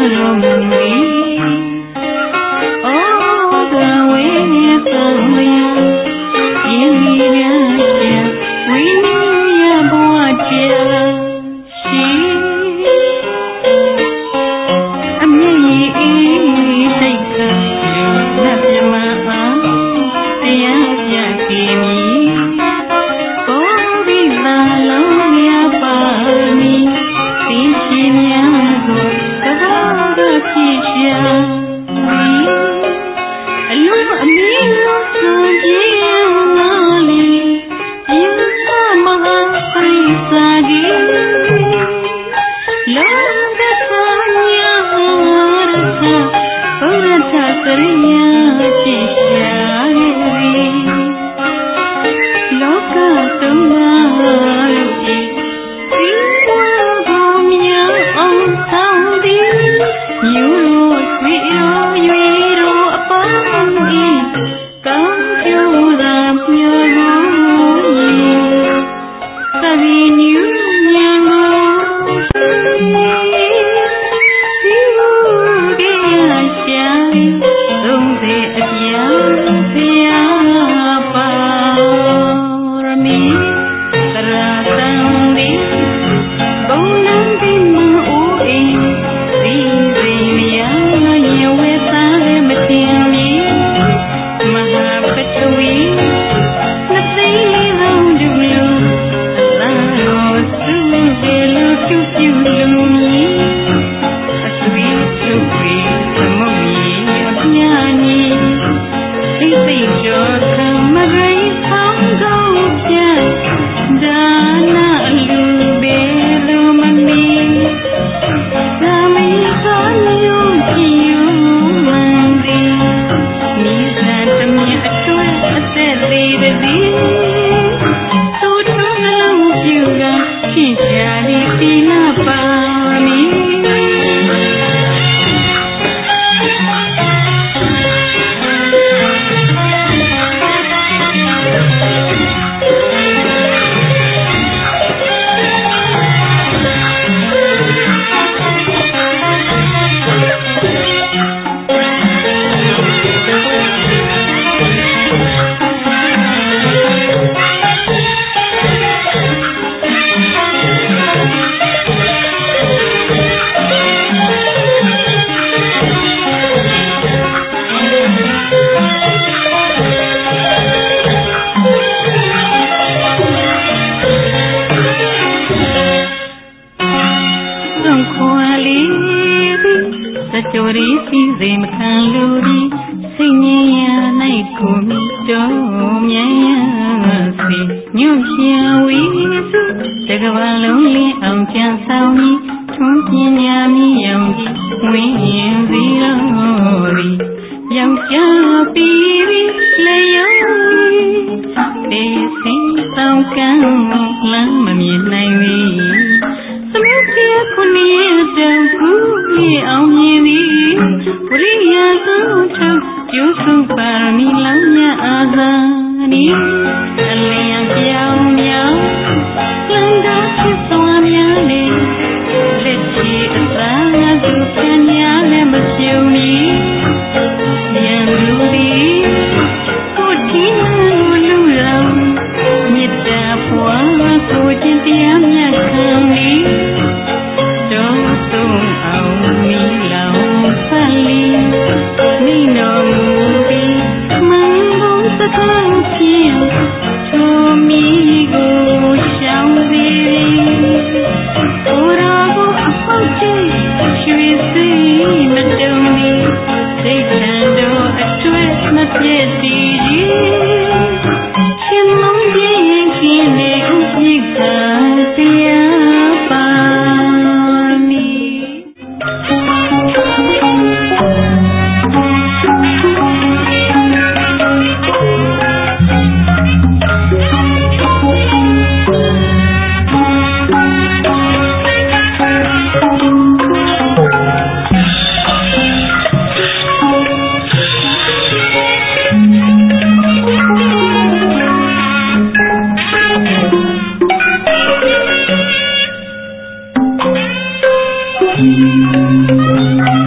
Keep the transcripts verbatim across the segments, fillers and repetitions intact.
Thank you.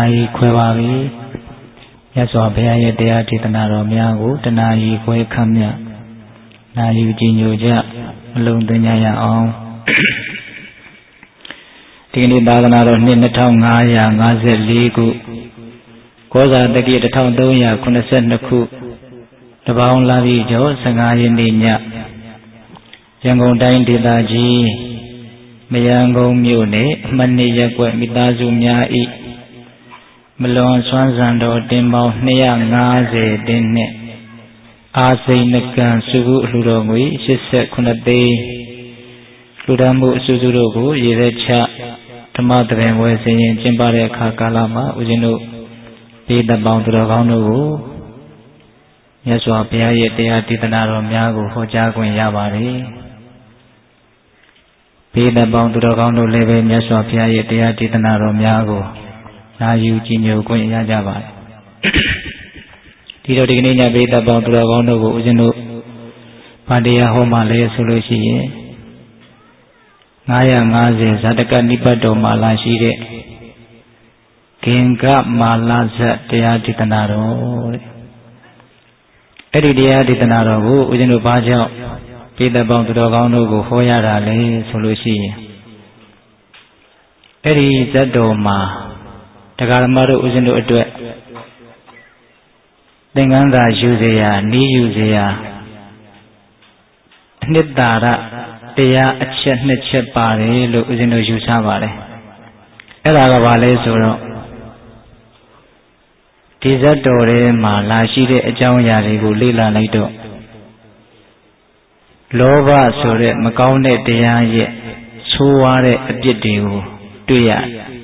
ရီခွဲပါပြီမြတ်စွာဘုရားရဲ့တရားဒေသနာတော်များကိုတနာရီခွဲခန့်မြတ်နာယူကြည်ညိုကြအလုံးသွင်းကြရအောင်ဒီနေ့သာသနာတော်နှစ်နှစ်ထောင်ငါးရာငါးဆယ်လေးခုကောဇာတက္ကီတစ်ထောင်သုံးရာခုနှစ်ဆယ်နှစ်ခုတပေါင်းလာပြီးကျော်ဆယ့်ငါးရက်နေ့ညရန်ကုန်တိုင်းဒေသကြီးမရန်ကုန်မြို့နယ်အမှတ်နှစ်ရပ်ကွက်မိသားစုများဤမလွန်ဆွမ်းဆန်တော်တင်ပေါင်းနှစ်ရာငါးဆယ်တင်းနှင့်အာစိန်နကံစုခုအလှတော်ငွေရှစ်ဆယ်ခုနှစ်သိန်းလူဒန်းမှုအစုစုတို့ကိုရေရဲချဓမ္မတပင်ဝယ်စင်ရင်ကျင်းပတဲ့အခါကာလမှာဦးဇင်းတို့ဒီတပေါင်းသူတော်ကောင်းတို့ကိုမြတ်စွာဘုရားရဲ့တရားဒေသနာတော်များကိုဟောကြားခွင့်ရပါတယ်ဒီတပေါင်းသူတော်ကောင်းတို့လည်းပဲမြတ်စွာဘုရားရဲ့တရားဒေသနာတော်များကိုနာယူကြည်ညိုခွင့်ရကြပါတယ်ဒီတော့ဒီကနေ့ညဘေးတပေါင်းသူတော်ကောင်းတို့ကိုဦးဇင်းတို့ဗာတရားဟောမှလည်းဆိုလို့ရှိရင်ငါးရာငါးဆယ်ဇာတကနိပတ်တော်မှာလာရှိတဲ့ဂင်္ဂမာလဇတ်တရားဒေသနာတော်တဲ့အဲ့ဒီတရားဒေသနာတော်ကိုဦးဇင်းတို့ဘာကြောင့်ဘေးတပေါင်းသူတော်ကောင်းတို့ကိုဟောရတာလဲဆိုလို့ရှိရင်အဲ့ဒီဇတ်တော်မှာတရားဓမ္မတို့ဦးဇင်းတို့အတွက်သင်္ကန်းသာယူเสียနီးယူเสียအနှစ်သာရတရားအချက်နှစ်ချက်ပါတယ်လို့ဦးဇင်းတို့ယူဆပါတယ်အဲ့ဒါကဘာလဲဆိုတော့ဒီဇတ်တော်ထဲမှာလာရှိတဲ့အကြောင်းအရာတွေကိုလေ့လာလိုက်တော့လောဘဆိုတဲ့မကောင်းတဲ့တရားရဲ့ဆိုးဝါးတဲ့အပြစ်တွေကိုတွေ့ရ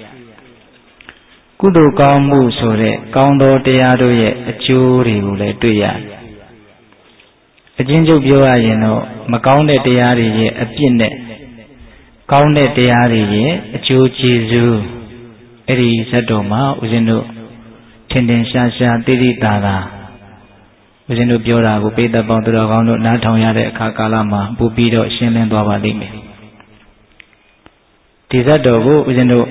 ကုသိုလ်ကောင်းမှုဆိုတဲ့ကောင်းသောတရားတို့ရဲ့အကျိုးတွေကိုလည်းတွေ့ရအချင်းချုပ်ပြောရရင်တော့မကောင်းတဲ့တရားတွေရဲ့အပြစ်နဲ့ကောင်းတဲ့တရားတွေရဲ့အကျိုးကျေးဇူးအဲ့ဒီဇတ်တော်မှာဦးဇင်းတို့ထင်ထင်ရှားရှားသိသိသာသာဦးဇင်းတို့ပြောတာကိုပိဿပေါင်းသူတော်ကောင်းတို့နားထောင်ရတဲ့အခါကာလမှာပို့ပြီးတော့ရှင်းလင်းသွားပါလိမ့်မယ်ဒီဇတ်တော်ကိုဦးဇင်းတို့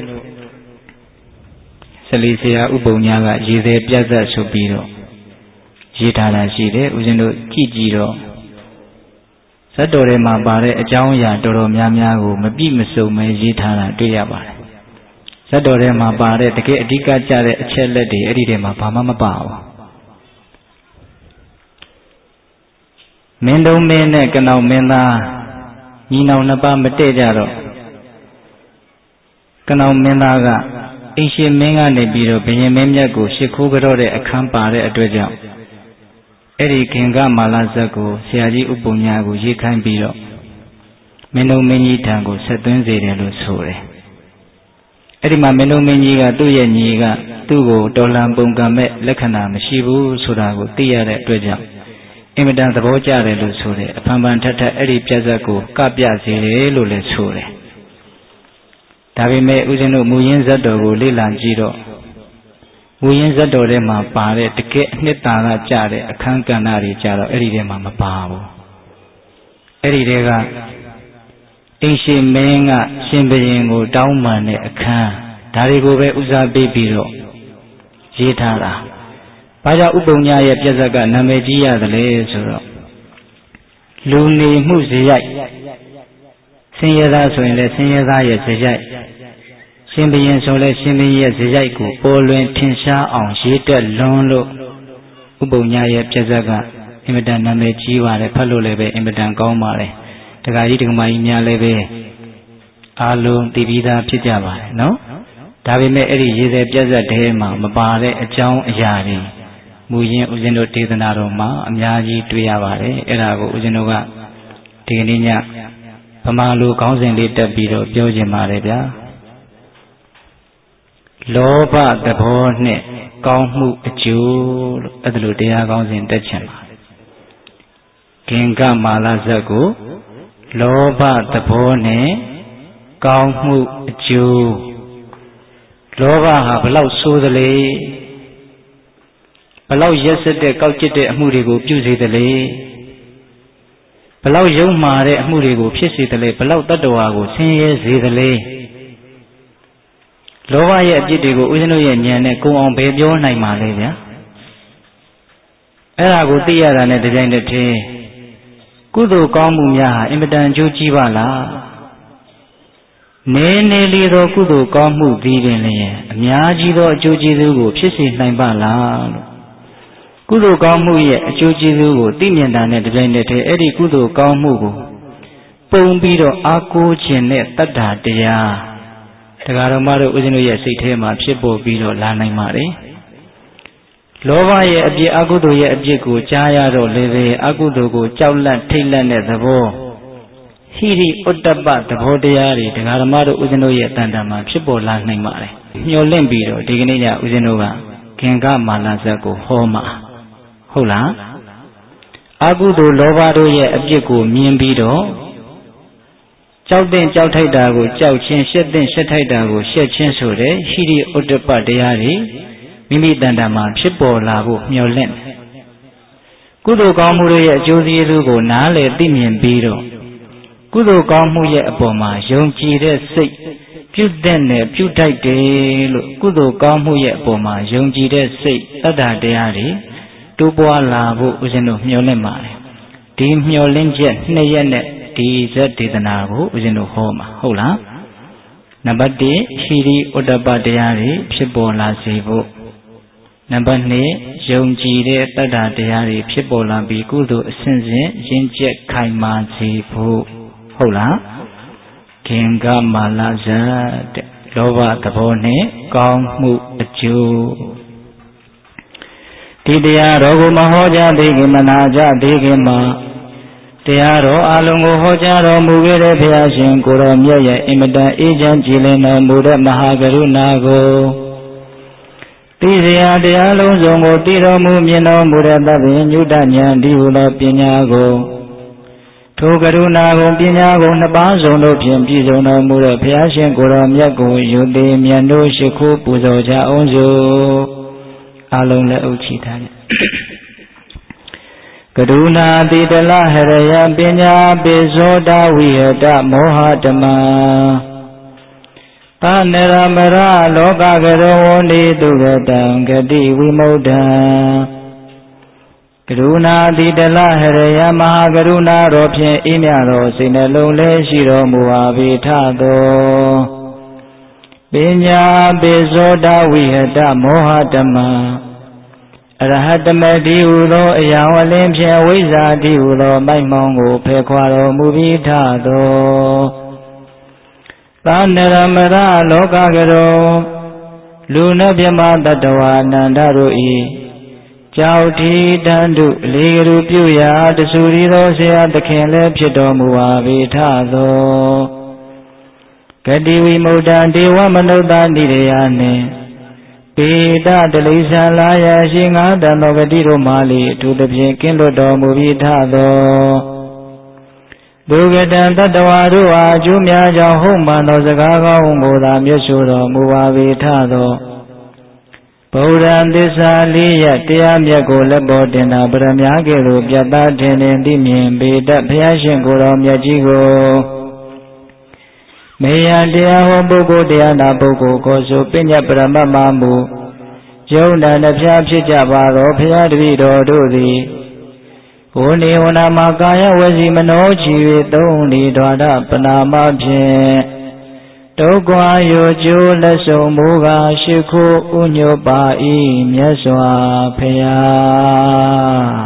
ဆလီဆရာဥပုံညာကရေသေးပြတ်သက်ဆိုပြီးတော့ရေးထားတာရှိတယ်ဦးဇင်းတို့ကြည့်ကြည့်တော့ဇတ်တော်ထဲမှာပါတဲ့အကြောင်းအရာတော်တော်များများကိုမပြည့်မစုံပဲရေးထားတာတွေ့ရပါတယ်ဇတ်တော်ထဲမှာပါတဲ့တကယ်အဓိကကျတဲ့အချက်လက်တွေအဲ့ဒီထဲမှာဘာမှမပါဘူးမင်းတုံးမင်းနဲ့ကနောင်မင်းသားညီနောင်နှစ်ပါးမတည့်ကြတော့ကနောင်မင်းသားကအိမ်ရှင်မင်းကနေပြီးတော့ဘုရင်မင်းမြတ်ကိုရှ िख ိုးကြတော့တဲ့အခန်းပါတဲ့အတွက်ကြောင့်အဲ့ဒီခင်္ဂမာလဇတ်ကိုဆရာကြီးဥပုံညာကိုရေးခိုင်းပြီးတော့မင်းတို့မင်းကြီးထံကိုဆက်သွင်းစေတယ်လို့ဆိုတယ်အဲ့ဒီမှာမင်းတို့မင်းကြီးကသူ့ရဲ့ညီကသူ့ကိုတော်လှန်ပုန်ကန်မဲ့လက္ခဏာမရှိဘူးဆိုတာကိုသိရတဲ့အတွက်ကြောင့်အင်မတန်သဘောကျတယ်လို့ဆိုတယ်အဖန်ဖန်ထက်ထက်အဲ့ဒီပြတ်ဇတ်ကိုကပြစေတယ်လို့လည်းဆိုတယ်ဒါပေမဲ့ဦးဇင်းတို့မူရင်းဇတ်တော်ကိုလေ့လာကြည့်တော့မူရင်းဇတ်တော်ထဲမှာပါတဲ့တကယ်အနှစ်သာရကျတဲ့အခန်းကဏ္ဍတွေကြတော့အဲ့ဒီထဲမှာမပါဘူးအဲ့ဒီထဲကအိမ်ရှင်မင်းကရှင်ဘုရင်ကိုတောင်းပန်တဲ့အခန်းဒါတွေကိုပဲဦးစားပေးပြီးတော့ရေးထားတာဘာကြောင့်ဥပုံညာရဲ့ပြဿနာကနာမည်ကြီးရတယ်လဲဆိုတော့လူနေမှုဇယိုက်ဆင်းရဲသားဆိုရင်လည်းဆင်းရဲသားရဲ့ဇယိုက်ရှင်ဘုရင်ဆိုလည်းရှင်ဘုရင်ရဲ့ဇယိုက်ကိုပေါ်လွင်ထင်ရှားအောင်ရေးတက်လွန်းလို့ဥပုံညာရဲ့ပြဿနာကအင်မတန်နာမည်ကြီးပါတယ်ဖတ်လို့လည်းပဲအင်မတန်ကောင်းပါတယ်တခါကြီးတခါမကြီးများလည်းပဲအားလုံးသိပြီးသားဖြစ်ကြပါတယ်နော်ဒါပေမဲ့အဲ့ဒီရေးတဲ့ပြဿနာထဲမှာမပါတဲ့အကြောင်းအရာတွေမူရင်းဦးဇင်းတို့ဒေသနာတော်မှာအများကြီးတွေ့ရပါတယ်အဲ့ဒါကိုဦးဇင်းတို့ကဒီကနေ့ညဗမာလူခေါင်းစဉ်လေးတက်ပြီးတော့ပြောချင်ပါတယ်ဗျာလောဘသဘောနဲ့ကောင်းမှုအကျိုးလို့အဲ့ဒါလိုတရားကောင်းစဉ်တက်ချင်ပါဂင်္ဂမာလဇတ်ကိုလောဘသဘောနဲ့ကောင်းမှုအကျိုးလောဘဟာဘလောက်ဆိုးသလဲဘလောက်ရက်စက်တဲ့ကောက်ကျစ်တဲ့အမှုတွေကိုပြုစေသလဲဘလောက်ယုံမာတဲ့အမှုတွေကိုဖြစ်စေသလဲဘလောက်တတ္တဝါကိုဆင်းရဲစေသလဲလောဘရဲ့အပြစ်တွေကိုဦးဇင်းတို့ရဲ့ဉာဏ်နဲ့ကိုယ်အောင်ဘယ်ပြောနိုင်မှာလဲဗျာအဲ့ဒါကိုသိရတာနဲ့တပြိုင်တည်းကုသိုလ်ကောင်းမှုများဟာအင်မတန်အကျိုးကြီးပါလားနည်းနည်းလေးသောကုသိုလ်ကောင်းမှုသည်ပင်လည်းအများကြီးသောအကျိုးကျေးဇူးကိုဖြစ်စေနိုင်ပါလားလို့ကုသိုလ်ကောင်းမှုရဲ့အကျိုးကျေးဇူးကိုသိမြင်တာနဲ့တပြိုင်တည်းအဲ့ဒီကုသိုလ်ကောင်းမှုကိုပုံပြီးတော့အားကိုးခြင်းနဲ့တတ္တာတရားတရားတော်မတို့ဦးဇင်းတို့ရဲ့စိတ်ထဲမှာဖြစ်ပေါ်ပြီးတော့လာနိုင်ပါတယ်လောဘရဲ့အပြစ်အကုသိုလ်ရဲ့အပြစ်ကိုကြားရတော့လည်းပဲအကုသိုလ်ကိုကြောက်လန့်ထိတ်လန့်တဲ့သဘောဟိရိဥတ္တပသဘောတရားတွေတရားဓမ္မတို့ဦးဇင်းတို့ရဲ့တန်တန်မှာဖြစ်ပေါ်လာနိုင်ပါတယ်မျှော်လင့်ပြီးတော့ဒီကနေ့ညဦးဇင်းတို့ကခင်္ဂမာလဇတ်ကိုဟောမှာဟုတ်လားအကုသိုလ်လောဘတို့ရဲ့အပြစ်ကိုမြင်ပြီးတော့ကြောက်တဲ့ကြောက်ထိုက်တာကိုကြောက်ခြင်းရှက်တဲ့ရှက်ထိုက်တာကိုရှက်ခြင်းဆိုတဲ့ဟိရိဥတ္တပတရားတွေမိမိတန်တန်မှာဖြစ်ပေါ်လာဖို့မျှော်လင့်ကုသိုလ်ကောင်းမှုရဲ့အကျိုးကျေးဇူးကိုနားလည်သိမြင်ပြီးတော့ကုသိုလ်ကောင်းမှုရဲ့အပေါ်မှာယုံကြည်တဲ့စိတ်ပြုတဲ့နဲ့ပြုထိုက်တယ်လို့ကုသိုလ်ကောင်းမှုရဲ့အပေါ်မှာယုံကြည်တဲ့စိတ်တတ္တတရားတွေတိုးပွားလာဖို့ဦးဇင်းတို့မျှော်လင့်ပါတယ်ဒီမျှော်လင့်ချက်နှစ်ရက်နဲ့ဒီဇတ်ဒေသနာကိုဦးဇင်းတို့ဟောမှာဟုတ်လားနံပါတ်တစ်ဟိရိဥတ္တပတရားတွေဖြစ်ပေါ်လာစေဖို့နံပါတ်နှစ်ယုံကြည်တဲ့တတ္တတရားတွေဖြစ်ပေါ်လာပြီးကုသိုလ်အစဉ်စဉ်ရင့်ကျက်ခိုင်မာစေဖို့ဟုတ်လားခင်္ဂမာလဇတ်တဲ့လောဘသဘောနဲ့ကောင်းမှုအကျိုးဒီတရားတော်ကိုမဟောကြားသေးခင်မနာကြသေးခင်မှာတရားတော်အလုံးကိုဟောကြားတော်မူခဲ့တဲ့ဘုရားရှင်ကိုယ်တော်မြတ်ရဲ့အင်မတန်အေးချမ်းကြည်လင်တော်မူတဲ့မဟာကရုဏာကိုသိစရာတရားလုံးစုံကိုသိတော်မူမြင်တော်မူတဲ့သဗ္ဗညုတဉာဏ်ဒီဟုသောပညာကိုထိုကရုဏာကိုပညာကိုနှစ်ပါးစုံတို့ဖြင့်ပြည့်စုံတော်မူတဲ့ဘုရားရှင်ကိုယ်တော်မြတ်ကိုယုတိမြတ်တို့ရှိခိုးပူဇော်ကြအောင်စို့အလုံးလည်းအုပ်ချီထားကြကရုဏာတိတလဟရယပညာပိဇောတဝိဟတမောဟဓမ္မသနရမရလောကကရောဝနိတုဂတံဂတိဝိမုဒ္ဒံကရုဏာတိတလဟရယမဟာကရုဏာတော်ဖြင့်အေးမြတော်စိတ်နှလုံးလဲရှိတော်မူပါ၏ထသောပညာပိဇောတဝိဟတမောဟဓမ္မအရဟတမတိဟုသောအရာဝလင်းဖြင့်ဝိဇ္ဇာတိဟုသောမိုက်မောင်းကိုဖယ်ခွာတော်မူပြီးထသောသာနရမရလောကကရောလူနတ်မြမတတ္တဝါနန္ဒတို့၏ကြောက်ထီတန်တုလေကရုပြုရာတဆူရီသောဆရာသခင်လည်းဖြစ်တော်မူပါ၏ထသောဂတိဝိမုဒ္ဒံဒေဝမနုဿာနိရယနှင့်ပေတတလိစ္ဆာလာယရှိငါတံသောဂတိတို့မှလေအထူးသဖြင့်ကင်းလွတ်တော်မူပြီးထသောဒုက္ကတံတတ္တဝါတို့အားအကျိုးများကြောင့်ဟုတ်မှန်သောစကားကောင်းကိုသာမြတ်ဆိုတော်မူပါ၏ထသောဗုဒ္ဓံသစ္စာလေးရတရားမြတ်ကိုလက်ပေါ်တင်တာပရမကဲ့သို့ပြတ်သားထင်ထင်သိမြင်ပေတတ်ဘုရားရှင်ကိုယ်တော်မြတ်ကြီးကိုမေယတရားဟောပုဂ္ဂိုလ်တရားနာပုဂ္ဂိုလ်ကိုဆိုပညာပရမတ်မှမူယုံနာနှဖျားဖြစ်ကြပါသောဘုရားတပည့်တော်တို့သည်ဝိနေဝနာမှာကာယဝစီမနောချီ၍သုံးလီဓာရပနာမဖြင့်ဒုက္ခယောကျိုးလက်ဆုံးမူကားရှိခိုးဥညွတ်ပါ၏မြတ်စွာဘုရား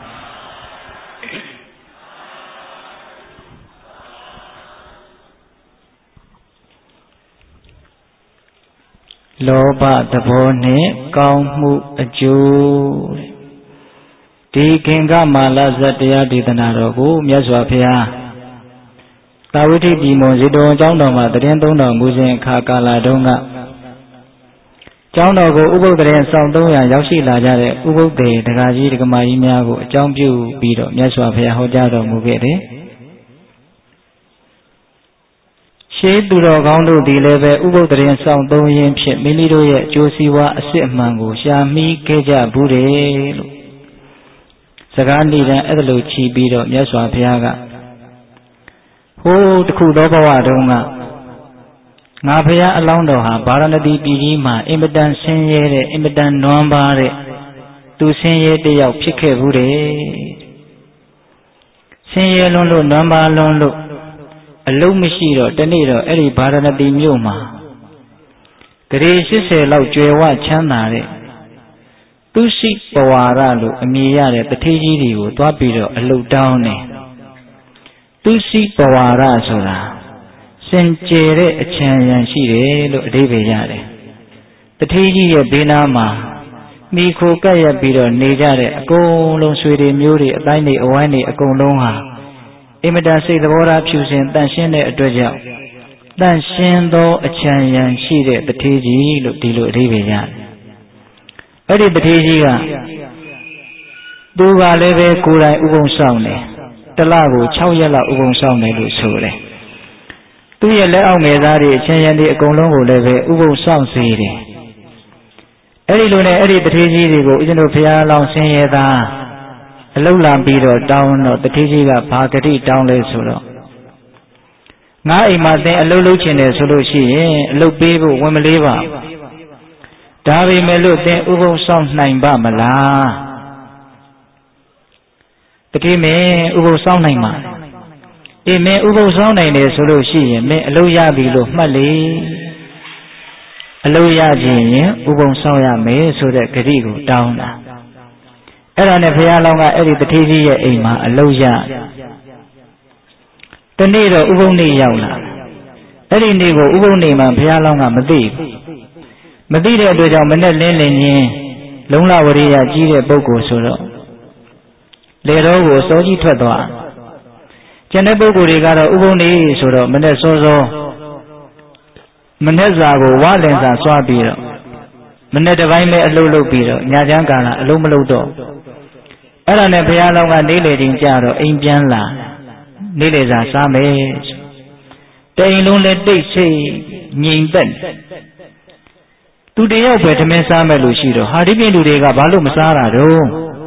လောဘသဘောနှင့်ကောင်းမှုအကျိုးဒီခင်္ဂမာလဇတ်တရားဒေသနာတော်ကိုမြတ်စွာဘုရားသာဝတိပြည်မွန်ဇေတဝန်ကျောင်းတော်မှာတရင်သုံးတော်မူစဉ်အခါကာလတုန်းကကျောင်းတော်ကိုဥပုသ်တရင်ဆောင်သုံးရာရောက်ရှိလာကြတဲ့ဥပုသ်တေဒကာကြီးဒကမာကြီးများကိုအကြောင်းပြုပြီးတော့မြတ်စွာဘုရားဟောကြားတော်မူခဲ့တယ်ရှေးသူတော်ကောင်းတို့သည်လည်းပဲဥပုသ်တရင်ဆောင်သုံးရင်းဖြင့်မိမိတို့ရဲ့အကျိုးစီးပွားအစစ်အမှန်ကိုရှာမိခဲ့ကြဘူးတယ်လို့စကားနေ့တိုင်းအဲ့ဒါလိုချီပြီးတော့မြတ်စွာဘုရားကဟိုးတခုသောဘဝတုန်းကငါဖရာအလောင်းတော်ဟာဗာရာဏသီပြည်ကြီးမှာအင်မတန်ဆင်းရဲတဲ့အင်မတန်နွမ်းပါတဲ့သူဆင်းရဲတစ်ယောက်ဖြစ်ခဲ့ဘူးတယ်ဆင်းရဲလွန်းလို့နွမ်းပါလွန်းလို့အလုံးမရှိတော့တနေ့တော့အဲ့ဒီဗာရာဏသီမြို့မှာဂရေ၈၀လောက်ကျွယ်ဝချမ်းသာတဲ့သူရှိပဝါရလို့အမည်ရတဲ့တထေးကြီးတွေကိုသွားပြီးတော့အလုတောင်းတယ်သူရှိပဝါရဆိုတာစင်ကြယ်တဲ့အချမ်းရံရှိတယ်လို့အဓိပ္ပာယ်ရတယ်တထေးကြီးရဲ့ဘေးနားမှာမိခိုကပ်ရပြီးတော့နေကြတဲ့အကုန်လုံးဆွေတွေမျိုးတွေအတိုင်းတွေအဝိုင်းတွေအကုန်လုံးဟာအင်မတန်စိတ်သဘောထားဖြူစင်တန်ရှင်းတဲ့အတွက်ကြောင့်တန်ရှင်းသောအချမ်းရံရှိတဲ့တထေးကြီးလို့ဒီလိုအဓိပ္ပာယ်ရတယ်အဲ့ဒီတထေးကြီးကသူကလည်းပဲကိုယ်တိုင်ဥပုံဆောင်တယ်တလကို၆ရက်လောက်ဥပုံဆောင်တယ်လို့ဆိုတယ်သူ့ရဲ့လက်အောက်ငယ်သားတွေအချင်းချင်းတွေအကုန်လုံးကိုလည်းပဲဥပုံဆောင်စေတယ်အဲ့ဒီလိုနဲ့အဲ့ဒီတထေးကြီးတွေကိုဦးဇင်းတို့ဘုရားလောင်းဆင်းရဲသားအလုလာပြီးတော့တောင်းတော့တထေးကြီးကဘာဂတိတောင်းလဲဆိုတော့ငါအိမ်မှာသင်အလုလုပ်ချင်တယ်ဆိုလို့ရှိရင်အလုပေးဖို့ဝင်မလေးပါဒါပေမဲ့လို့သင်ဥပုံဆောင်နိုင်ပါမလားတတိမင်းဥပုသ်ဆောင်နိုင်မှာအေးမင်းဥပုသ်ဆောင်နိုင်တယ်ဆိုလို့ရှိရင်မင်းအလုပ်ရပြီလို့မှတ်လေအလုပ်ရခြင်းရင်ဥပုသ်ဆောင်ရမယ်ဆိုတဲ့ဂတိကိုတောင်းတာအဲ့ဒါနဲ့ဘုရားလောင်းကအဲ့ဒီတထေးကြီးရဲ့အိမ်မှာအလုပ်ရတနေ့တော့ဥပုသ်နေ့ရောက်လာအဲ့ဒီနေ့ကိုဥပုသ်နေ့မှာဘုရားလောင်းကမသိဘူးမသိတဲ့အတွက်ကြောင့်မနဲ့လင်းလင်းချင်းလုံလဝရိယကြီးတဲ့ပုဂ္ဂိုလ်ဆိုတော့လေတော်ကိုစောကြီးထွက်သွားကျန်တဲ့ပုဂ္ဂိုလ်တွေကတော့ဥပုံနေဆိုတော့မနဲ့စောစောမနဲ့စာကိုဝါလင်စာစွားပြီးတော့မနဲ့တစ်ပိုင်းပဲအလုပ်လုပ်ပြီးတော့ညချမ်းကာလအလုံးမလုပ်တော့အဲ့ဒါနဲ့ဘုရားလောင်းကနေလေတင်ကြတော့အိမ်ပြန်လာနေလေစာစားမယ်တိမ်လုံးနဲ့တိတ်ဆိတ်ငြိမ်သက်သူတယောက်ပဲထမင်းစားမယ်လို့ရှိတော့ဟာဒီပြင်လူတွေကဘာလို့မစားတာတော့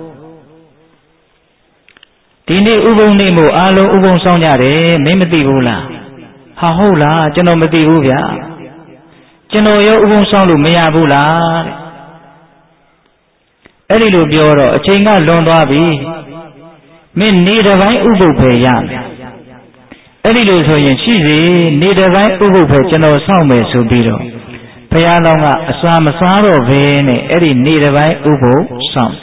ဒီနေ့ဥပုံနေ့မို့အားလုံးဥပုံဆောင်ကြတယ်မင်းမသိဘူးလားဟာဟုတ်လားကျွန်တော်မသိဘူးဗျာကျွန်တော်ရောဥပုံဆောင်လို့မရဘူးလားတဲ့အဲ့ဒီလိုပြောတော့အချိန်ကလွန်သွားပြီမင်းနေတစ်ပိုင်းဥပုပ်ပဲရမယ်အဲ့ဒီလိုဆိုရင်ရှိစေနေတစ်ပိုင်းဥပုပ်ပဲကျွန်တော်ဆောင်မယ်ဆိုပြီးတော့ဘုရားလောင်းကအစာမစားတော့ဘဲနဲ့အဲ့ဒီနေတစ်ပိုင်းဥပုပ်ဆောင်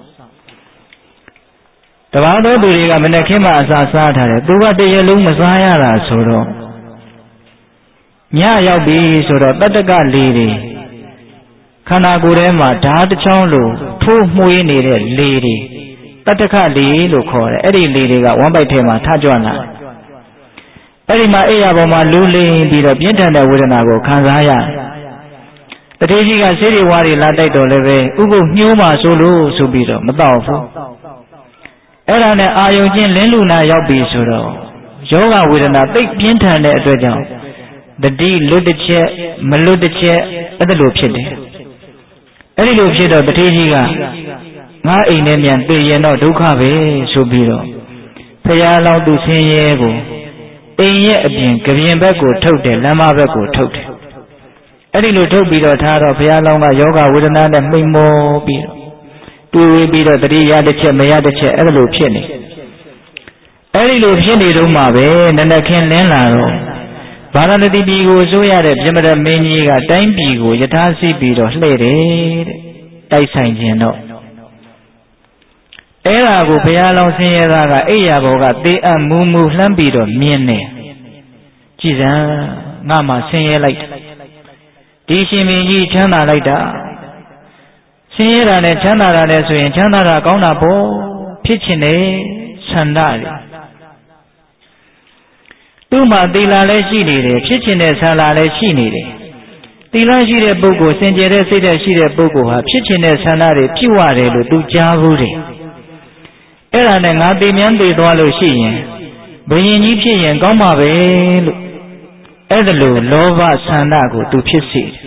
တပါးသောသူတွေကမနေ့ကမှအစာစားထားတယ်သူကတရလုံးမစားရတာဆိုတော့ညရောက်ပြီဆိုတော့တတ္တကလေတွေခန္ဓာကိုယ်ထဲမှာဓာတ်တစ်ချောင်းလိုထိုးမှုေးနေတဲ့လေတွေတတ္တကလေလို့ခေါ်တယ်အဲ့ဒီလေတွေကဝမ်းပိုက်ထဲမှာထကြွလာအဲ့ဒီမှာအိယာပေါ်မှာလူးလိမ့်ပြီးတော့ပြင်းထန်တဲ့ဝေဒနာကိုခံစားရတတိကြီးကဆေးတွေဝါးတွေလာတိုက်တော်လည်းပဲဥပုပ်ညှိုးမှဆိုလို့ဆိုပြီးတော့မတော့ဘူးအဲ့ဒါနဲ့အာယုံချင်းလင်းလူနာရောက်ပြီဆိုတော့ယောဂဝေဒနာသိပ်ပြင်းထန်တဲ့အတွက်ကြောင့်တတိလွတ်တစ်ချက်မလွတ်တစ်ချက်အဲ့ဒါလိုဖြစ်တယ်အဲ့ဒီလိုဖြစ်တော့တတိကြီးကငါအိမ်ထဲမြန်သိရင်တော့ဒုက္ခပဲဆိုပြီးတော့ဖရာလောင်းသူဆင်းရဲကိုအိမ်ရဲ့အပြင်ကပြင်ဘက်ကိုထုတ်တယ်လမ်းမဘက်ကိုထုတ်တယ်အဲ့ဒီလိုထုတ်ပြီးတော့ထားတော့ဖရာလောင်းကယောဂဝေဒနာနဲ့မှိန်မောပြီးတော့တွေးဝေးပြီးတော့တတိယတစ်ချက်မရတစ်ချက်အဲ့လိုဖြစ်နေအဲ့ဒီလိုဖြစ်နေတော့မှပဲနနခင်းလင်းလာတော့ဗာရာဏသီပြည်ကိုဆိုရတဲ့ပြမရမင်းကြီးကတိုင်းပြည်ကိုယထာစီပြီးတော့လှည့်တယ်တဲ့တိုက်ဆိုင်ခြင်းတော့အဲ့ဒါကိုဘုရားလောင်းဆင်းရဲသားကအိယာဘောကသေအပ်မူမူလှမ်းပြီးတော့မြင်နေကြည်စံငါမှဆင်းရဲလိုက်ဒီရှင်မင်းကြီးချမ်းသာလိုက်တာဆင်းရဲတာနဲ့ချမ်းသာတာနဲ့ဆိုရင်ချမ်းသာတာကောင်းတာပေါ့ဖြစ်ချင်တယ်ဆန္ဒလေသူ့မှာသီလလည်းရှိနေတယ်ဖြစ်ချင်တဲ့ဆန္ဒလည်းရှိနေတယ်သီလရှိတဲ့ပုဂ္ဂိုလ်စင်ကြယ်တဲ့စိတ်ဓာတ်ရှိတဲ့ပုဂ္ဂိုလ်ဟာဖြစ်ချင်တဲ့ဆန္ဒတွေဖြစ်ဝတယ်လို့သူကြားဘူးတယ်အဲ့ဒါနဲ့ငါသိမြန်းသိသွားလို့ရှိရင်ဘုရင်ကြီးဖြစ်ရင်ကောင်းပါပဲလို့အဲ့ဒါလို့လောဘဆန္ဒကိုသူဖြစ်စေတယ်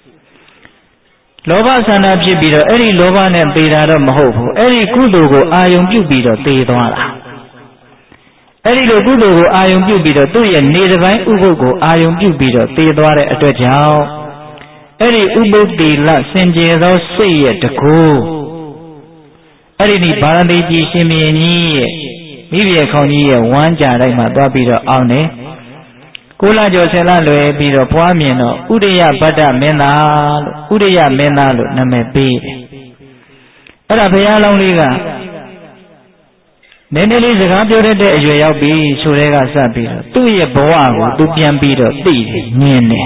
လောဘဆန္ဒဖြစ်ပြီးတော့အဲ့ဒီလောဘနဲ့သေတာတော့မဟုတ်ဘူးအဲ့ဒီကုသိုလ်ကိုအာယုံပြုပြီးတော့သေသွားတာအဲ့ဒီလိုကုသိုလ်ကိုအာယုံပြုပြီးတော့သူ့ရဲ့နေတစ်ပိုင်းဥပုပ်ကိုအာယုံပြုပြီးတော့တည်သွားတဲ့အတွက်ကြောင့်အဲ့ဒီဥပုပ်တိလစင်ကြယ်သောစိတ်ရဲ့တကူအဲ့ဒီဒီဗာရဏသီပြည်ရှင်ဘုရင်ကြီးရဲ့မိဖုရားခေါင်းကြီးရဲ့ဝမ်းကြတိုင်းမှာသွားပြီးတော့အောင်းတယ်ကိုလကျော်ဆယ်လလွယ်ပြီးတော့ပွားမြင်တော့ဥဒယဗတ္တမင်းသားလို့ဥဒယမင်းသားလို့နာမည်ပေးတယ်အဲ့ဒါဘုရားလောင်းလေးကနည်းနည်းလေးစကားပြောတတ်တဲ့အရွယ်ရောက်ပြီဆိုတဲ့ကစပြီးတော့သူ့ရဲ့ဘဝကိုသူပြန်ပြီးတော့သိတယ်မြင်တယ်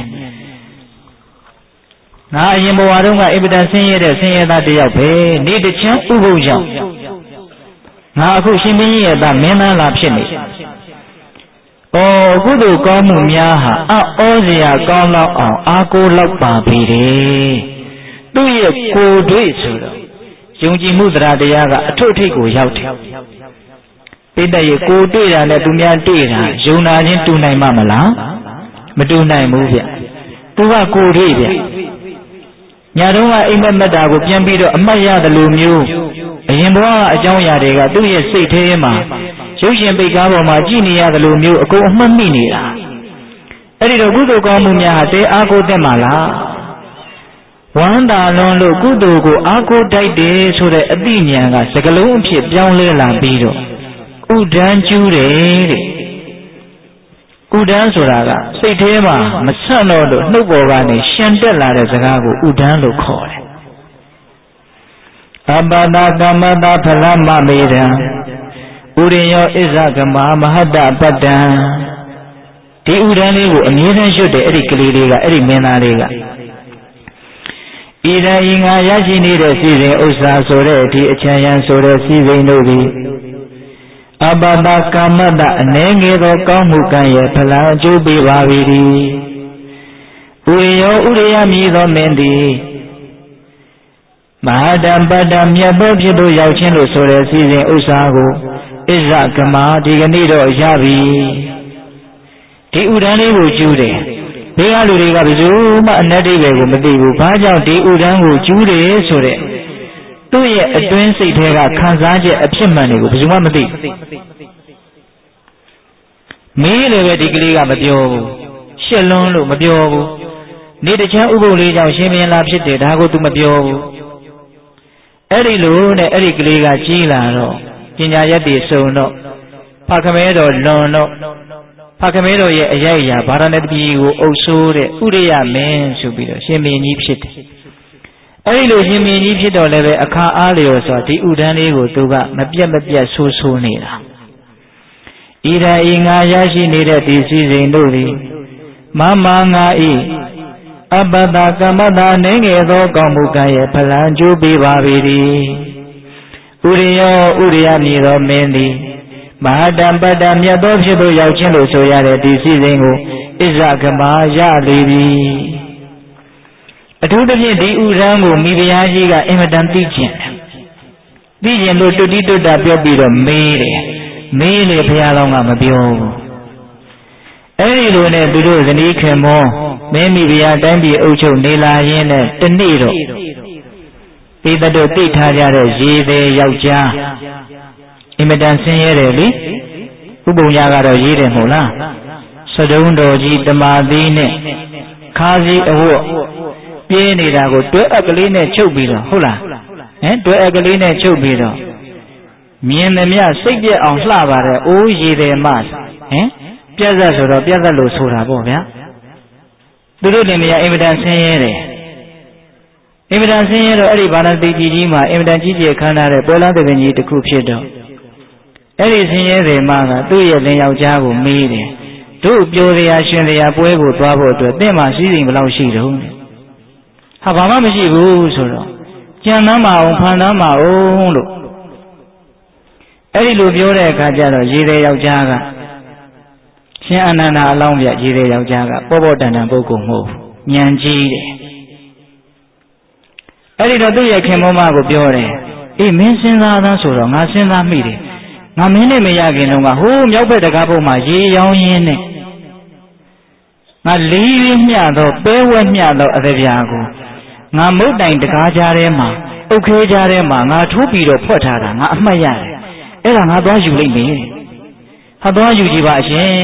ငါအရင်ဘဝတုန်းကအင်ပဒန်ဆင်းရဲတဲ့ဆင်းရဲသားတယောက်ပဲနေ့တစ်ချမ်းဥပုပ်ကြောင့်ငါအခုရှင်ဘုရင်ရဲ့သားမင်းသားလာဖြစ်နေဩကုသိုလ်ကောင်းမှုများဟာအောဩစရာကောင်းလောက်အောင်အားကိုးလောက်ပါပြီတဲ့သူ့ရဲ့ကိုယ်တွေ့ဆိုတော့ယုံကြည်မှုတရားတရားကအထွတ်ထိပ်ကိုရောက်တယ်ပိဋကရဲ့ကိုယ်တွေ့တာနဲ့သူများတွေ့တာယုံနာချင်းတူနိုင်မှာမလားမတူနိုင်ဘူးဗျသူကကိုယ်တွေ့ဗျညာတော့ကအိမ်မက်မက်တာကိုပြန်ပြီးတော့အမှတ်ရတယ်လို့မျိုးအရင်ဘဝကအကြောင်းအရာတွေကသူ့ရဲ့စိတ်ထဲမှာရုပ်ရှင်ပိတ်ကားပေါ်မှာကြည်နေရတယ်လို့မျိုးအကုန်အမှတ်မိနေတာအဲ့ဒီတော့ကုသိုလ်ကောင်းမှုများဟာတဲအားကိုးတဲ့မှာလားဝမ်းသာလွန်လို့ကုသိုလ်ကိုအားကိုးတိုက်တယ်ဆိုတဲ့အသိဉာဏ်ကစကလုံးအဖြစ်ပြောင်းလဲလာပြီးတော့ဥဒန်းကျူးတယ်တဲ့ဥဒန်းဆိုတာကစိတ်ထဲမှာမဆန့်တော့လို့နှုတ်ပေါ်ကနေရှံတက်လာတဲ့စကားကိုဥဒန်းလို့ခေါ်တယ်အပတကမ္မတဖလမမေတံဥရိယောဣဇဂမမဟတပတ္တံဒီဥဒန်းလေးကိုအမြဲတမ်းရွတ်တယ်အဲ့ဒီကလေးလေးကအဲ့ဒီမင်းသားလေးကဣဒံဤငါရရှိနေတဲ့စီစဉ်ဥစ္စာဆိုတဲ့ဒီအချမ်းရန်ဆိုတဲ့စီစဉ်တို့သည်အပတကမ္မတအနေငယ်သောကောင်းမှုကံရဲ့ဖလံအကျိုးပေးပါ၏ဥရိယောဥရိယမည်သောမင်းသည်မဟာတံပတ္တမြတ်သောဖြစ်သို့ရောက်ခြင်းလို့ဆိုတဲ့စီစဉ်ဥစ္စာကိုဣဇကမဒီကနေ့တော့ရပြီဒီဥဒန်းလေးကိုကျူးတယ်ဘေးကလူတွေကဘယ်သူမှအနက်တိပဲကိုမသိဘူးဘာကြောင့်ဒီဥဒန်းကိုကျူးတယ်ဆိုတဲ့သူ့ရဲ့အတွင်းစိတ်ထဲကခံစားချက်အဖြစ်မှန်တွေကိုဘယ်သူမှမသိမင်းလည်းပဲဒီကလေးကမပြောဘူးရှစ်လွန်းလို့မပြောဘူးနေ့တချမ်းဥပုပ်လေးကြောင့်ရှင်ဘုရင်လာဖြစ်တယ်ဒါကို तू မပြောဘူးအဲ့ဒီလိုနဲ့အဲ့ဒီကလေးကကြီးလာတော့ပညာရက်တွေစုံတော့ဖခမဲတော်လွန်တော့ဖခမဲတော်ရဲ့အရိုက်အရာဗာရဏသီကိုအုပ်ဆိုးတဲ့ဥရိယမင်းဆိုပြီးတော့ရှင်ဘုရင်ကြီးဖြစ်တယ်အဲ့ဒီလိုရှင်ဘုရင်ကြီးဖြစ်တော့လည်းပဲအခါအားလျော်စွာဒီဥဒန်းလေးကိုသူကမပြတ်မပြတ်ဆိုးဆိုးနေတာဣဒံဤငါရရှိနေတဲ့ဒီစည်းစိမ်တို့သည်မမငါဤအပတကမ္မတာနေငယ်သောကောင်းမှုကံရဲ့ဖလံကျိုးပေးပါပေ၏ဥရိယောဥရိယမည်သောမင်းသည်မဟာတံပတ္တမြတ်သောဖြစ်သို့ရောက်ခြင်းလို့ဆိုရတဲ့ဒီစည်းစိမ်ကိုဣဇကမရလေပြီအထူးသဖြင့်ဒီဥဒန်းကိုမိဖုရားကြီးကအင်မတန်သိကျင်တယ်သိကျင်လို့တွတိတွတာပြောပြီးတော့မေးတယ်မေးလေဘုရားလောင်းကမပြောဘူးအဲ့ဒီလိုနဲ့သူတို့ဇနီးခင်မောမင်းမိဖုရားတိုင်းပြည်အုပ်ချုပ်နေလာရင်းနဲ့တနေ့တော့ပိသတို့သိထားကြတဲ့ရေသေးယောက်ျားအင်မတန်ဆင်းရဲတယ်လေဥပုံရကတော့ရေးတယ်မဟုတ်လားစတုံးတော်ကြီးတမာသီးနဲ့ခါးစည်းအဝတ်ပြေးနေတာကိုတွဲအပ်ကလေးနဲ့ချုပ်ပြီးတော့ဟုတ်လားဟမ်တွဲအပ်ကလေးနဲ့ချုပ်ပြီးတော့မြင်သမျှစိတ်ပြက်အောင်လှပါတဲ့အိုးရေတယ်မဟမ်ပြက်ဆက်ဆိုတော့ပြက်ဆက်လို့ဆိုတာပေါ့ဗျာသူတို့တင်နေရအင်မတန်ဆင်းရဲတယ်အင်မတန်ဆင်းရဲတော့အဲ့ဒီဗာရဏသီကြီးကြီးမှာအင်မတန်ကြီးကျယ်ခမ်းနားတဲ့ပွဲလမ်းသဘင်ကြီးတစ်ခုဖြစ်တော့အဲ့ဒီဆင်းရဲတယ်မှကသူ့ရဲ့လင်ယောက်ျားကိုမေးတယ်တို့ပြိုစရာရှင်စရာပွဲကိုသွားဖို့အတွက်တင့်မှာစီးစိမ်ဘယ်လောက်ရှိတုံးဟာဘာမှမရှိဘူးဆိုတော့ကြံသမ်းမအောင်ဖန်သမ်းမအောင်လို့အဲ့ဒီလိုပြောတဲ့အခါကျတော့ရေတယ်ယောက်ျားကရှင်အနန္ဒာအလောင်းပြရေတယ်ယောက်ျားကပောပောတန်တန်ပုဂ္ဂိုလ်မဟုတ်ဉာဏ်ကြီးတယ်အဲ့ဒီတော့သူ့ရဲ့ခင်မောမကိုပြောတယ်အေးမင်းစဉ်းစားသားဆိုတော့ငါစဉ်းစားမိတယ်ငါမင်းနဲ့မရခင်တုန်းကဟိုးမြောက်ဘက်တကားဘုံမှာရေရောင်းရင်းနဲ့ငါလေးလေးမျှသောပဲဝဲမျှသောအသပြာကိုငါမုတ်တိုင်တကားကြားထဲမှာအုတ်ခဲကြားထဲမှာငါထိုးပြီးတော့ဖွက်ထားတာငါအမှတ်ရတယ်အဲ့ဒါငါသွားယူလိုက်မယ်ဟဟာသွားယူကြည့်ပါရှင်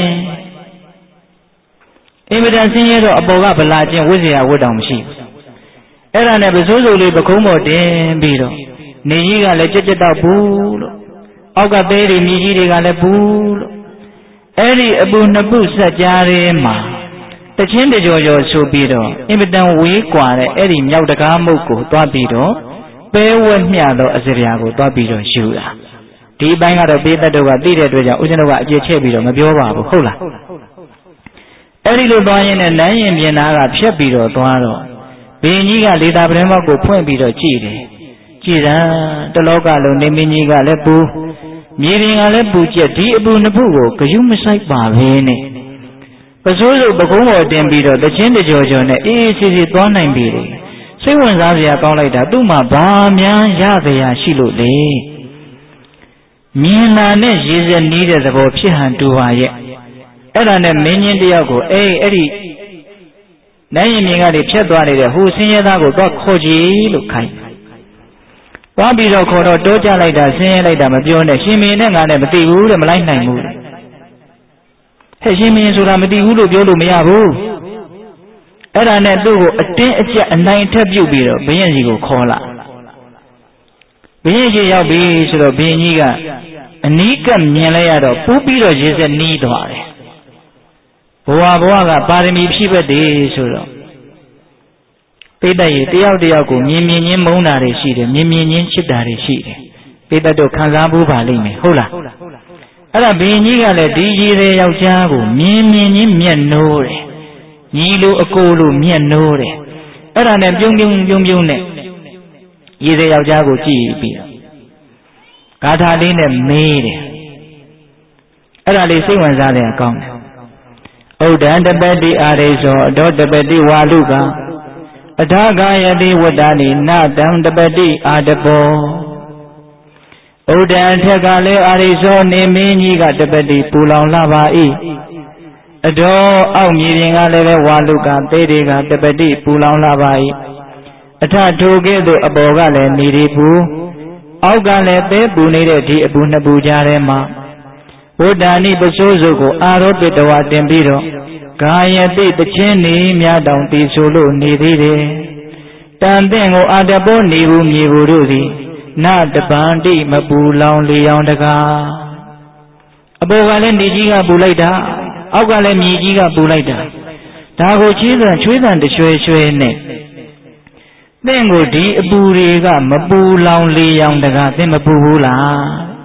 အင်မတန်ဆင်းရဲတော့အပေါ်ကဗလာချင်းဝိဇ္ဇာဝတ်တောင်မရှိဘူးအဲ့ဒါနဲ့ပစိုးစိုးလေးပကုံးပေါ်တင်ပြီးတော့နေကြီးကလည်းကြက်ကြက်တော့ဘူးလို့အောက်ကသေးတွေမြေကြီးတွေကလည်းဘူးလို့အဲ့ဒီအပူနှစ်ပုဆက်ကြားထဲမှာတချင်းတကြော်ကြော်ဆိုပြီးတော့အင်မတန်ဝေးကွာတဲ့အဲ့ဒီမြောက်တကားမုတ်ကိုသွားပြီးတော့ပဲဝက်မျှတော့အစရာကိုသွားပြီးတော့ယူတာဒီအပိုင်းကတော့ပေးတတ်တော့ကသိတဲ့အတွက်ကြောင့်ဦးဇင်းတို့ကအပြည့်ချဲ့ပြီးတော့မပြောပါဘူးဟုတ်လားအဲ့ဒီလိုသွားရင်လည်းလမ်းရင်ပြင်သားကဖြတ်ပြီးတော့သွားတော့ဘင်းကြီးကလေသာပရင်ဘောက်ကိုဖွင့်ပြီးတော့ကြည့်တယ်ကြည်တာတလောကလုံးနေမင်းကြီးကလည်းပူမြေပြင်ကလည်းပူကျက်ဒီအပူနှစ်ခုကိုဂယုမဆိုင်ပါပဲနဲ့ပစိုးစုပ်ပကုံးပေါ်တင်ပြီးတော့တချင်းတကြော်ကြော်နဲ့အေးအေးဆေးဆေးသွားနိုင်ပြီလေစိတ်ဝင်စားစရာကောင်းလိုက်တာသူ့မှာဘာများရစရာရှိလို့လေမြင်လာနဲ့ရေစက်နီးတဲ့သဘောဖြစ်ဟန်တူပါရဲ့အဲ့ဒါနဲ့မင်းကြီးတယောက်ကိုအေးအဲ့ဒီနိုင်ရင်မြင်ကလေးဖြတ်သွားနေတဲ့ဟိုဆင်းရဲသားကိုတော့ခေါ်ကြည့်လို့ခိုင်းသွားပြီးတော့ခေါ်တော့တိုးကြလိုက်တာဆင်းရဲလိုက်တာမပြောနဲ့ရှင်မင်းနဲ့ငါနဲ့မသိဘူးတဲ့မလိုက်နိုင်ဘူးတဲ့ဟဲ့ရှင်မင်းဆိုတာမသိဘူးလို့ပြောလို့မရဘူးအဲ့ဒါနဲ့သူ့ကိုအတင်းအကျပ်အနိုင်ထက်ပြုတ်ပြီးတော့ဘုရင်ကြီးကိုခေါ်လာဘုရင်ကြီးရောက်ပြီဆိုတော့ဘုရင်ကြီးကအနီးကပ်မြင်လိုက်ရတော့ပူးပြီးတော့ရေစက်နီးသွားတယ်ဘဝဘဝကပါရမီဖြည့်ဘက်တည်းဆိုတော့ပိဋကရေတယောက်တယောက်ကိုမြင်မြင်ချင်းမုန်းတာတွေရှိတယ်မြင်မြင်ချင်းချစ်တာတွေရှိတယ်ပိဋကတို့ခံစားဖို့ပါလိမ့်မယ်ဟုတ်လားအဲ့ဒါဘုရင်ကြီးကလည်းဒီကြီးတဲ့ယောက်ျားကိုမြင်မြင်ချင်းမျက်နှိုးတယ်ညီလိုအကိုလိုမျက်နှိုးတယ်အဲ့ဒါနဲ့ပြုံးပြုံးပြုံးပြုံးနဲ့ရေးတဲ့ယောက်ျားကိုကြည့်ပြီးတော့ဂါထာလေးနဲ့မေးတယ်အဲ့ဒါလေးစိတ်ဝင်စားတယ်အကောင်းတယ်ဥဒ္ဒံတပတိအာရိဇောအဒောတပတိဝါလူကအထာဂယတိဝတ္တနိနတံတပတိအာတပောဥဒ္ဒံထက်ကလည်းအာရိဇောနေမင်းကြီးကတပတိပူလောင်လာပါ၏အဒောအောက်မြေပြင်ကလည်းပဲဝါလူကသေးတွေကတပတိပူလောင်လာပါ၏အထထိုကဲ့သို့အပေါ်ကလည်းနေရီပူအောက်ကလည်းပဲပူနေတဲ့ဒီအပူနှစ်ပူကြားထဲမှာဝတ္တဏိပစိုးစုကိုအာရောပိတဝါတင်ပြီးတော့ကာယတိတချင်းနေမြတောင်တီဆိုလို့နေသေးတယ်တန်တဲ့ကိုအာတဘောနေဘူးမြေဘူးတို့သည်နတပန္တိမပူလောင်လေရောင်တကားအပေါ်ကလည်းနေကြီးကပူလိုက်တာအောက်ကလည်းမြေကြီးကပူလိုက်တာဒါကိုချီးစံချွေးစံတရွှဲရွှဲနဲ့သင်ကိုဒီအပူတွေကမပူလောင်လေရောင်တကားသင်မပူဘူးလား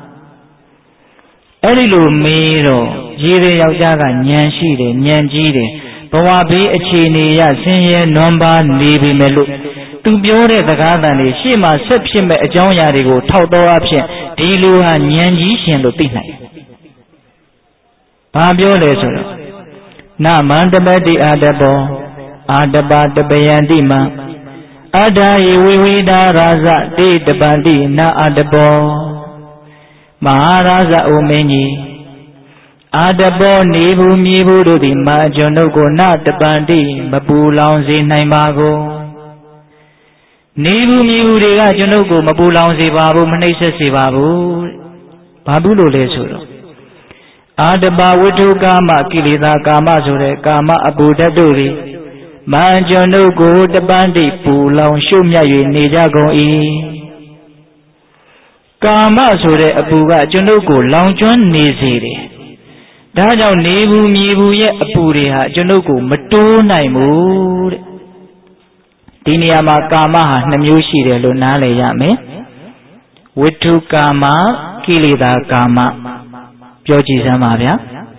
အဲ့ဒီလိုမေးတော့ရေးတဲ့ယောက်ျားကညံရှိတယ်ညံကြီးတယ်ဘဝဘေးအခြေအနေရဆင်းရဲနွမ်းပါနေပြီမဲ့လို့သူပြောတဲ့စကားသံတွေရှေ့မှာဆက်ဖြစ်မဲ့အကြောင်းအရာတွေကိုထောက်တော့အဖြစ်ဒီလူဟာညံကြီးရှင်လို့သိနိုင်ဘာပြောလဲဆိုတော့နမန္တပတိအာတပောအာတပတပယန္တိမအတ္ထာယဝိဝိဒါရာဇတိတပန္တိနာအာတပောမဟာရာဇအိုမင်းကြီးအာတပောနေဘူးမြေဘူးတို့သည်မာကျွန်ုပ်ကိုနတပန္တိမပူလောင်စေနိုင်ပါကိုနေဘူးမြေဘူးတွေကကျွန်ုပ်ကိုမပူလောင်စေပါဘူးမနှိပ်စက်စေပါဘူးဘာဘူးလို့လဲဆိုတော့အာတပဝိထုကာမကိလေသာကာမဆိုတဲ့ကာမအပူဓာတ်တို့သည်မာကျွန်ုပ်ကိုတပန္တိပူလောင်ရှုမြတ်၍နေကြကုန်၏ကာမဆိုတဲ့အပူကကျွန်ုပ်ကိုလောင်ကျွမ်းနေစေတယ်ဒါကြောင့်နေဘူးမြေဘူးရဲ့အပူတွေဟာကျွန်ုပ်ကိုမတိုးနိုင်ဘူးတဲ့ဒီနေရာမှာကာမဟာနှစ်မျိုးရှိတယ်လို့နားလည်ရမယ်ဝိထုကာမကိလေသာကာမပြောကြည့်စမ်းပါဗျာ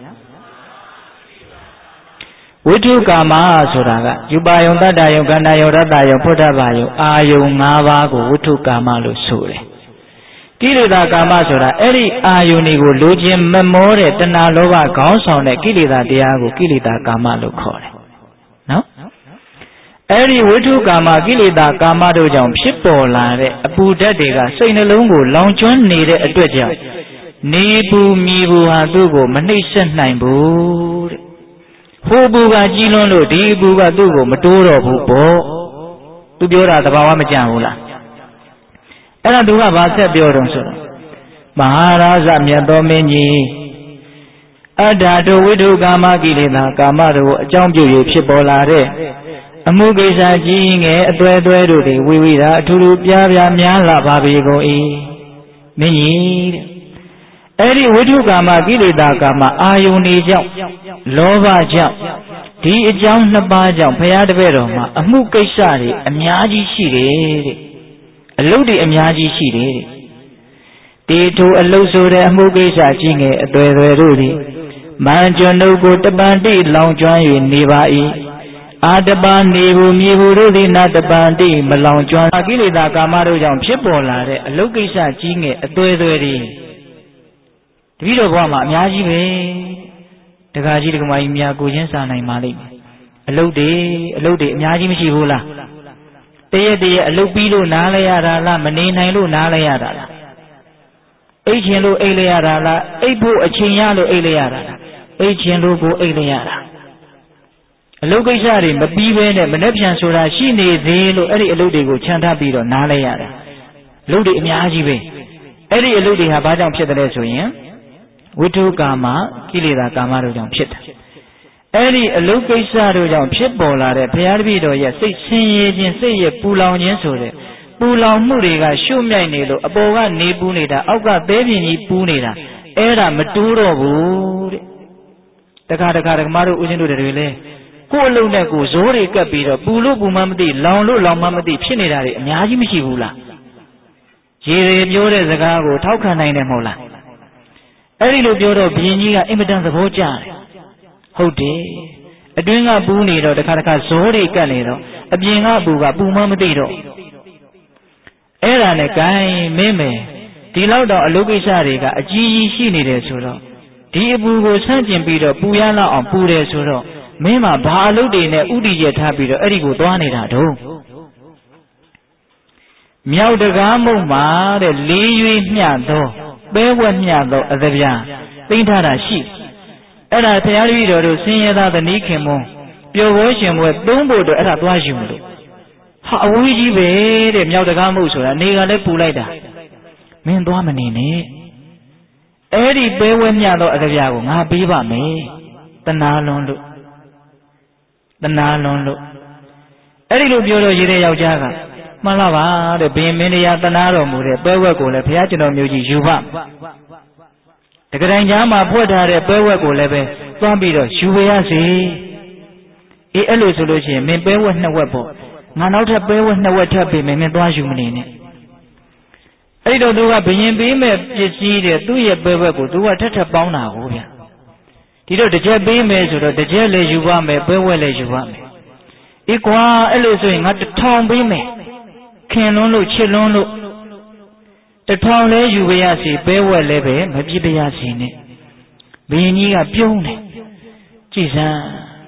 ဝိထုကာမဆိုတာကယူပါယုံတတ္တယုံကန္တယုံရတ္တယုံဖုဒ္ဓဘာယုံအာယုံ၅ပါးကိုဝိထုကာမလို့ဆိုတယ်ကိလေသာကာမဆိုတာအဲ့ဒီအာယုန်တွေကိုလိုချင်မမောတဲ့တဏှာလောဘခေါင်းဆောင်တဲ့ကိလေသာတရားကိုကိလေသာကာမလို့ခေါ်တယ်နော်အဲ့ဒီဝိထုကာမကိလေသာကာမတို့ကြောင့်ဖြစ်ပေါ်လာတဲ့အပူဓာတ်တွေကစိတ်နှလုံးကိုလောင်ကျွမ်းနေတဲ့အတွက်ကြောင့်နေပူမြည်ပူဟာသူ့ကိုမနှိပ်စက်နိုင်ဘူးတဲ့ဟိုပူကကြီးလွန်းလို့ဒီပူကသူ့ကိုမတိုးတော့ဘူးပေါ့သူပြောတာသဘာဝမကျန်ဘူးလားအဲ့ဒါသူကဘာဆက်ပြောတော့ဆိုတော့မဟာရာဇမြတ်တော်မင်းကြီးအတ္တတို့ဝိတုကာမကိလေသာကာမတို့အကြောင်းပြု၍ဖြစ်ပေါ်လာတဲ့အမှုကိစ္စကြီးငယ်အသွဲသွဲတို့သည်ဝိဝိတာအထူးထူးပြားပြားများလာပါပေကုန်၏မင်းကြီးတဲ့အဲ့ဒီဝိတုကာမကိလေသာကာမအာယုန်တွေကြောင့်လောဘကြောင့်ဒီအကြောင်းနှစ်ပါးကြောင့်ဘုရားတပည့်တော်မှာအမှုကိစ္စတွေအများကြီးရှိတယ်တဲ့အလုပ်တွေအများကြီးရှိတယ်တဲ့တေထိုအလုပ်ဆိုတဲ့အမှုကိစ္စကြီးငယ်အသွဲသွဲတို့သည်မံကျွန်ုပ်ကိုတပန်တိလောင်ကျွမ်း၍နေပါ၏အာတပန်နေဘူးမြေဘူးတို့သည်နာတပန်တိမလောင်ကျွမ်းကိလေသာကာမတို့ကြောင့်ဖြစ်ပေါ်လာတဲ့အလုပ်ကိစ္စကြီးငယ်အသွဲသွဲတွေတပည့်တော်ဘဝမှာအများကြီးပဲတခါကြီးတခါမကြီးများကိုချင်းစားနိုင်ပါလိမ့်မယ်အလုပ်တွေအလုပ်တွေအများကြီးမရှိဘူးလားတရက်တရက်အလုပ်ပြီးလို့နားလဲရတာလားမနေနိုင်လို့နားလဲရတာလားအိတ်ချင်လို့အိတ်လဲရတာလားအိတ်ဖို့အချိန်ရလို့အိတ်လဲရတာလားအိတ်ချင်လို့ကိုအိတ်လဲရတာအလုပ်ကိစ္စတွေမပြီးဘဲနဲ့မနှက်ပြန်ဆိုတာရှိနေသေးလို့အဲ့ဒီအလုပ်တွေကိုခြံထားပြီးတော့နားလဲရတာအလုပ်တွေအများကြီးပဲအဲ့ဒီအလုပ်တွေဟာဘာကြောင့်ဖြစ်တယ်လဲဆိုရင်ဝိတုကာမကိလေသာကာမတို့ကြောင့်ဖြစ်တယ်အဲ့ဒီအလုကိစ္စတို့ကြောင့်ဖြစ်ပေါ်လာတဲ့ဘုရားတပည့်တော်ရဲ့စိတ်ဆင်းရဲခြင်းစိတ်ရဲ့ပူလောင်ခြင်းဆိုတဲ့ပူလောင်မှုတွေကရှုမြိုက်နေလို့အပေါ်ကနေပူနေတာအောက်ကသဲပြင်းကြီးပူနေတာအဲ့ဒါမတိုးတော့ဘူးတဲ့တခါတခါဓမ္မတို့ဦးဇင်းတို့တွေလည်းကိုယ်အလုံးနဲ့ကိုယ်ဇိုးတွေကပ်ပြီးတော့ပူလို့ပူမှမသိလောင်လို့လောင်မှမသိဖြစ်နေတာတွေအများကြီးမရှိဘူးလားရေတွေပြောတဲ့စကားကိုထောက်ခံနိုင်တယ်မဟုတ်လားအဲ့ဒီလိုပြောတော့ဘုရင်ကြီးကအင်မတန်သဘောကျတယ်ဟုတ်တယ်အတွင်းကပူနေတော့တခါတခါဇိုးတွေကပ်နေတော့အပြင်ကပူကပူမှမသိတော့အဲ့ဒါနဲ့ gain မင်းမယ်ဒီလောက်တော့အလုပ်ကိစ္စတွေကအကြီးကြီးရှိနေတယ်ဆိုတော့ဒီအပူကိုဆန့်ကျင်ပြီးတော့ပူရလောက်အောင်ပူတယ်ဆိုတော့မင်းမှာဘာအလုပ်တွေနဲ့ဥတီရထားပြီးတော့အဲ့ဒီကိုသွားနေတာတော့မြောက်တကားမုံမှာတဲ့လေးရွေးမျှသောပဲဝက်မျှသောအသဗျာသိမ့်ထားတာရှိအဲ့ဒါဘုရားတပည့်တော်တို့ဆင်းရဲသားသနီးခင်မွန်းပျော်ဘောရှင်ဘွယ်သုံးဖို့တော့အဲ့ဒါသွားယူမလို့ဟာအဝေးကြီးပဲတဲ့မြောက်တကားမုံဆိုတာနေကလည်းပူလိုက်တာမင်းသွားမနေနဲ့အဲ့ဒီပဲဝက်မျှသောအသဗျာကိုငါပေးပါမယ်တနာလွန်လို့တနာလွန်လို့အဲ့ဒီလိုပြောတော့ရေးတဲ့ယောက်ျားကမှန်လားပါတဲ့ဘုရင်မင်းတရားတနာတော်မူတဲ့ပဲဝက်ကိုလည်းဘုရားကျွန်တော်မျိုးကြီးယူပါတကယ်တိုင်ကြားမှာဖွက်ထားတဲ့ပဲဝက်ကိုလည်းပဲသွားပြီးတော့ယူဝရစေအေးအဲ့လိုဆိုလို့ရှိရင်မင်းပဲဝက်နှစ်ဝက်ပေါ့ငါနောက်ထပ်ပဲဝက်နှစ်ဝက်ထပ်ပေးမယ်မင်းသွားယူမနေနဲ့အဲ့တော့သူကဘုရင်ပေးမဲ့ပစ္စည်းတဲ့သူ့ရဲ့ပဲဝက်ကိုသူကထပ်ထပ်ပေါင်းတာကိုဗျဒီတော့တစ်ချက်ပေးမယ်ဆိုတော့တစ်ချက်လည်းယူပါမယ်ပဲဝက်လည်းယူပါမယ်အေးကွာအဲ့လိုဆိုရင်ငါတစ်ထောင်ပေးမယ်ခင်လွန်းလို့ချစ်လွန်းလို့တထောင်လဲယူပါရစီပဲဝက်လည်းပဲမပြစ်ပါရစီနဲ့ဘုရင်ကြီးကပြုံးတယ်ကြည်စမ်း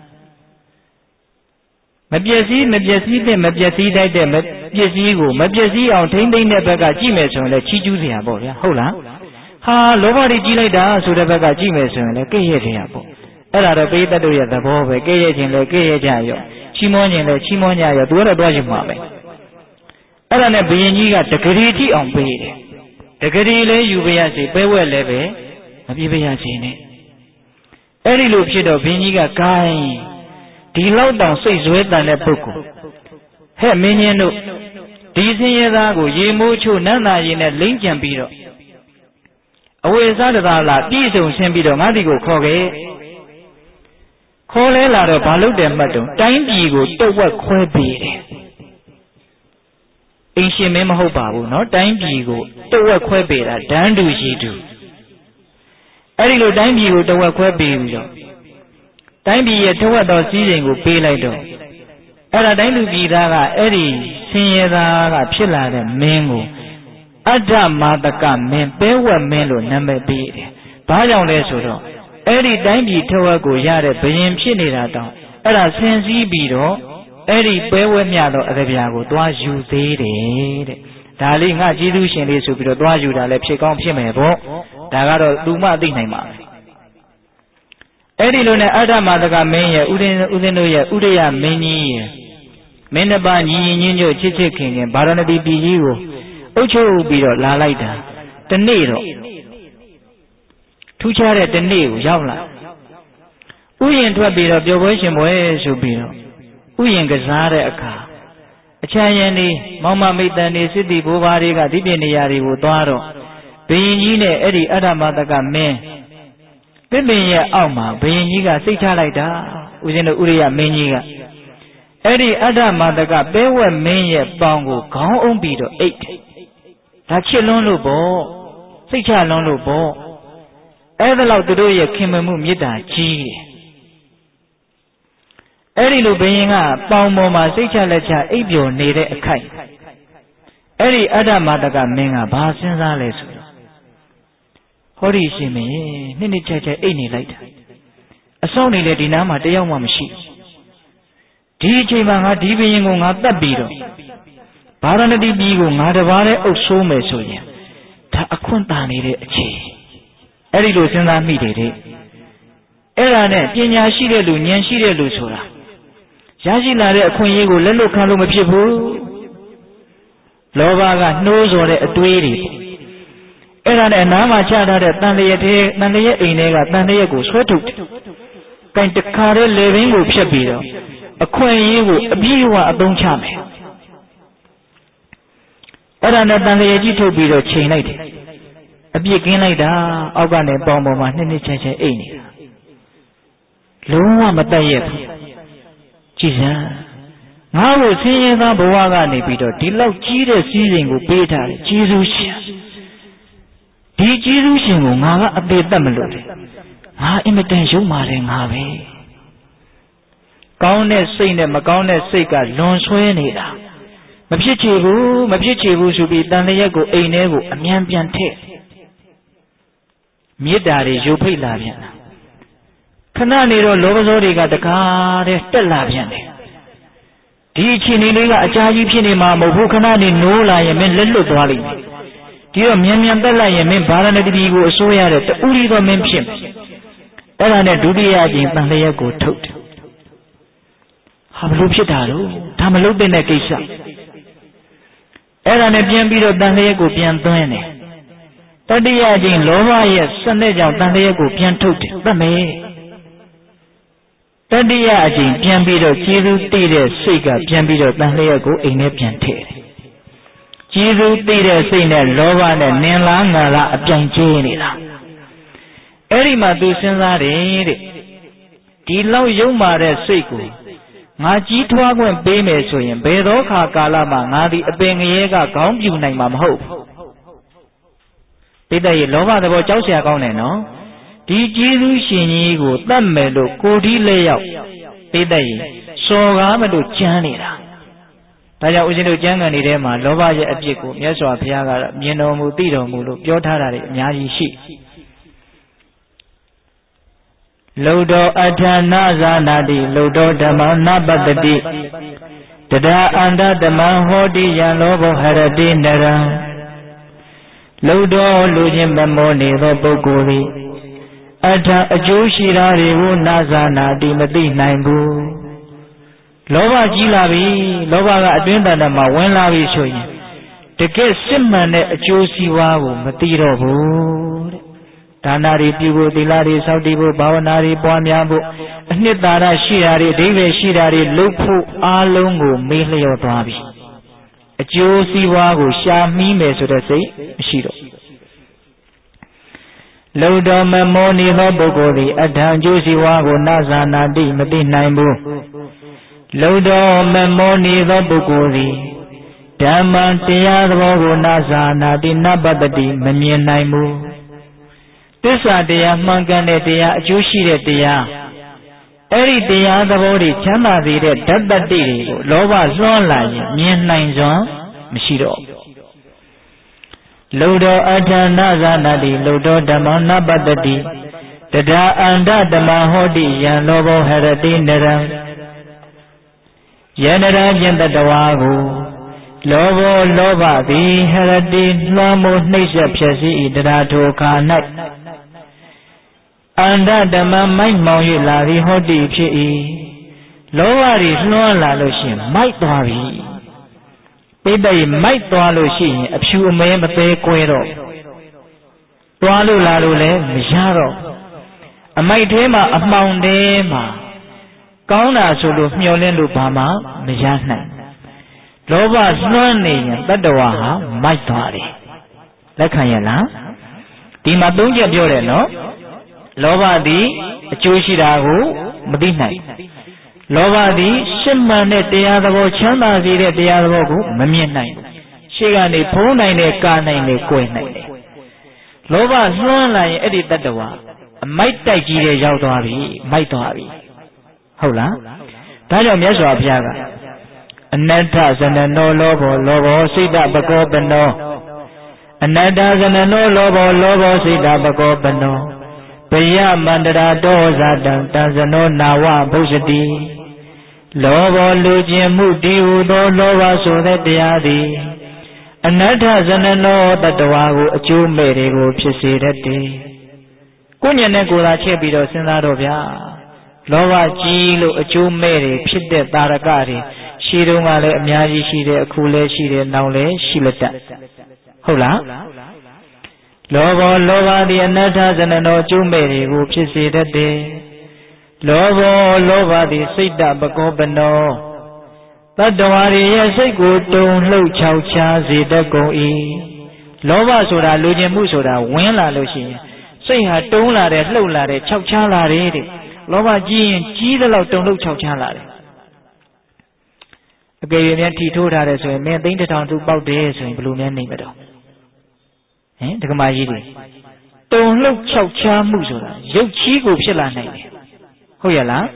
မပျက်စီးမပျက်စီးတဲ့မပျက်စီးတတ်တဲ့ပစ္စည်းကိုမပျက်စီးအောင်ထိမ့်သိမ့်တဲ့ဘက်ကကြည့်မယ်ဆိုရင်လည်းချီးကျူးစရာပေါ့ဗျာဟုတ်လားဟာလောဘတွေကြီးလိုက်တာဆိုတဲ့ဘက်ကကြည့်မယ်ဆိုရင်လည်းကဲ့ရဲ့တယ်ပေါ့အဲ့ဒါတော့ပိဋကတ်တို့ရဲ့သဘောပဲကဲ့ရဲ့ခြင်းလည်းကဲ့ရဲ့ကြရောချီးမွမ်းခြင်းလည်းချီးမွမ်းကြရောသူကတော့တွားယူမှာပဲအဲ့ဒါနဲ့ဘုရင်ကြီးကတဂရီထိအောင်ပေးတယ်တဂရီလည်းယူပါရစေပဲဝက်လည်းပဲမပြစ်ပါရစေနဲ့အဲ့ဒီလိုဖြစ်တော့ဘုရင်ကြီးကဂိုင်းဒီလောက်တောင်စိတ်ဇွဲတန်တဲ့ပုဂ္ဂိုလ်ဟဲ့မင်းကြီးတို့ဒီဆင်းရဲသားကိုရေမိုးချို့နန်းသာရည်နဲ့လိမ့်ကြံပြီးတော့အဝေစားတသားလားပြည့်စုံရှင်းပြီးတော့ငါဒီကိုခေါ်ခဲ့ခေါ်လဲလာတော့ဘာလုပ်တယ်မှတ်တော့တိုင်းပြည်ကိုတုတ်ဝက်ခွဲပေးတယ်အင်းရှင်မင်းမဟုတ်ပါဘူးเนาะတိုင်းပြည်ကိုတုတ်ဝက်ခွဲပေးတာဒန်းတူရှိတူအဲ့ဒီလိုတိုင်းပြည်ကိုတုတ်ဝက်ခွဲပေးပြီးတော့တိုင်းပြည်ရဲ့ထဝက်တော်စည်းစိမ်ကိုပေးလိုက်တော့အဲ့ဒါတိုင်းလူပြည်သားကအဲ့ဒီဆင်းရဲသားကဖြစ်လာတဲ့မင်းကိုအတ္တမာတကမင်းပဲဝက်မင်းလို့နာမည်ပေးတယ်။ဘာကြောင့်လဲဆိုတော့အဲ့ဒီတိုင်းပြည်ထဝက်ကိုရတဲ့ဘုရင်ဖြစ်နေတာတောင်အဲ့ဒါဆင်းစည်းပြီးတော့အဲ့ဒီပဲဝက်မြသောအသဗျာကိုသွားယူသေးတယ်တဲ့။ဒါလေးငါကျေးဇူးရှင်လေးဆိုပြီးတော့သွားယူတာလည်းဖြစ်ကောင်းဖြစ်မယ်ပေါ့။ဒါကတော့သူမှသိနိုင်ပါမယ်။အဲ့ဒီလိုနဲ့အတ္တမာတကမင်းရဲ့ဥဒင်းဥဒင်းတို့ရဲ့ဥဒယမင်းကြီးရဲ့မင်းတစ်ပါးညီညီညွတ်ညွတ်ချစ်ချစ်ခင်ခင်ဗာရဏသီပြည်ကြီးကိုအုပ်ချုပ်ပြီးတော့လာလိုက်တာတနေ့တော့ထူးခြားတဲ့တနေ့ကိုရောက်လာဥယျာဉ်ထွက်ပြီးတော့ပျော်ပွဲရှင်ပွဲဆိုပြီးတော့ဥယျာဉ်ကစားတဲ့အခါအချမ်းရံနေမောင်မမိတ်တန်နေစစ်တီဘိုးဘာတွေကဒီပြနေရာတွေကိုသွားတော့ဘုရင်ကြီးနဲ့အဲ့ဒီအဋ္ဌမတကမင်းသစ်ပင်ရဲ့အောက်မှာဘုရင်ကြီးကစိတ်ချလိုက်တာဦးဇင်းတို့ဥရိယမင်းကြီးကအဲ့ဒီအဋ္ဌမတကပဲဝက်မင်းရဲ့ပေါင်ကိုခေါင်းအုံးပြီးတော့အိတ်ဒါချစ်လွန်းလို့ပေါ့စိတ်ချလွန်းလို့ပေါ့အဲ့ဒါလောက်သူတို့ရဲ့ခင်မမှုမေတ္တာကြီးတယ်အဲ့ဒီလိုဘုရင်ကပေါင်ပေါ်မှာစိတ်ချလက်ချအိပ်ပျော်နေတဲ့အခိုက်အဲ့ဒီအဋ္ဌမတကမင်းကဘာစဉ်းစားလဲဆိုတော့ဟောဒီရှင်မင်းနှစ်နှစ်ချက်ချက်အိပ်နေလိုက်တာအဆောင်နေလေဒီနားမှာတယောက်မှမရှိဒီအချိန်မှာငါဒီဘုရင်ကိုငါတတ်ပြီးတော့ဗာရဏသီပြည်ကိုငါတပါးနဲ့အုပ်ဆိုးမယ်ဆိုရင်ဒါအခွင့်တာနေတဲ့အချိန်အဲ့ဒီလိုစဉ်းစားမိတယ်တဲ့အဲ့ဒါနဲ့ပညာရှိတဲ့လူဉာဏ်ရှိတဲ့လူဆိုတာရရှိလာတဲ့အခွင့်အရေးကိုလက်လွတ်ခံလို့မဖြစ်ဘူးလောဘကနှိုးဆော်တဲ့အတွေးတွေအဲ့ဒါနဲ့အနားမှာချထားတဲ့တန်လျက်သေးတန်လျက်အိမ်တွေကတန်လျက်ကိုဆွဲထုတ်တယ်။ကင်တခါတဲ့လေဘင်းကိုဖြတ်ပြီးတော့အခွင့်အရေးကိုအပြည့်အဝအသုံးချမယ်။အဲ့ဒါနဲ့တန်လျက်ကြီးထုတ်ပြီးတော့ချိန်လိုက်တယ်။အပြစ်ကင်းလိုက်တာအောက်ကနေပေါင်ပေါ်မှာနှစ်နှစ်ချဲချဲအိတ်နေတာ။လုံးဝမတတ်ရဲ့ဘူး။ကြည်စမ်းငါ့ကိုဆင်းရဲသားဘဝကနေပြီးတော့ဒီလောက်ကြီးတဲ့စည်းစိမ်ကိုပေးထားတယ်ကျေးဇူးရှင်ဒီကျေးဇူးရှင်ကိုငါကအသေးသက်မလို့တယ်ငါအင်မတန်ယုံပါတယ်ငါပဲကောင်းတဲ့စိတ်နဲ့မကောင်းတဲ့စိတ်ကလွန်ဆွဲနေတာမဖြစ်ချေဘူးမဖြစ်ချေဘူးဆိုပြီးတန်လျက်ကိုအိမ်ထဲကိုအမြန်ပြန်ထည့်မေတ္တာတွေရုပ်ဖိတ်လာပြန်တာခဏနေတော့လောဘဇောတွေကတကားတဲ့တက်လာပြန်တယ်ဒီအချိန်လေးကအကြာကြီးဖြစ်နေမှာမဟုတ်ဘူးခဏနေနိုးလာရင်မင်းလက်လွတ်သွားလိမ့်မယ်ဒီတော့မြန်မြန်တက်လိုက်ရင်မင်းဗာရဏသီကိုအစိုးရတဲ့တူရီတော်မင်းဖြစ်မယ်အဲ့ဒါနဲ့ဒုတိယအကြိမ်တန်လျက်ကိုထုတ်တယ်ဟာဘလို့ဖြစ်တာလို့ဒါမလုပ်တဲ့ကိစ္စအဲ့ဒါနဲ့ပြန်ပြီးတော့တန်လျက်ကိုပြန်သွင်းတယ်တတိယအကြိမ်လောဘရဲ့စနစ်ကြောင့်တန်လျက်ကိုပြန်ထုတ်တယ်သတ်မယ်တတိယအကြိမ်ပြန်ပြီးတော့ကျေးဇူးတည်တဲ့စိတ်ကပြန်ပြီးတော့တန်လျက်ကိုအိမ်ထဲပြန်ထည့်တယ်ကျေးဇူးတည်တဲ့စိတ်နဲ့လောဘနဲ့နင်လားငါလားအပြိုင်ကျဲနေတာအဲ့ဒီမှာသူစဉ်းစားတယ်တဲ့ဒီလောက်ယုံမာတဲ့စိတ်ကိုငါကြီးထွားခွင့်ပေးမယ်ဆိုရင်ဘယ်တော့ခါကာလမှာငါဒီအပင်ငရဲကခေါင်းပြူနိုင်မှာမဟုတ်ဘူးပိဋကရဲ့လောဘသဘောကြောက်เสียကောင်းတယ်နော်ဒီကျေးဇူးရှင်ကြီးကိုတတ်မယ်လို့ကိုဒီလက်ရောက်ပိဋကရဲ့စော်ကားမလို့ကြမ်းနေတာဒါကြောင့်ဦးဇင်းတို့ကျမ်းဂန်တွေထဲမှာလောဘရဲ့အပြစ်ကိုမြတ်စွာဘုရားကတော့မြင်တော်မူသိတော်မူလို့ပြောထားတာတွေအများကြီးရှိလောတောအထာနာဇာနာတိလောတောဓမ္မနာပတ္တိတဒါအန္တဓမ္မဟောတိယံလောဘောဟရတိနရံလောတောလူချင်းမမောနေသောပုဂ္ဂိုလ်သည်အထာအကျိုးရှိတာတွေကိုနာဇာနာတိမသိနိုင်ဘူးလောဘကြီးလာပြီလောဘကအတွင်းတဏ္ဍမှာဝင်လာပြီဆိုရင်တကယ်စစ်မှန်တဲ့အကျိုးစီးပွားကိုမသိတော့ဘူးတဲ့ဒါနတွေပြုဖို့သီလတွေစောင့်တည်ဖို့ဘာဝနာတွေပွားများဖို့အနှစ်သာရရှိတာတွေအဓိပ္ပာယ်ရှိတာတွေလုပ်ဖို့အားလုံးကိုမေ့လျော့သွားပြီအကျိုးစီးပွားကိုရှာမှီးမယ်ဆိုတဲ့စိတ်မရှိတော့လောတော်မမောနေသောပုဂ္ဂိုလ်သည်အထံအကျိုးစီးပွားကိုနာဇာနာတိမသိနိုင်ဘူးလောတော်မမောနေသောပုဂ္ဂိုလ်သည်ဓမ္မတရားသဘောကိုနာဇာနာတိနပတ္တိမမြင်နိုင်ဘူးသစ္စာတရားမှန်ကန်တဲ့တရားအကျိုးရှိတဲ့တရားအဲ့ဒီတရားသဘောတွေချမ်းသာစေတဲ့ဓာတ်တတိတွေကိုလောဘလွှမ်းလာရင်မြင်နိုင်စွမ်းမရှိတော့လောတော်အထာနာဇာနာတိလောတော်ဓမ္မနပတ္တိတဒါအန္တဓမ္မဟောတိယံလောဘောဟရတိနရံယန္တရာကျင့်တတဝါကိုလောဘောလောဘသည်ဟရတိလွှမ်းမိုးနှိပ်စက်ဖြစ်စီ၏တရားထိုခါ၌အန္တဓမ္မမိုက်မောင်၍လာသည်ဟောတိဖြစ်၏လောဘတွေလွှမ်းလာလို့ရှိရင်မိုက်သွားပြီပိဋကရေမိုက်သွားလို့ရှိရင်အဖြူအမဲမသေးကွဲတော့သွားလို့လာလို့လည်းမရတော့အမိုက်ထဲမှာအမှောင်ထဲမှာကောင်းတာဆိုလို့မျှော်လင့်လို့ဘာမှမရနိုင်လောဘလွှမ်းနေရင်တတ္တဝါဟာမိုက်သွားတယ်လက်ခံရလားဒီမှာသုံးချက်ပြောတယ်နော်လောဘသည်အကျိုးရှိတာကိုမသိနိုင်လောဘသည်ရှင်းမှန်တဲ့တရားသဘောချမ်းသာစေတဲ့တရားသဘောကိုမမြင်နိုင်ရှေ့ကနေဖုံးနိုင်တယ်ကာနိုင်တယ်ကိုယ်နိုင်တယ်လောဘလွှမ်းလာရင်အဲ့ဒီတတ္တဝါအမိုက်တိုက်ကြီးတဲ့ရောက်သွားပြီမိုက်သွားပြီဟုတ်လားဒါကြောင့်မြတ်စွာဘုရားကအနတ္ထဇနနောလောဘောလောဘောစိတ်တပကောပနောအနတ္တဇနနောလောဘောလောဘောစိတ်တပကောပနောပယမန္တရာတောဇာတံတံဇနောနာဝဘုဇတိလောဘောလူခြင်းမှုတည်ဟူသောလောဘဆိုတဲ့တရားသည်အနတ္ထဇနနောတတ္တဝါကိုအကျိုးမဲ့တွေကိုဖြစ်စေတတ်တယ်ကိုညံနဲ့ကိုယ်သာချက်ပြီးတော့စဉ်းစားတော့ဗျာလောဘကြီးလို့အကျိုးမဲ့တွေဖြစ်တဲ့တာရကတွေရှိတုန်းကလည်းအများကြီးရှိတယ်အခုလည်းရှိတယ်နောက်လည်းရှိလက်တတ်ဟုတ်လားလောဘလောဘသည်အနတ္ထဇနနောအကျိုးမဲ့တွေကိုဖြစ်စေတတ်တယ်လောဘလောဘသည်စိတ်တပကောပနောတတ္တဝါရဲ့စိတ်ကိုတုံလှုပ်ခြောက်ခြားစေတတ်ကုန်၏လောဘဆိုတာလူကျင်မှုဆိုတာဝင်လာလို့ရှိရင်စိတ်ဟာတုံးလာတယ်လှုပ်လာတယ်ခြောက်ခြားလာတယ်တဲ့လောဘကြီးရင်ကြီးသလောက်တုံလှုပ်ခြောက်ခြားလာတယ်အကယ်၍များထီထိုးထားတယ်ဆိုရင်မင်းသိန်းတစ်ထောင်သူပေါက်တယ်ဆိုရင်ဘယ်လိုများနေမတော့ဟင်ဒကမာကြီးတွေတုံလှုပ်ခြောက်ခြားမှုဆိုတာရုပ်ချီးကိုဖြစ်လာနိုင်တယ်ဟုတ်ရလား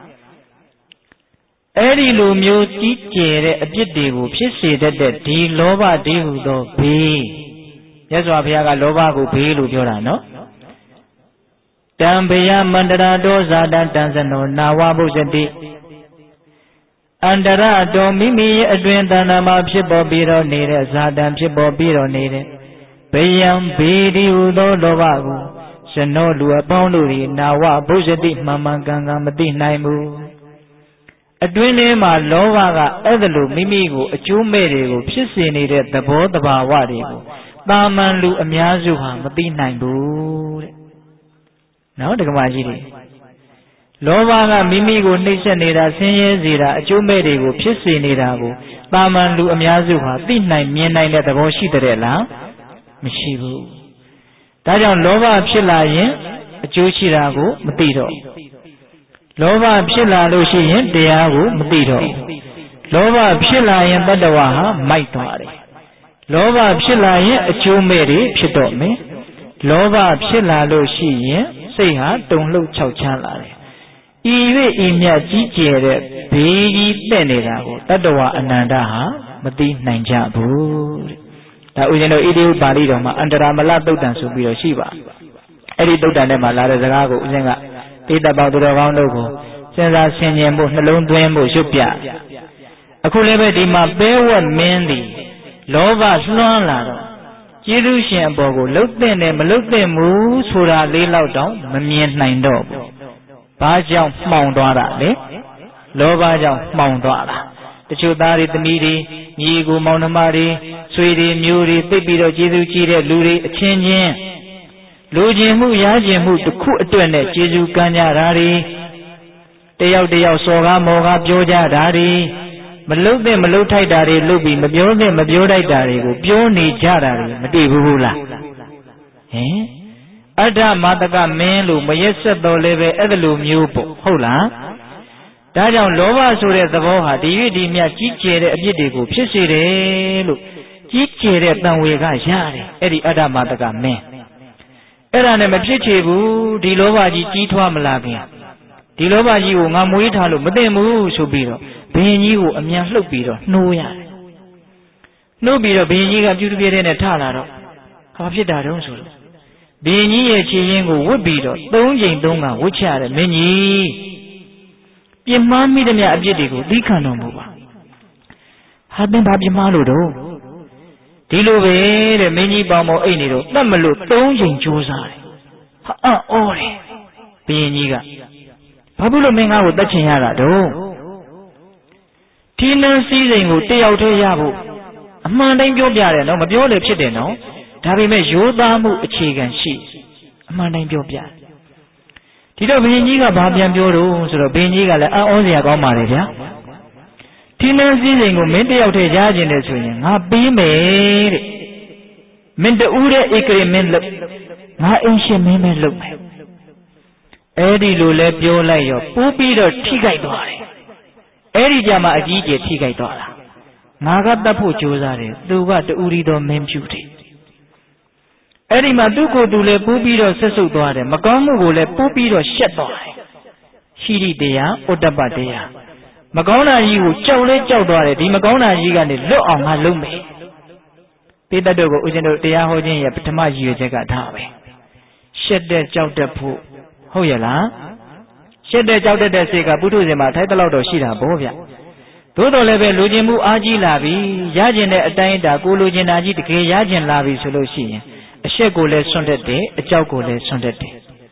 အဲ့ဒီလိုမျိုးကြီးကျယ်တဲ့အပြစ်တွေကိုဖြစ်စေတတ်တဲ့ဒီလောဘတည်းဟူသောဘေးမြတ်စွာဘုရားကလောဘကိုဘေးလို့ပြောတာနော်တံဘယမန္တရာတောဇာတတံဇနောနာဝဘုဇတိအန္တရတော်မိမိရဲ့အတွင်တဏ္ဍာမှာဖြစ်ပေါ်ပြီးတော့နေတဲ့ဇာတံဖြစ်ပေါ်ပြီးတော့နေတဲ့ဘယံဘေးဒီဟူသောလောဘကိုရှင်တော်လူအပေါင်းတို့၏နာဝဘုဇတိမှန်မှန်ကန်ကန်မသိနိုင်ဘူးအတွင်းထဲမှာလောဘကအဲ့ဒါလိုမိမိကိုအကျိုးမဲ့တွေကိုဖြစ်စေနေတဲ့သဘောတဘာဝတွေကိုတာမန်လူအများစုဟာမသိနိုင်ဘူးတဲ့နော်ဒကမာကြီးတွေလောဘကမိမိကိုနှိပ်စက်နေတာဆင်းရဲစေတာအကျိုးမဲ့တွေကိုဖြစ်စေနေတာကိုတာမန်လူအများစုဟာသိနိုင်မြင်နိုင်တဲ့သဘောရှိတဲ့လားမရှိဘူးဒါကြောင့်လောဘဖြစ်လာရင်အကျိုးရှိတာကိုမသိတော့လောဘဖြစ်လာလို့ရှိရင်တရားကိုမသိတော့လောဘဖြစ်လာရင်တတ္တဝါဟာမိုက်သွားတယ်လောဘဖြစ်လာရင်အကျိုးမဲ့တွေဖြစ်တော့မယ်လောဘဖြစ်လာလို့ရှိရင်စိတ်ဟာတုန်လှုပ်ခြောက်ခြားလာတယ်ဤ၍ဤမြတ်ကြီးကျယ်တဲ့ဘေးကြီးတဲ့နေတာကိုတတ္တဝါအနန္တဟာမသိနိုင်ကြဘူးတဲ့ဒါဥစဉ်တို့ဣတိဥပါဠိတော်မှာအန္တရာမလသုတ်တံဆိုပြီးတော့ရှိပါအဲ့ဒီသုတ်တံထဲမှာလာတဲ့စကားကိုဥစဉ်ကတိတ္တပေါသူတော်ကောင်းတို့ကိုစဉ်းစားဆင်ခြင်ဖို့နှလုံးသွင်းဖို့ရွတ်ပြအခုလည်းပဲဒီမှာပဲဝက်မင်းသည်လောဘလွှမ်းလာတော့ကျေးဇူးရှင်အပေါ်ကိုလှုပ်တဲ့နဲ့မလှုပ်တဲ့ဘူးဆိုတာလေးလောက်တောင်မမြင်နိုင်တော့ဘူးဘာကြောင့်မှောင်သွားတာလဲလောဘကြောင့်မှောင်သွားတာတချို့သားတွေသမီးတွေညီကိုမောင်နှမတွေဆွေတွေမျိုးတွေသိပြီးတော့ကျေးဇူးကြီးတဲ့လူတွေအချင်းချင်းလူချင်းမှုရားချင်းမှုတစ်ခုအတွက်နဲ့ကျေးဇူးကမ်းကြတာတွေတယောက်တယောက်စော်ကားမော်ကားပြောကြတာတွေမလုတ်တဲ့မလုတ်ထိုက်တာတွေလုတ်ပြီးမပြောတဲ့မပြောထိုက်တာတွေကိုပြောနေကြတာတွေမတွေ့ဘူးဘူးလားဟင်အတ္တမာတကမင်းလို့မရက်ဆက်တော်လည်းပဲအဲ့လိုမျိုးပေါ့ဟုတ်လားဒါကြောင့်လောဘဆိုတဲ့သဘောဟာဒီ၍ဒီမြတ်ကြီးကျယ်တဲ့အပြစ်တွေကိုဖြစ်စေတယ်လို့ကြီးကျယ်တဲ့တန်ဝေကရတယ်အဲ့ဒီအတ္တမာတကမင်းအဲ့ဒါနဲ့မဖြစ်ချေဘူးဒီလောဘကြီးကြီးထွားမလာခင်ဒီလောဘကြီးကိုငါမွေးထားလို့မသိဘူးဆိုပြီးတော့ဘုရင်ကြီးကိုအမြန်လှုပ်ပြီးတော့နှိုးရတယ်နှိုးပြီးတော့ဘုရင်ကြီးကပြုတပြည့်တဲ့နဲ့ထလာတော့ဘာဖြစ်တာတုံးဆိုလို့ဘုရင်ကြီးရဲ့ခြေရင်းကိုဝတ်ပြီးတော့သုံးချိန်သုံးကဝတ်ချရတယ်မင်းကြီးပြင်းမှားမိတဲ့မြအပြစ်တွေကိုသိခံတော်မူပါဟာသင်ဘာပြင်းမှားလို့တော့ဒီလိုပဲတဲ့မင်းကြီးပေါင်းပေါင်းအိတ်နေတော့တတ်မလို့သုံးချိန်ကြိုးစားတယ်ဟာအော်တယ်ဘုရင်ကြီးကဘာဖြစ်လို့မင်းကားကိုတတ်ချင်ရတာတော့ထီးနှံစည်းစိမ်ကိုတယောက်တည်းရဖို့အမှန်တိုင်းပြောပြတယ်နော်မပြောလည်းဖြစ်တယ်နော်ဒါပေမဲ့ရိုးသားမှုအခြေခံရှိအမှန်တိုင်းပြောပြဒီတော့ဘုရင်ကြီးကဘာပြန်ပြောတော့ဆိုတော့ဘုရင်ကြီးကလည်းအံ့ဩစရာကောင်းပါလေဗျာထင်းနှင်းစည်းစိမ်ကိုမင်းတယောက်တည်းကြားကျင်တယ်ဆိုရင်ငါပေးမယ်တဲ့မင်းတူတဲ့ဧကရေမင်းလို့ငါအင်းရှင်မင်းပဲလုပ်မယ်အဲ့ဒီလိုလဲပြောလိုက်ရောပိုးပြီးတော့ထိခိုက်သွားတယ်အဲ့ဒီကြမှာအကြီးကျယ်ထိခိုက်သွားတာငါကတတ်ဖို့ကြိုးစားတယ်သူကတူရီတော်မင်းဖြူတယ်အဲ့ဒီမှာသူ့ကိုယ်သူလည်းပိုးပြီးတော့ဆက်ဆုပ်သွားတယ်မကောင်းမှုကိုလည်းပိုးပြီးတော့ရှက်သွားတယ်ရှိရိတရားဥတ္တပတရားမကောင်းတာကြီးကိုကြောက်လဲကြောက်သွားတယ်ဒီမကောင်းတာကြီးကနေလွတ်အောင်ငါလုပ်မယ်ပိဋကတ်တို့ကိုဦးဇင်းတို့တရားဟောခြင်းရဲ့ပထမရည်ရွယ်ချက်ကဒါပဲရှက်တဲ့ကြောက်တဲ့ဖို့ဟုတ်ရဲ့လားရှက်တဲ့ကြောက်တဲ့စိတ်ကပုထုဇဉ်မှာထိုက်တလောက်တော့ရှိတာဗောဗျသို့တော်လည်းပဲလူကျင်မှုအားကြီးလာပြီရကျင်တဲ့အတိုင်းအတာကိုလူကျင်တာကြီးတကယ်ရကျင်လာပြီဆိုလို့ရှိရင်အရှက်ကိုလည်းဆွန့်တတ်တယ်အကြောက်ကိုလည်းဆွန့်တတ်တယ်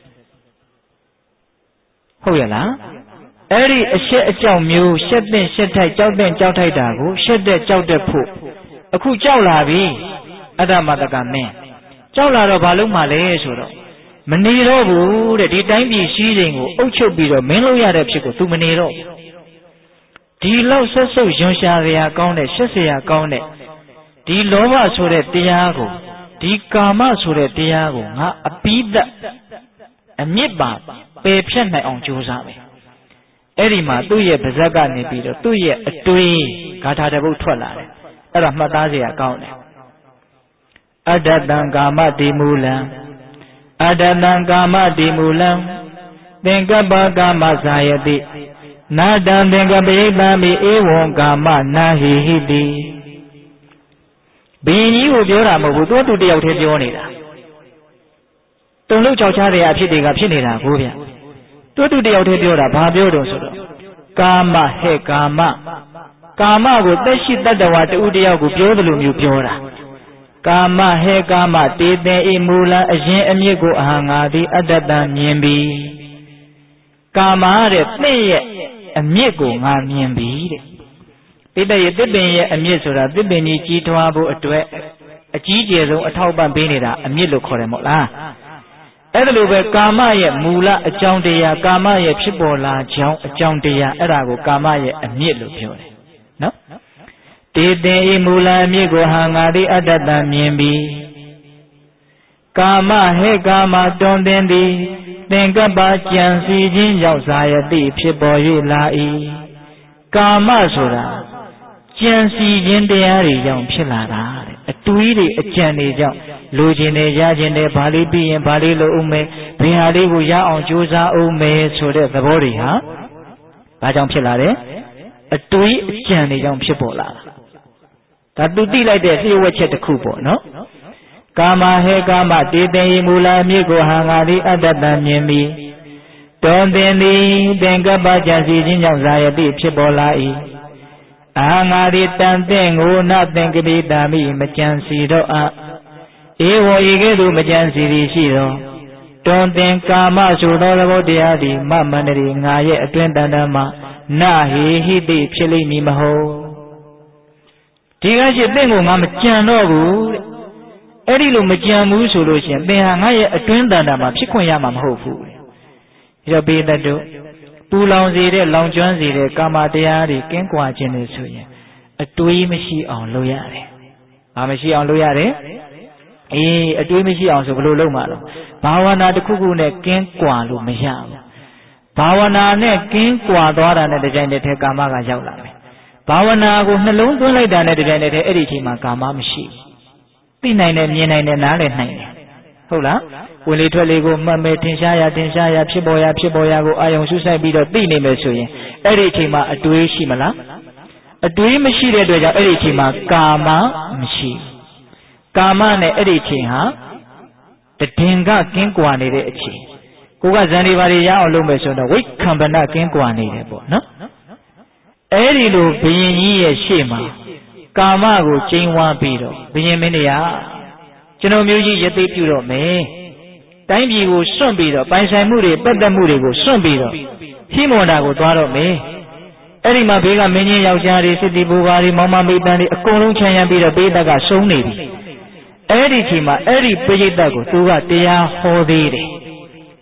ဟုတ်ရဲ့လားအဲ့ဒီအရှက်အကြောက်မျိုးရှက်တဲ့ရှက်ထိုက်ကြောက်တဲ့ကြောက်ထိုက်တာကိုရှက်တဲ့ကြောက်တဲ့ဖို့အခုကြောက်လာပြီအတ္တမတကမင်းကြောက်လာတော့ဘာလို့မှလဲဆိုတော့မနေတော့ဘူးတဲ့ဒီတိုင်းပြည်ရှိချိန်ကိုအုပ်ချုပ်ပြီးတော့မင်းလို့ရတဲ့ဖြစ်ကို तू မနေတော့ဒီလောက်ဆက်ဆုပ်ယွန်ရှာရရာကောင်းတဲ့ရှက်เสียရာကောင်းတဲ့ဒီလောဘဆိုတဲ့တရားကိုဒီကာမဆိုတဲ့တရားကိုငါအပိဒတ်အမြစ်ပါပယ်ဖြတ်နိုင်အောင်ကြိုးစားမယ်အဲ့ဒီမှာသူ့ရဲ့ပါဇက်ကနေပြီးတော့သူ့ရဲ့အတွေးဂါထာတစ်ပုဒ်ထွက်လာတယ်အဲ့ဒါမှတ်သားစရာကောင်းတယ်အတ္တတံကာမတိမူလံအတ္တတံကာမတိမူလံသင်္ကပ္ပကာမဇာယတိနာတံသင်္ကပ္ပိတံမိဧဝံကာမနာဟိဟိတိဘင်းကြီးကိုပြောတာမဟုတ်ဘူးသူ့တူတယောက်တည်းပြောနေတာတုံလို့ကြောက်ချတဲ့အဖြစ်တွေကဖြစ်နေတာကိုဗျသူ့တူတယောက်တည်းပြောတာဘာပြောတော့ဆိုတော့ကာမဟဲ့ကာမကာမကိုသက်ရှိတတ္တဝါတူတယောက်ကိုပြောသလိုမျိုးပြောတာကာမဟဲကာမတေတေဤမူလအရင်အမြစ်ကိုအာငါသည်အတ္တတံမြင်ပြီကာမတဲ့သင့်ရဲ့အမြစ်ကိုငါမြင်ပြီတဲ့ပိဋကရဲ့သစ်ပင်ရဲ့အမြစ်ဆိုတာသစ်ပင်ကြီးကြီးထွားဖို့အတွက်အကြီးကျယ်ဆုံးအထောက်ပံ့ပေးနေတာအမြစ်လို့ခေါ်တယ်မဟုတ်လားအဲ့ဒါလိုပဲကာမရဲ့မူလအကြောင်းတရားကာမရဲ့ဖြစ်ပေါ်လာကြောင်းအကြောင်းတရားအဲ့ဒါကိုကာမရဲ့အမြစ်လို့ပြောတယ်နော်တေတေဤမူလအမြစ်ကိုဟာငါသည်အတ္တတံမြင်ပြီကာမဟဲ့ကာမတွင်တင်သည်သင်္ကပ္ပကြံစီခြင်းရောက်ဇာယတိဖြစ်ပေါ်၍လာ၏ကာမဆိုတာကြံစီခြင်းတရားတွေကြောင့်ဖြစ်လာတာတဲ့အတွေးတွေအကြံတွေကြောင့်လိုချင်တယ်ရချင်တယ်ဘာလေးပြီးရင်ဘာလေးလုပ်အောင်မယ်ဘယ်ဟာလေးကိုရအောင်ကြိုးစားအောင်မယ်ဆိုတဲ့သဘောတွေဟာဘာကြောင့်ဖြစ်လာတယ်အတွေးအကြံတွေကြောင့်ဖြစ်ပေါ်လာတာဒါသူသိလိုက်တဲ့လျှို့ဝှက်ချက်တစ်ခုပေါ့နော်ကာမဟေကာမတေတေယမူလအမြစ်ကိုဟာငါသည်အတ္တတံမြင်ပြီးတွင်တင်သည်သင်္ကပ္ပကြံစီခြင်းကြောင့်ဇာယတိဖြစ်ပေါ်လာ၏အာငါသည်တန်တဲ့ငိုနသင်္ကတိတာမိမကြံစီတော့အဧဝံဤကဲ့သို့မကြံစီသည်ရှိသောတွင်တင်ကာမဆိုသောသဘောတရားသည်မမန္တရီငါရဲ့အတွင်းတန်တမ်းမှာနာဟိဟိတိဖြစ်လိမ့်မည်မဟုတ်ဒီကရှိသင်ကိုငါမကြံတော့ဘူးတဲ့အဲ့ဒီလိုမကြံဘူးဆိုလို့ရှိရင်သင်ဟာငါရဲ့အတွင်းတန်တမ်းမှာဖြစ်ခွင့်ရမှာမဟုတ်ဘူးဒီတော့ပေတတ်တို့ပူလောင်စေတဲ့လောင်ကျွမ်းစေတဲ့ကာမတရားတွေကင်းကွာခြင်းတွေဆိုရင်အတွေးမရှိအောင်လုပ်ရတယ်။ဘာမရှိအောင်လုပ်ရတယ်။အေးအတွေးမရှိအောင်ဆိုဘယ်လိုလုပ်မှာလဲ။ဘာဝနာတစ်ခုခုနဲ့ကင်းကွာလို့မရဘူး။ဘာဝနာနဲ့ကင်းကွာသွားတာနဲ့တကြိမ်တည်းကာမကရောက်လာမယ်။ဘာဝနာကိုနှလုံးသွင်းလိုက်တာနဲ့တကြိမ်တည်းအဲ့ဒီအချိန်မှာကာမမရှိဘူး။သိနိုင်တယ်မြင်နိုင်တယ်နားလည်နိုင်တယ်။ဟုတ်လား။ဝင်လေထွက်လေကိုမှတ်မယ်ထင်ရှားရထင်ရှားရဖြစ်ပေါ်ရဖြစ်ပေါ်ရကိုအာယုံရှုဆိုင်ပြီးတော့သိနေမယ်ဆိုရင်အဲ့ဒီအချိန်မှာအတွေးရှိမလားအတွေးမရှိတဲ့အတွက်ကြောင့်အဲ့ဒီအချိန်မှာကာမမရှိကာမနဲ့အဲ့ဒီအချိန်ဟာတည်ငါကင်းကွာနေတဲ့အချိန်ကိုကဇန်ဒီပါရီရအောင်လုပ်မယ်ဆိုတော့ဝိခံပနကင်းကွာနေတယ်ပေါ့နော်အဲ့ဒီလိုဘုရင်ကြီးရဲ့ရှေ့မှာကာမကိုကျိန်းဝါပြီးတော့ဘုရင်မင်းတွေကကျွန်တော်မျိုးကြီးရသေးပြုတော့မယ်တိုင်းပြည်ကိုစွန့်ပြီးတော့ပိုင်ဆိုင်မှုတွေပတ်သက်မှုတွေကိုစွန့်ပြီးတော့ဟိမန္တာကိုသွားတော့မယ်အဲ့ဒီမှာဘေးကမင်းကြီးယောက်ျားတွေစစ်တီဘူပါတွေမောင်မမိတန်တွေအကုန်လုံးချမ်းရမ်းပြီးတော့ပိဋကတ်ကဆုံးနေပြီအဲ့ဒီချိန်မှာအဲ့ဒီပိဋကတ်ကိုသူကတရားဟောသေးတယ်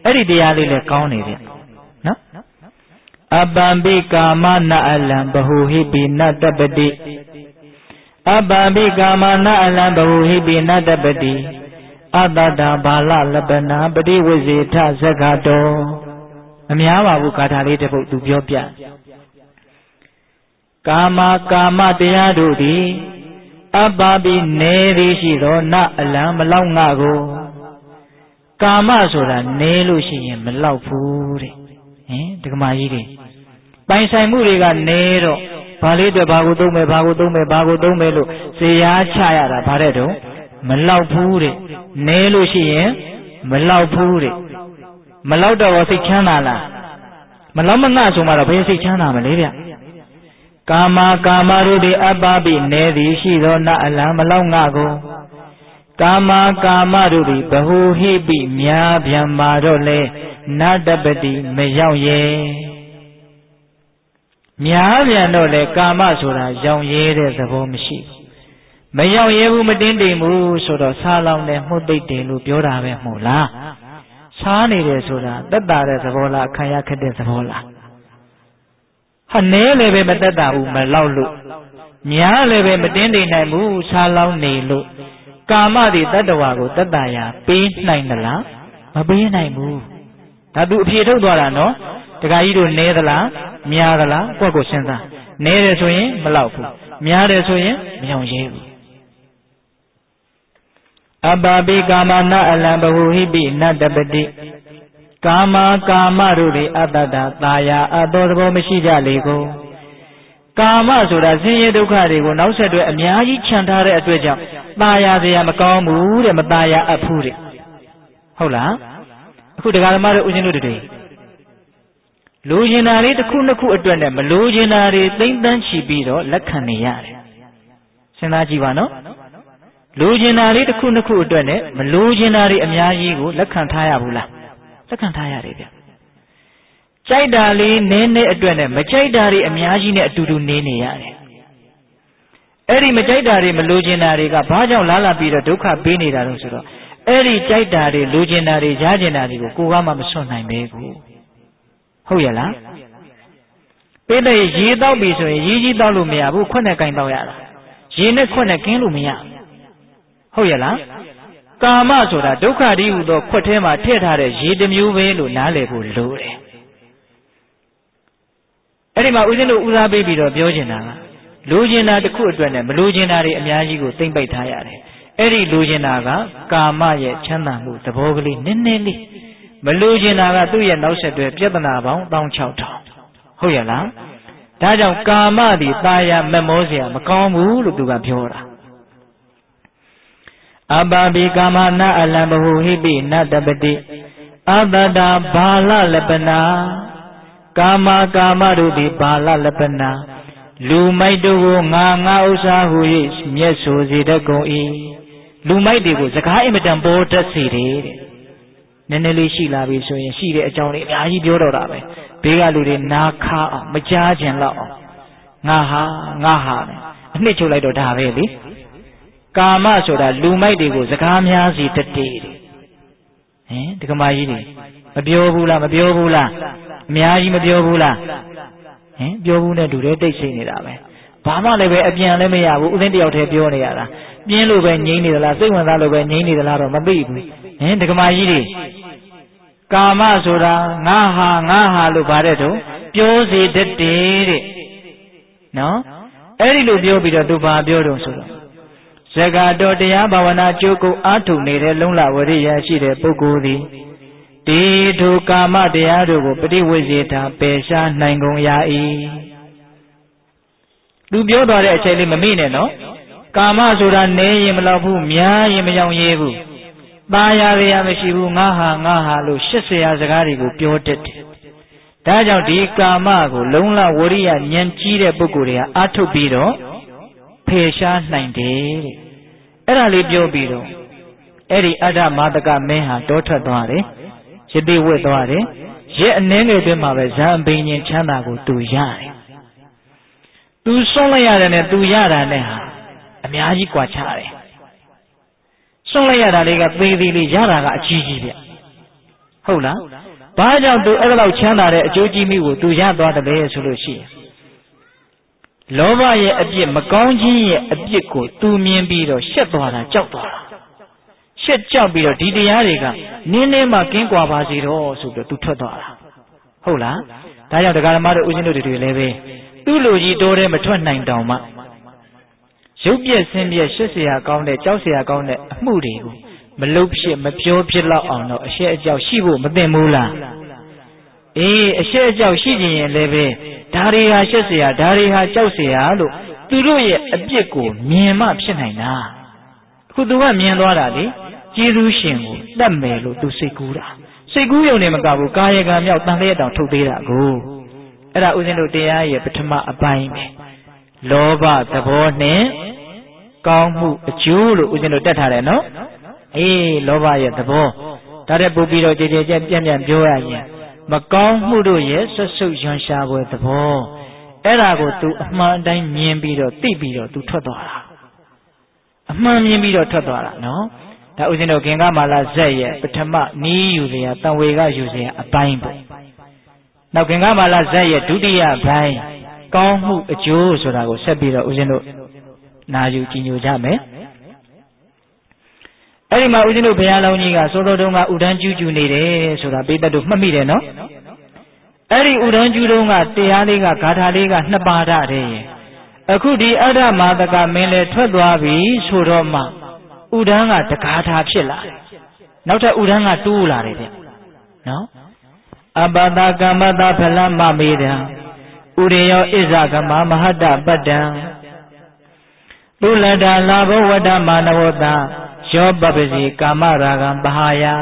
အဲ့ဒီတရားလေးလည်းကောင်းနေဗျနော်အပံပိကာမနအလံဘဟုဟိပိနတပတိအပံပိကာမနအလံဘဟုဟိပိနတပတိအတ္တတာဘာလလပနာပฏิဝိဇေထဇဂတောမများပါဘူးဂါထာလေးတစ်ပုဒ်သူပြောပြကာမကာမတရားတို့သည်အပ္ပပိနေသည်ရှိသောနအလံမလောက်ငါကိုကာမဆိုတာနေလို့ရှိရင်မလောက်ဘူးတဲ့ဟင်ဒကမာကြီးတွေပိုင်ဆိုင်မှုတွေကနေတော့ဘာလေးအတွက်ဘာကိုသုံးမယ်ဘာကိုသုံးမယ်ဘာကိုသုံးမယ်လို့ဇေယျချရတာဗါတဲ့တော့မလောက်ဘူးတဲ့နေလို့ရှိရင်မလောက်ဘူးတဲ့မလောက်တော့စိတ်ချမ်းသာလားမလောက်မငှဆိုမှတော့ဘယ်စိတ်ချမ်းသာမလဲဗျကာမကာမတို့သည်အပ္ပပိနေသည်ရှိသောနအလံမလောက်ငါကိုကာမကာမတို့သည်ဘဟုဟိပိများပြန်မာတော့လေနတပတိမရောက်ရဲ့များပြန်တော့လေကာမဆိုတာရောင်ရဲတဲ့သဘောမရှိဘူးမရောက်ရဲဘူးမတင်းတိမ်ဘူးဆိုတော့စားလောင်တယ်မှုတ်သိပ်တယ်လို့ပြောတာပဲမဟုတ်လားစားနေတယ်ဆိုတာသက်တာတဲ့သဘောလားခံရခက်တဲ့သဘောလားဟာနဲလည်းပဲမသက်တာဘူးမလောက်လို့များလည်းပဲမတင်းတိမ်နိုင်ဘူးစားလောင်နေလို့ကာမတွေတတ္တဝါကိုတတ္တရာပေးနိုင်သလားမပေးနိုင်ဘူးဒါသူအဖြေထုတ်သွားတာနော်တခါကြီးတို့နဲသလားများသလားကိုယ့်ကိုစဉ်းစားနဲတယ်ဆိုရင်မလောက်ဘူးများတယ်ဆိုရင်မရောက်ရဲဘူးအပ္ပပိကာမနအလံဘဟုဟိပိနတပတိကာမကာမတို့သည်အတ္တတာသာယာအသောသဘောမရှိကြလေကိုကာမဆိုတာဆင်းရဲဒုက္ခတွေကိုနောက်ဆက်တွဲအများကြီးခြံထားတဲ့အတွက်ကြောင့်သာယာစရာမကောင်းဘူးတဲ့မသာယာအပ်ဘူးတဲ့ဟုတ်လားအခုတရားဓမ္မတို့ဦးဇင်းတို့တွေလိုချင်တာလေးတစ်ခုနှစ်ခုအတွက်နဲ့မလိုချင်တာတွေသိမ့်တန်းချီပြီးတော့လက်ခံနေရတယ်စဉ်းစားကြည့်ပါနော်လိုချင်တာလေးတစ်ခုနှစ်ခုအတွက်နဲ့မလိုချင်တာတွေအများကြီးကိုလက်ခံထားရဘူးလားလက်ခံထားရတယ်ဗျကြိုက်တာလေးနည်းနည်းအတွက်နဲ့မကြိုက်တာတွေအများကြီးနဲ့အတူတူနေနေရတယ်အဲ့ဒီမကြိုက်တာတွေမလိုချင်တာတွေကဘာကြောင့်လာလာပြီးတော့ဒုက္ခပေးနေတာလို့ဆိုတော့အဲ့ဒီကြိုက်တာတွေလိုချင်တာတွေရားချင်တာတွေကိုကိုယ်ကမှမစွန့်နိုင်ပဲကိုဟုတ်ရဲ့လားပိဋကရေတောက်ပြီဆိုရင်ရေကြီးတောက်လို့မရဘူးခွက်နဲ့ကင်တောက်ရတာရေနဲ့ခွက်နဲ့ကင်းလို့မရဟုတ်ရဲ့လားကာမဆိုတာဒုက္ခတည်းဟူသောခွက်ထဲမှာထည့်ထားတဲ့ရေတစ်မျိုးပဲလို့နားလည်ဖို့လိုတယ်အဲ့ဒီမှာဦးဇင်းတို့ဦးစားပေးပြီးတော့ပြောချင်တာကလိုချင်တာတစ်ခုအတွက်နဲ့မလိုချင်တာတွေအများကြီးကိုသိမ့်ပိတ်ထားရတယ်အဲ့ဒီလိုချင်တာကကာမရဲ့ချမ်းသာမှုသဘောကလေးနည်းနည်းလေးမလိုချင်တာကသူ့ရဲ့နောက်ဆက်တွဲပြဿနာပေါင်း၁၆၀၀၀ဟုတ်ရဲ့လားဒါကြောင့်ကာမသည်ตายမမောเสียမကောင်းဘူးလို့သူကပြောတာအပ္ပပိကာမနအလံဘဟုဟိပိနတပတိအတ္တတာဘာလလပနာကာမကာမတို့သည်ဘာလလပနာလူမိုက်တို့ကိုငါငါဥစ္စာဟူ၍မျက်ဆိုစေတတ်ကုန်၏လူမိုက်တွေကိုစကားအင်မတန်ပေါ်တတ်စေတယ်တဲ့နည်းနည်းလေးရှိလာပြီဆိုရင်ရှိတဲ့အကြောင်းလေးအများကြီးပြောတော့တာပဲဘေးကလူတွေနားခါအောင်မကြားခြင်းတော့အောင်ငါဟာငါဟာအနှစ်ချုပ်လိုက်တော့ဒါပဲလေကာမဆိုတာလူမိုက်တွေကိုစကားများစီတတ်တယ်ဟင်ဒီကမာကြီးတွေမပြောဘူးလားမပြောဘူးလားအများကြီးမပြောဘူးလားဟင်ပြောဘူးနဲ့တူတယ်တိတ်ဆိတ်နေတာပဲဘာမှလည်းပဲအပြန်လည်းမရဘူးဥစဉ်တယောက်တည်းပြောနေရတာပြင်းလို့ပဲငြိမ့်နေသလားစိတ်ဝင်စားလို့ပဲငြိမ့်နေသလားတော့မသိဘူးဟင်ဒီကမာကြီးတွေကာမဆိုတာငါဟာငါဟာလို့ဗါတဲ့တော့ပြောစေတတ်တယ်တဲ့နော်အဲ့ဒီလိုပြောပြီးတော့သူဘာပြောတော့ဆိုတော့ဇဂတော်တရားဘာဝနာကြိုးကိုအားထုတ်နေတဲ့လုံလဝရိယရှိတဲ့ပုဂ္ဂိုလ်သည်ဒီထိုကာမတရားတို့ကိုပฏิဝိဇ္ဇေတာပယ်ရှားနိုင်ကုန်ရ၏သူပြောသွားတဲ့အချိန်လေးမမိနဲ့နော်ကာမဆိုတာနေရင်မလောက်ဘူးများရင်မရောက်ရဲဘူးตายရရမရှိဘူးငါဟာငါဟာလို့ရှစ်ဆရာစကားတွေကိုပြောတတ်တယ်ဒါကြောင့်ဒီကာမကိုလုံလဝရိယဉာဏ်ကြီးတဲ့ပုဂ္ဂိုလ်တွေကအားထုတ်ပြီးတော့ဖယ်ရှားနိုင်တယ်တဲ့အဲ့ဒါလေးပြောပြီးတော့အဲ့ဒီအတ္တမာတကမင်းဟာတောထွက်သွားတယ်ရတိဝတ်သွားတယ်ရက်အနည်းငယ်အတွင်းမှာပဲဇံအဘိညာဉ်ချမ်းသာကိုသူရတယ်သူဆုံးလိုက်ရတယ်နဲ့သူရတာနဲ့ဟာအများကြီးကွာခြားတယ်ဆုံးလိုက်ရတာလေးကသေးသေးလေးရတာကအကြီးကြီးဗျဟုတ်လားဘာကြောင့်သူအဲ့လောက်ချမ်းသာတဲ့အကျိုးကြီးမိကိုသူရသွားတယ်လဲဆိုလို့ရှိရင်လောဘရဲ့အပြစ်မကောင်းခြင်းရဲ့အပြစ်ကိုသူမြင်ပြီးတော့ရှက်သွားတာကြောက်သွားတာရှက်ကြောက်ပြီးတော့ဒီတရားတွေကနင်းနေမှကင်းကွာပါစေတော့ဆိုပြီးတော့သူထွက်သွားတာဟုတ်လားဒါကြောင့်တရားဓမ္မတို့ဦးဇင်းတို့တွေလည်းပဲသူ့လူကြီးတိုးတဲ့မထွက်နိုင်တောင်မှရုပ်ပြက်ဆင်းပြက်ရှက်เสียကောင်းတဲ့ကြောက်เสียကောင်းတဲ့အမှုတွေကိုမလုပ်ဖြစ်မပြောဖြစ်လောက်အောင်တော့အရှက်အကြောက်ရှိဖို့မသင့်ဘူးလားအေးအရှက်အကြောက်ရှိခြင်းရင်လည်းပဲဒါတွေဟာရှက်เสียဒါတွေဟာကြောက်เสียလို့သူတို့ရဲ့အပြစ်ကိုမြင်မှဖြစ်နိုင်တာအခုသူကမြင်သွားတာလေကျေးဇူးရှင်ကိုတတ်မယ်လို့သူစိတ်ကူးတာစိတ်ကူးရုံနဲ့မကဘူးကာယကံမြောက်တန်လျက်တောင်ထုတ်သေးတာကိုအဲ့ဒါဥစဉ်တို့တရားရဲ့ပထမအပိုင်းပဲလောဘသဘောနဲ့ကောင်းမှုအကျိုးလို့ဥစဉ်တို့တတ်ထားတယ်နော်အေးလောဘရဲ့သဘောဒါတဲ့ပို့ပြီးတော့ကြည်ကြည်ကြက်ပြန့်ပြန့်ပြောရရင်မကောင်းမှုတို့ရဲ့ဆွတ်ဆုတ်ရွံရှာပွဲသဘောအဲ့ဒါကို तू အမှန်တိုင်းမြင်ပြီးတော့သိပြီးတော့ तू ထွက်သွားတာအမှန်မြင်ပြီးတော့ထွက်သွားတာနော်ဒါဥစဉ်တို့ခင်္ဃမာလဇက်ရဲ့ပထမနီးယူစရာတန်ဝေကယူစရာအပိုင်းပေါ့နောက်ခင်္ဃမာလဇက်ရဲ့ဒုတိယပိုင်းကောင်းမှုအကျိုးဆိုတာကိုဆက်ပြီးတော့ဥစဉ်တို့နာယူကြည်ညိုကြမယ်အဲ့ဒီမှာဦးဇင်းတို့ဘုရားလောင်းကြီးကစောစောတုန်းကဥဒန်းကျူးကျူးနေတယ်ဆိုတာပိဋကတ်တို့မှတ်မိတယ်နော်အဲ့ဒီဥဒန်းကျူးတုန်းကတရားလေးကဂါထာလေးကနှစ်ပါးတာတဲ့အခုဒီအဋ္ဌမာသကမင်းလည်းထွက်သွားပြီဆိုတော့မှဥဒန်းကတဂါထာဖြစ်လာတယ်နောက်ထပ်ဥဒန်းကတိုးလာတယ်ဗျနော်အပတကမ္မတဖလမမေတံဥရိယောဣဇကမမဟတပတ္တံသုလတ္တလာဘဝတ္တမာနဝတ္တယောပပစီကာမရာဂံပဟာယ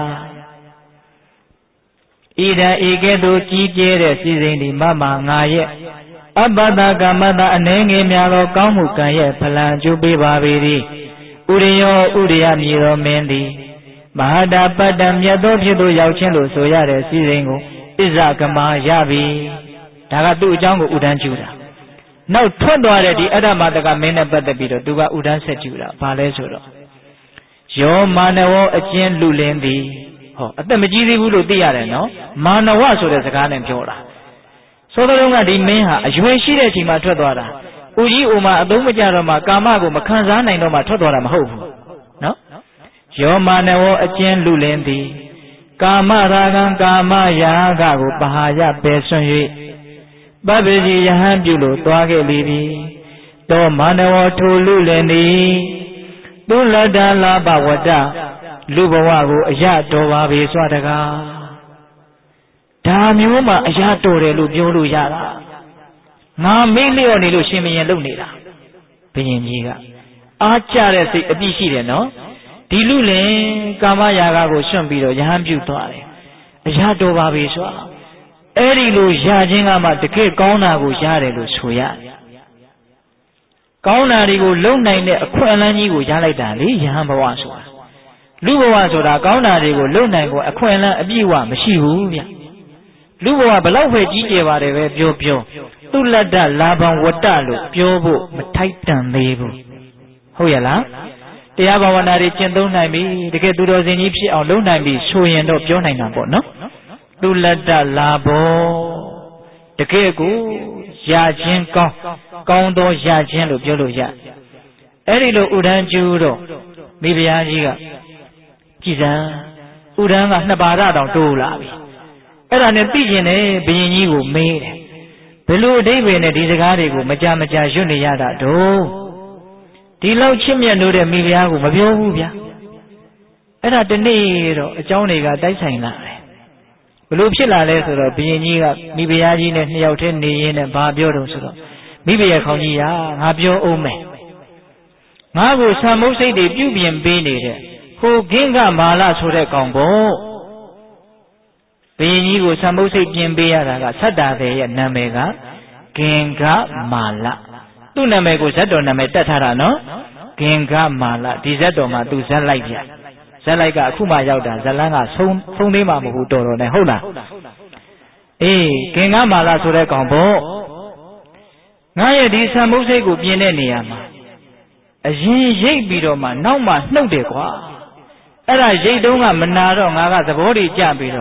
ဣဒံဧကဲ့သို့ကြီးကျဲတဲ့စီစဉ်ဒီမမငါရဲ့အပတကမ္မတအနေငယ်များသောကောင်းမှုကံရဲ့ဖလံကျိုးပေးပါပေသည်ဥရိယောဥရိယမြေတော်မင်းသည်မဟာတာပတ္တမြတ်သောဖြစ်သို့ရောက်ခြင်းလို့ဆိုရတဲ့စီစဉ်ကိုဣဇကမာရပြီဒါကသူ့အကြောင်းကိုဥဒန်းကျူတာနောက်ထွက်သွားတဲ့ဒီအဋ္ဌမတကမင်းနဲ့ပတ်သက်ပြီးတော့သူကဥဒန်းဆက်ကျူတာဘာလဲဆိုတော့ယောမာနဝအကျဉ်လူလင်းသည်ဟောအသက်မကြီးသေးဘူးလို့သိရတယ်နော်မာနဝဆိုတဲ့စကားနဲ့ပြောတာသောတော်ကဒီမင်းဟာအရွယ်ရှိတဲ့အချိန်မှာထွက်သွားတာဦးကြီးအိုမှာအသုံးမကျတော့မှကာမကိုမခံစားနိုင်တော့မှထွက်သွားတာမဟုတ်ဘူးနော်ယောမာနဝအကျဉ်လူလင်းသည်ကာမရာဂံကာမယာဂကိုပဟာယပယ်ဆွံ့၍ပပ္ပိစီယဟန်ပြုလို့သွားခဲ့လေပြီတောမာနဝထိုလူလင်းသည်သုလတ္တလာဘဝတ္တလူဘဝကိုအရတော်ပါပေစွာတကားဒါမျိုးမှအရတော်တယ်လို့ပြောလို့ရတာငါမေ့လျော့နေလို့ရှင်မင်းလုံနေတာဘုရင်ကြီးကအားကြတဲ့စိတ်အပြည့်ရှိတယ်နော်ဒီလူလင်ကာမရာဂကိုစွန့်ပြီးတော့ယဟန်ပြုသွားတယ်အရတော်ပါပေစွာအဲ့ဒီလိုရခြင်းကမှတကယ်ကောင်းတာကိုရတယ်လို့ဆိုရတယ်ကောင်းတာတွေကိုလုံနိုင်တဲ့အခွင့်အလမ်းကြီးကိုရလိုက်တာလေယဟန်ဘဝဆိုတာလူဘဝဆိုတာကောင်းတာတွေကိုလုံနိုင်ကိုအခွင့်အလမ်းအပြည့်အဝမရှိဘူးဗျလူဘဝဘလောက်ပဲကြီးကျယ်ပါတယ်ပဲပြောပြောသူလတ္တလာဘံဝတ္တလို့ပြောဖို့မထိုက်တန်သေးဘူးဟုတ်ရဲ့လားတရားဘာဝနာတွေကျင့်သုံးနိုင်ပြီတကယ်သူတော်စင်ကြီးဖြစ်အောင်လုပ်နိုင်ပြီဆိုရင်တော့ပြောနိုင်တာပေါ့နော်သူလတ္တလာဘောတကယ်ကိုရခြင်းကောင်းကောင်းသောရခြင်းလို့ပြောလို့ရအဲ့ဒီလိုဥဒန်းကျူးတော့မိဖုရားကြီးကကြည်စံဥဒန်းကနှစ်ပါးတောင်တိုးလာပြီအဲ့ဒါနဲ့သိကျင်တယ်ဘုရင်ကြီးကိုမေးတယ်ဘယ်လိုအဓိပ္ပာယ်နဲ့ဒီစကားတွေကိုမကြမကြာရွတ်နေရတာတော့ဒီလောက်ချစ်မြတ်လို့တဲ့မိဖုရားကိုမပြောဘူးဗျာအဲ့ဒါတနေ့တော့အเจ้าတွေကတိုက်ဆိုင်လာတယ်ဘလို့ဖြစ်လာလဲဆိုတော့ဘုရင်ကြီးကမိဖုရားကြီးနဲ့နှစ်ယောက်တည်းနေရင်းနဲ့ဘာပြောတော့ဆိုတော့မိဖုရားခေါင်းကြီးရာငါပြောအောင်မယ်ငါ့ကိုဆံမုတ်စိတ်တွေပြုပြင်ပေးနေတဲ့ဟိုဂင်းကမာလဆိုတဲ့ကောင်ပေါ့ဘုရင်ကြီးကိုဆံမုတ်စိတ်ပြင်ပေးရတာကသတ္တာသေးရဲ့နာမည်ကဂင်္ဂမာလသူ့နာမည်ကိုဇတ်တော်နာမည်တက်ထားတာနော်ဂင်္ဂမာလဒီဇတ်တော်မှာသူဇတ်လိုက်ပြဇတ်လိုက်ကအခုမှရောက်တာဇလန်းကဆုံးဆုံးသေးမှမဟုတ်တော်တော်နဲ့ဟုတ်လားအေးဂင်္ဂမာလဆိုတဲ့ကောင်ပေါ့ငါရဲ့ဒီဆံမုတ်စိတ်ကိုပြင်တဲ့နေရာမှာအရင်ရိတ်ပြီးတော့မှနောက်မှနှုတ်တယ်ကွာအဲ့ဒါရိတ်တုံးကမနာတော့ငါကသဘောတွေကြပြီးတော့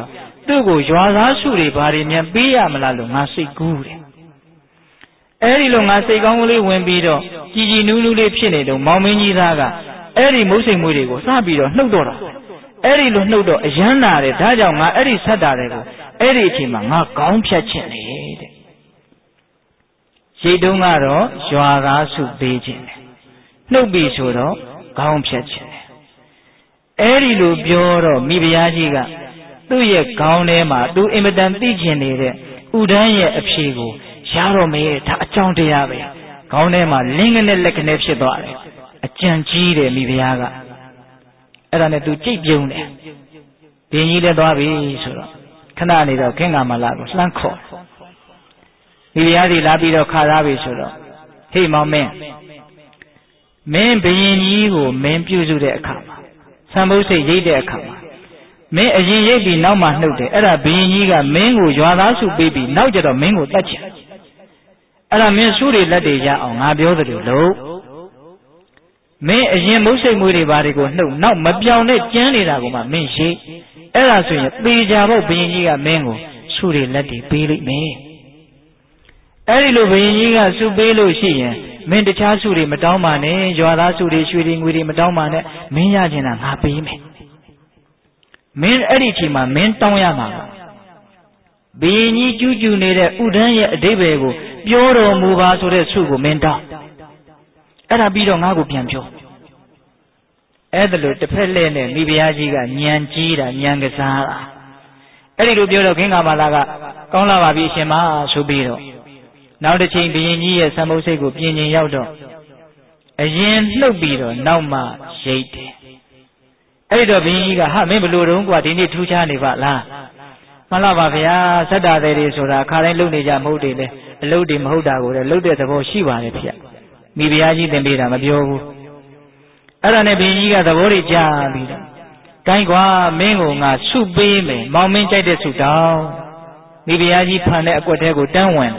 သူ့ကိုရွာသားစုတွေဘာတွေမြန်ပေးရမလားလို့ငါစိတ်ကူးတယ်အဲ့ဒီလိုငါစိတ်ကောင်းကလေးဝင်ပြီးတော့ကြည်ကြည်နူးနူးလေးဖြစ်နေတော့မောင်မင်းကြီးသားကအဲ့ဒီမုတ်စိမ်မွေးတွေကိုစပြီးတော့နှုတ်တော့တာအဲ့ဒီလိုနှုတ်တော့အယမ်းနာတယ်ဒါကြောင့်ငါအဲ့ဒီဆက်တာတွေကိုအဲ့ဒီအချိန်မှာငါခေါင်းဖြတ်ချင်တယ်တဲ့ရိတ်တုံးကတော့ရွာသားစုပေးခြင်းတယ်နှုတ်ပြီဆိုတော့ခေါင်းဖြတ်ခြင်းတယ်အဲ့ဒီလိုပြောတော့မိဖုရားကြီးကသူ့ရဲ့ခေါင်းထဲမှာသူအင်မတန်သိကျင်နေတဲ့ဥဒန်းရဲ့အဖြေကိုရတော့မေးဒါအကြောင်းတရားပဲခေါင်းထဲမှာလင်းကနေလက်ကနေဖြစ်သွားတယ်အကြံကြီးတယ်မိဖုရားကအဲ့ဒါနဲ့သူကြိတ်ပြုံးတယ်ဘင်းကြီးလည်းသွားပြီဆိုတော့ခဏနေတော့ခင်္ကာမလာကိုလှမ်းခေါ်မိဖုရားကြီးလာပြီးတော့ခါသားပြီဆိုတော့ဟေ့မောင်မင်းမင်းဘရင်ကြီးကိုမင်းပြုစုတဲ့အခါမှာသံဘုတ်စိတ်ရိတ်တဲ့အခါမှာမင်းအရင်ရိတ်ပြီးနောက်မှနှုတ်တယ်အဲ့ဒါဘရင်ကြီးကမင်းကိုရွာသားစုပေးပြီးနောက်ကျတော့မင်းကိုတတ်ချင်အဲ့ဒါမင်းစုတွေလက်တွေရအောင်ငါပြောသလိုလို့မင်းအရင်မုတ်စိတ်မွေးတွေဘာတွေကိုနှုတ်နောက်မပြောင်းနဲ့ကျန်းနေတာကိုမှမင်းရိတ်အဲ့ဒါဆိုရင်သေချာဖို့ဘရင်ကြီးကမင်းကိုစုတွေလက်တွေပေးလိုက်မယ်အဲ့ဒီလိုဘရင်ကြီးကစုပေးလို့ရှိရင်မင်းတခြားစုတွေမတောင်းပါနဲ့ရွာသားစုတွေရွှေတွေငွေတွေမတောင်းပါနဲ့မင်းရချင်တာငါပေးမယ်မင်းအဲ့ဒီချိန်မှာမင်းတောင်းရမှာဘုရင်ကြီးကျူးကျူးနေတဲ့ဥဒန်းရဲ့အဓိပ္ပာယ်ကိုပြောတော်မူပါဆိုတဲ့ဆုကိုမင်းတောင်းအဲ့ဒါပြီးတော့ငါ့ကိုပြန်ပြောအဲ့ဒါလို့တစ်ဖက်လဲနဲ့မိဖုရားကြီးကညံကြီးတာညံကစားတာအဲ့ဒီလိုပြောတော့ခင်္ကာမလာကကောင်းလာပါပြီအရှင်မဆိုပြီးတော့နောက်တစ်ချိန်ဘုရင်ကြီးရဲ့သံမုတ်စိတ်ကိုပြင်ကျင်ရောက်တော့အရင်လှုပ်ပြီးတော့နောက်မှရိတ်တယ်အဲ့တော့ဘုရင်ကြီးကဟာမင်းဘလို့တုံးกว่าဒီနေ့ထူးခြားနေပါလားမှန်လားပါဗျာစက်တာတွေတွေဆိုတာခါတိုင်းလုပ်နေကြမဟုတ်တယ်လေအလုပ်တွေမဟုတ်တာကိုလည်းလုပ်တဲ့သဘောရှိပါတယ်ဗျမိဖုရားကြီးသင်ပေးတာမပြောဘူးအဲ့ဒါနဲ့ဘုရင်ကြီးကသဘောတွေကြားပြီးတော့ကိုင်းကွာမင်းကိုငါဆုပေးမယ်မောင်မင်းကြိုက်တဲ့ဆုတောင်းမိဖုရားကြီးဖန်တဲ့အကွက်ထဲကိုတန်းဝင်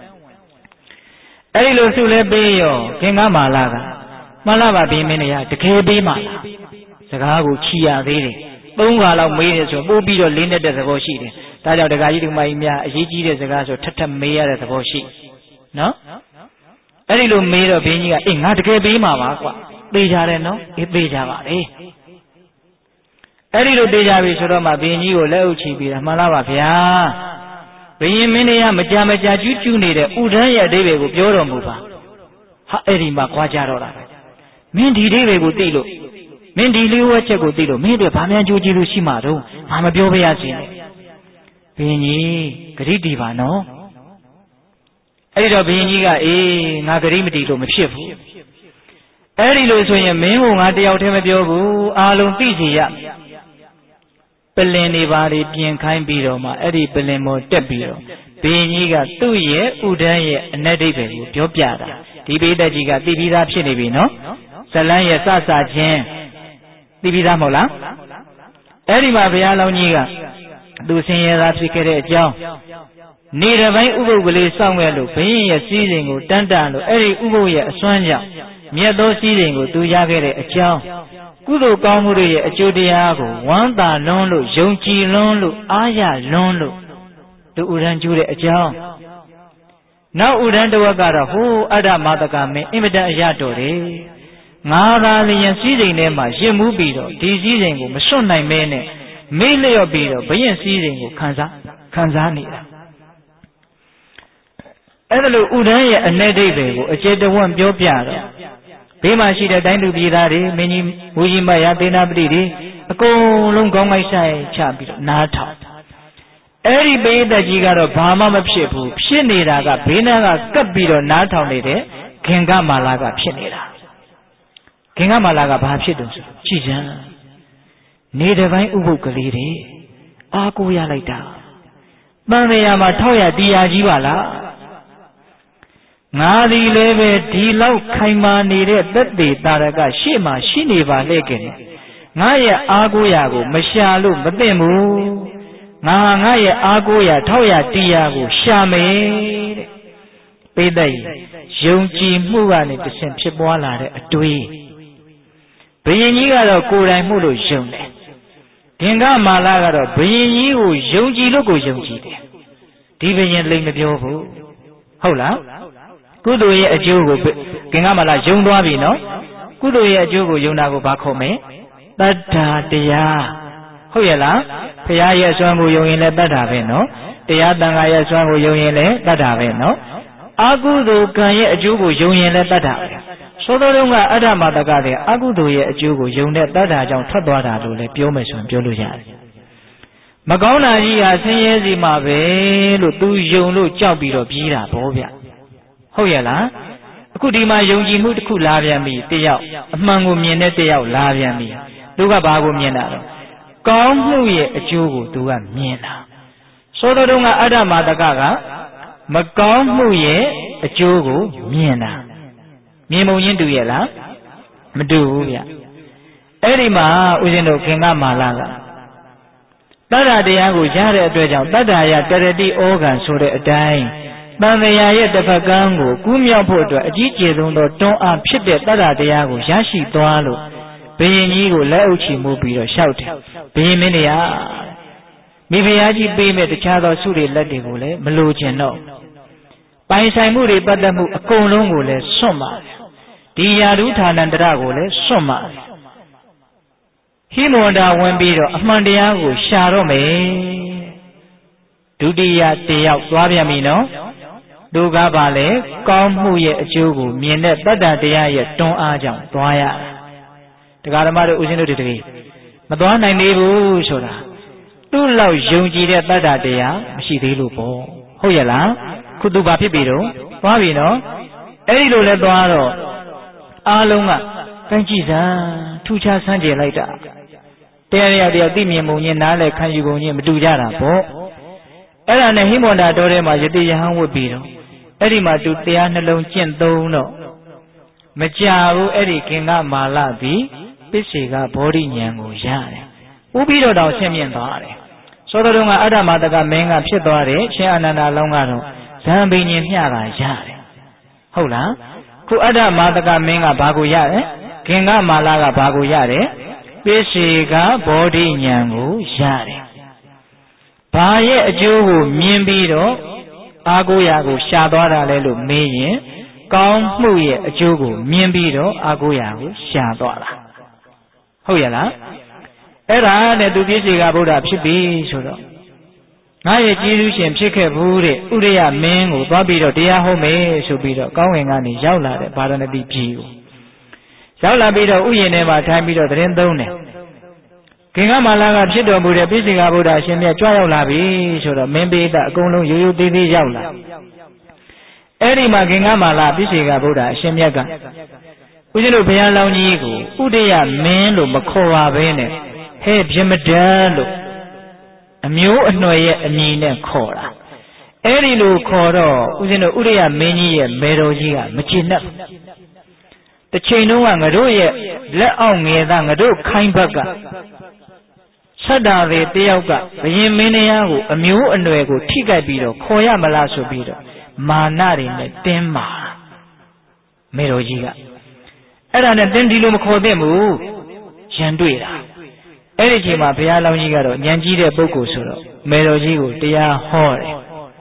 အဲ့ဒီလိုဆုလဲပေးရောခင်္ကာမာလာကမှန်လားပါဘုရင်မင်းတွေကတကယ်ပေးမှလားစကားကိုချီရသေးတယ်သုံးခါလောက်မေးတယ်ဆိုပို့ပြီးတော့လင်းတဲ့သဘောရှိတယ်ဒါကြောင့်ဒကာကြီးဒကာမကြီးများအရေးကြီးတဲ့စကားဆိုထပ်ထပ်မေးရတဲ့သဘောရှိနော်အဲ့ဒီလိုမေးတော့ဘုရင်ကြီးကအေးငါတကယ်ပေးမှာပါကွာပေးကြတယ်နော်အေးပေးကြပါလေအဲ့ဒီလိုပေးကြပြီဆိုတော့မှဘုရင်ကြီးကိုလက်အုပ်ချီပြီးတာမှန်လားပါဗျာဘုရင်မင်းတွေကမကြမကြာကျူးကျူးနေတဲ့ဥဒန်းရဲ့အဓိပ္ပာယ်ကိုပြောတော်မူပါဟာအဲ့ဒီမှာကြွားကြတော့တာမင်းဒီအဓိပ္ပာယ်ကိုသိလို့မင်းဒီလေးဝက်ချက်ကိုသိလို့မင်းတို့ဘာမှန်ကြိုးကြည့်လို့ရှိမှတော့ဘာမပြောပါရစေနဲ့ဘုရင်ကြီးဂရိတီပါနော်အဲ့တော့ဘုရင်ကြီးကအေးငါဂရိမတီလို့မဖြစ်ဘူးအဲ့ဒီလိုဆိုရင်မင်းကငါတယောက်တည်းမပြောဘူးအားလုံးသိစီရပလင်တွေပါတွေပြင်ခိုင်းပြီးတော့မှအဲ့ဒီပလင်မော်တက်ပြီးတော့ဘုရင်ကြီးကသူ့ရဲ့ဥဒန်းရဲ့အနက်ဒိဗ္ဗေကိုပြောပြတာဒီပိဋကကြီးကသိပြီးသားဖြစ်နေပြီနော်ဇလန်းရဲ့စစချင်းသိပြီးသားမဟုတ်လားအဲ့ဒီမှာဘုရားလောင်းကြီးကသူဆင်းရဲသားဖြစ်ခဲ့တဲ့အကြောင်းနေတစ်ပိုင်းဥပုပ်ကလေးစောင့်ခဲ့လို့ဘုရင်ရဲ့စည်းစိမ်ကိုတန်းတန်းလို့အဲ့ဒီဥပုပ်ရဲ့အစွမ်းကြောင့်မြတ်သောစည်းစိမ်ကိုသူရခဲ့တဲ့အကြောင်းကုသိုလ်ကောင်းမှုတွေရဲ့အကျိုးတရားကိုဝမ်းသာလွန်းလို့ယုံကြည်လွန်းလို့အားရလွန်းလို့သူဥဒန်းကျူးတဲ့အကြောင်းနောက်ဥဒန်းတဝက်ကတော့ဟိုးအတ္တမတကမင်းအင်မတန်အရတော်တယ်ငါသာလျင်စည်းစိမ်ထဲမှာရင့်မှုပြီးတော့ဒီစည်းစိမ်ကိုမစွန့်နိုင်မဲနဲ့မေ့လျော့ပြီးတော့ဘုရင်စည်းစိမ်ကိုခံစားခံစားနေတာအဲ့ဒါလို့ဥဒန်းရဲ့အ내ဒိဗ္ဗေကိုအကျေတဝန့်ပြောပြတော့ဘေးမှာရှိတဲ့တိုင်းသူပြည်သားတွေမင်းကြီးမူကြီးမရသေနာပတိတွေအကုန်လုံးကောင်းကိုက်ဆိုင်ချပြီးတော့နားထောင်အဲ့ဒီပိဋကကြီးကတော့ဘာမှမဖြစ်ဘူးဖြစ်နေတာကဘေးနားကကပ်ပြီးတော့နားထောင်နေတဲ့ခင်္ကာမာလာကဖြစ်နေတာခင်္ကာမာလာကဘာဖြစ်တုံးဆိုကြည်စမ်းနေတစ်ပိုင်းဥပုပ်ကလေးတွေအားကိုးရလိုက်တာတန်မြာမှာထောက်ရတရားကြီးပါလားငါဒီလည်းပဲဒီလောက်ခိုင်မာနေတဲ့သက်သေတာရကရှေ့မှာရှိနေပါလေခင်ငါရဲ့အားကိုးရာကိုမရှာလို့မသိဘူးငါငါရဲ့အားကိုးရာထောက်ရတရားကိုရှာမယ်တဲ့ပိဋကကြီးယုံကြည်မှုကနေတဆင့်ဖြစ်ပွားလာတဲ့အတွေးဘုရင်ကြီးကတော့ကိုယ်တိုင်မှုလို့ယုံတယ်ခင်ကမာလာကတော့ဘယင်ကြီးကိုယုံကြည်လို့ကိုယုံကြည်တယ်ဒီဘယင်လိမ့်မပြောဘူးဟုတ်လားကုသိုလ်ရဲ့အကျိုးကိုခင်ကမာလာယုံသွားပြီနော်ကုသိုလ်ရဲ့အကျိုးကိုယုံတာကိုဘာခေါ်မလဲတတ္ထာတရားဟုတ်ရဲ့လားဘုရားရဲ့အစွမ်းကိုယုံရင်လည်းတတ္ထာပဲနော်တရားတန်ခါရဲ့အစွမ်းကိုယုံရင်လည်းတတ္ထာပဲနော်အကုသိုလ်ကံရဲ့အကျိုးကိုယုံရင်လည်းတတ္ထာပဲသောတော်တုန်းကအဋ္ဌမတကတဲ့အကုသိုလ်ရဲ့အကျိုးကိုယုံတဲ့တတ္ထာကြောင့်ထွက်သွားတာလို့လည်းပြောမယ်ဆိုရင်ပြောလို့ရတယ်မကောင်းတာကြီးဟာဆင်းရဲစီမှာပဲလို့သူယုံလို့ကြောက်ပြီးတော့ပြေးတာဗောဗျဟုတ်ရဲ့လားအခုဒီမှာယုံကြည်မှုတစ်ခုလာပြန်ပြီတယောက်အမှန်ကိုမြင်တဲ့တယောက်လာပြန်ပြီသူကဘာကိုမြင်တာတော့ကောင်းမှုရဲ့အကျိုးကိုသူကမြင်တာသောတော်တုန်းကအဋ္ဌမတကကမကောင်းမှုရဲ့အကျိုးကိုမြင်တာမြင်ပုံချင်းတူရဲ့လားမတူဘူးဗျအဲ့ဒီမှာဦးဇင်းတို့ခင်ကမာလာကတတ္တတရားကိုရတဲ့အတွက်ကြောင့်တတ္တရာတရတိဩဃံဆိုတဲ့အတိုင်းတန်မြာရဲ့တစ်ဖက်ကန်းကိုကူးမြောက်ဖို့အတွက်အကြီးကျယ်ဆုံးသောတွန်းအားဖြစ်တဲ့တတ္တတရားကိုရရှိသွားလို့ဘယင်ကြီးကိုလက်အုပ်ချီမှုပြီးတော့လျှောက်တယ်ဘယင်မင်းတရားမိဖုရားကြီးပေးမဲ့တခြားသောဆုတွေလက်တွေကိုလည်းမလိုချင်တော့ပိုင်ဆိုင်မှုတွေပတ်သက်မှုအကုန်လုံးကိုလည်းစွန့်ပါတယ်ဒီယာရုဌာနန္တရကိုလည်းစွန့်ပါတယ်ဟိမဝန္တာဝင်ပြီးတော့အမှန်တရားကိုရှာတော့မယ်ဒုတိယတယောက်သွားပြန်ပြီနော်သူကပါလေကောင်းမှုရဲ့အကျိုးကိုမြင်တဲ့တတ္တတရားရဲ့တွန်းအားကြောင့်သွားရတာတရားဓမ္မတို့ဦးဇင်းတို့တွေတည်းမသွားနိုင်သေးဘူးဆိုတာသူ့လောက်ယုံကြည်တဲ့တတ္တတရားမရှိသေးလို့ပေါ့ဟုတ်ရဲ့လားခုသူဘာဖြစ်ပြီတော့သွားပြီနော်အဲ့ဒီလိုလဲသွားတော့အားလုံးကတိုင်းကြည့်စမ်းထူးခြားဆန်းကျင်လိုက်တာတရားရတရားသိမြင်ပုံချင်းနားလည်ခံယူပုံချင်းမတူကြတာပေါ့အဲ့ဒါနဲ့ဟိမဝန္တာတော်ထဲမှာယတိယဟန်ဝတ်ပြီးတော့အဲ့ဒီမှာသူတရားနှလုံးကျင့်သုံးတော့မကြဘူးအဲ့ဒီခင်ကမာလသည်ပစ္စေကဘောဓိဉာဏ်ကိုရတယ်ဥပြီးတော့တောင်ဆင့်မြင့်သွားတယ်သောတော်တုန်းကအဋ္ဌမတကမင်းကဖြစ်သွားတယ်ရှင်အာနန္ဒာလောင်းကတော့ဇံဘိညာဉ်မျှတာရတယ်ဟုတ်လားခုအဋ္ဌမတကမင်းကဘာကိုရတယ်ခင်ကမာလကဘာကိုရတယ်ပစ္စေကဘောဓိဉာဏ်ကိုရတယ်ဘာရဲ့အကျိုးကိုမြင်ပြီးတော့အာကိုရာကိုရှာသွားတာလဲလို့မေးရင်ကောင်းမှုရဲ့အကျိုးကိုမြင်ပြီးတော့အာကိုရာကိုရှာသွားတာဟုတ်ရဲ့လားအဲ့ဒါနဲ့သူပစ္စေကဗုဒ္ဓဖြစ်ပြီဆိုတော့ငါရဲ့ကျေးဇူးရှင်ဖြစ်ခဲ့ဘူးတဲ့ဥရိယမင်းကိုသွားပြီးတော့တရားဟောမယ်ဆိုပြီးတော့ကောင်းဝင်ကနေရောက်လာတဲ့ဗာရဏသီပြည်ကိုရောက်လာပြီးတော့ဥယျာဉ်ထဲမှာထိုင်ပြီးတော့သတင်းသုံးတယ်ခင်ကမာလာကဖြစ်တော်မူတဲ့ပစ္စေကဗုဒ္ဓအရှင်မြတ်ကြွရောက်လာပြီဆိုတော့မင်းပိဋကအကုန်လုံးရိုးရိုးသေးသေးရောက်လာအဲ့ဒီမှာခင်ကမာလာပစ္စေကဗုဒ္ဓအရှင်မြတ်ကဦးဇင်းတို့ဘုရားလောင်းကြီးကိုဥဒယမင်းလို့မခေါ်ပါဘဲနဲ့ဟဲ့ပြမတန်လို့အမျိုးအနွယ်ရဲ့အမည်နဲ့ခေါ်တာအဲ့ဒီလိုခေါ်တော့ဦးဇင်းတို့ဥဒယမင်းကြီးရဲ့မေတော်ကြီးကမချင်နဲ့တစ်ချိန်လုံးကငါတို့ရဲ့လက်အောက်ငယ်သားငါတို့ခိုင်းဘက်ကဆက်တာပဲတယောက်ကဘယင်မင်းတရားကိုအမျိုးအနွယ်ကိုထိကြိုက်ပြီးတော့ခေါ်ရမလားဆိုပြီးတော့မာနတွေနဲ့တင်းမာမေတော်ကြီးကအဲ့ဒါနဲ့တင်းဒီလိုမခေါ်သင့်ဘူးရန်တွေ့တာအဲ့ဒီအချိန်မှာဘုရားလောင်းကြီးကတော့ဉာဏ်ကြီးတဲ့ပုဂ္ဂိုလ်ဆိုတော့မေတော်ကြီးကိုတရားဟောတယ်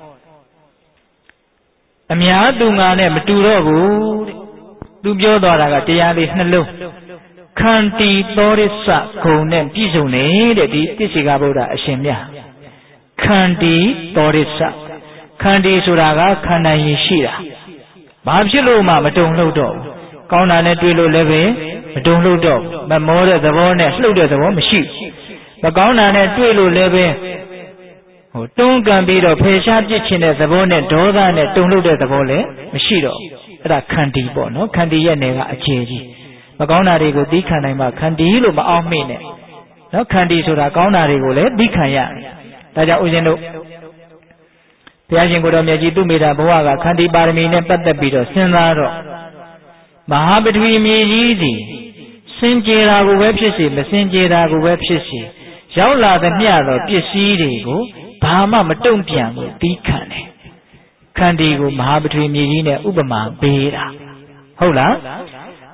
အများသူငါနဲ့မတူတော့ဘူးတဲ့သူပြောသွားတာကတရားလေးနှလုံးခန္တီသောရစ္စဂုံနဲ့ပြည့်စုံနေတဲ့ဒီပစ္စေကဗုဒ္ဓအရှင်မြတ်ခန္တီသောရစ္စခန္တီဆိုတာကခန္ဓာရင်ရှိတာဘာဖြစ်လို့မှမတုံ့လှုပ်တော့ဘူးကောင်းတာနဲ့တွေ့လို့လည်းပဲမတုံ့လှုပ်တော့ဘူးမမောတဲ့သဘောနဲ့လှုပ်တဲ့သဘောမရှိဘူးမကောင်းတာနဲ့တွေ့လို့လည်းပဲဟိုတွန်းကန်ပြီးတော့ဖေရှားပြစ်ခြင်းတဲ့သဘောနဲ့ဒေါသနဲ့တုံ့လှုပ်တဲ့သဘောလည်းမရှိတော့အဲ့ဒါခန္တီပေါ့နော်ခန္တီရဲ့နယ်ကအခြေကြီးမကောင်းတာတွေကိုသီးခံနိုင်မှခန္တီလို့မအောင်မေ့နဲ့နော်ခန္တီဆိုတာကောင်းတာတွေကိုလည်းသီးခံရတယ်ဒါကြောင့်ဦးဇင်းတို့ဘုရားရှင်ကိုယ်တော်မြတ်ကြီးသူမိတာဘဝကခန္တီပါရမီနဲ့ပတ်သက်ပြီးတော့စဉ်းစားတော့မဟာပထဝီမြေကြီးစီစင်ကြယ်တာကိုပဲဖြစ်စေမစင်ကြယ်တာကိုပဲဖြစ်စေရောက်လာသမျှသောပစ္စည်းတွေကိုဘာမှမတုံ့ပြန်ဘူးသီးခံတယ်ခန္တီကိုမဟာပထဝီမြေကြီးနဲ့ဥပမာပေးတာဟုတ်လား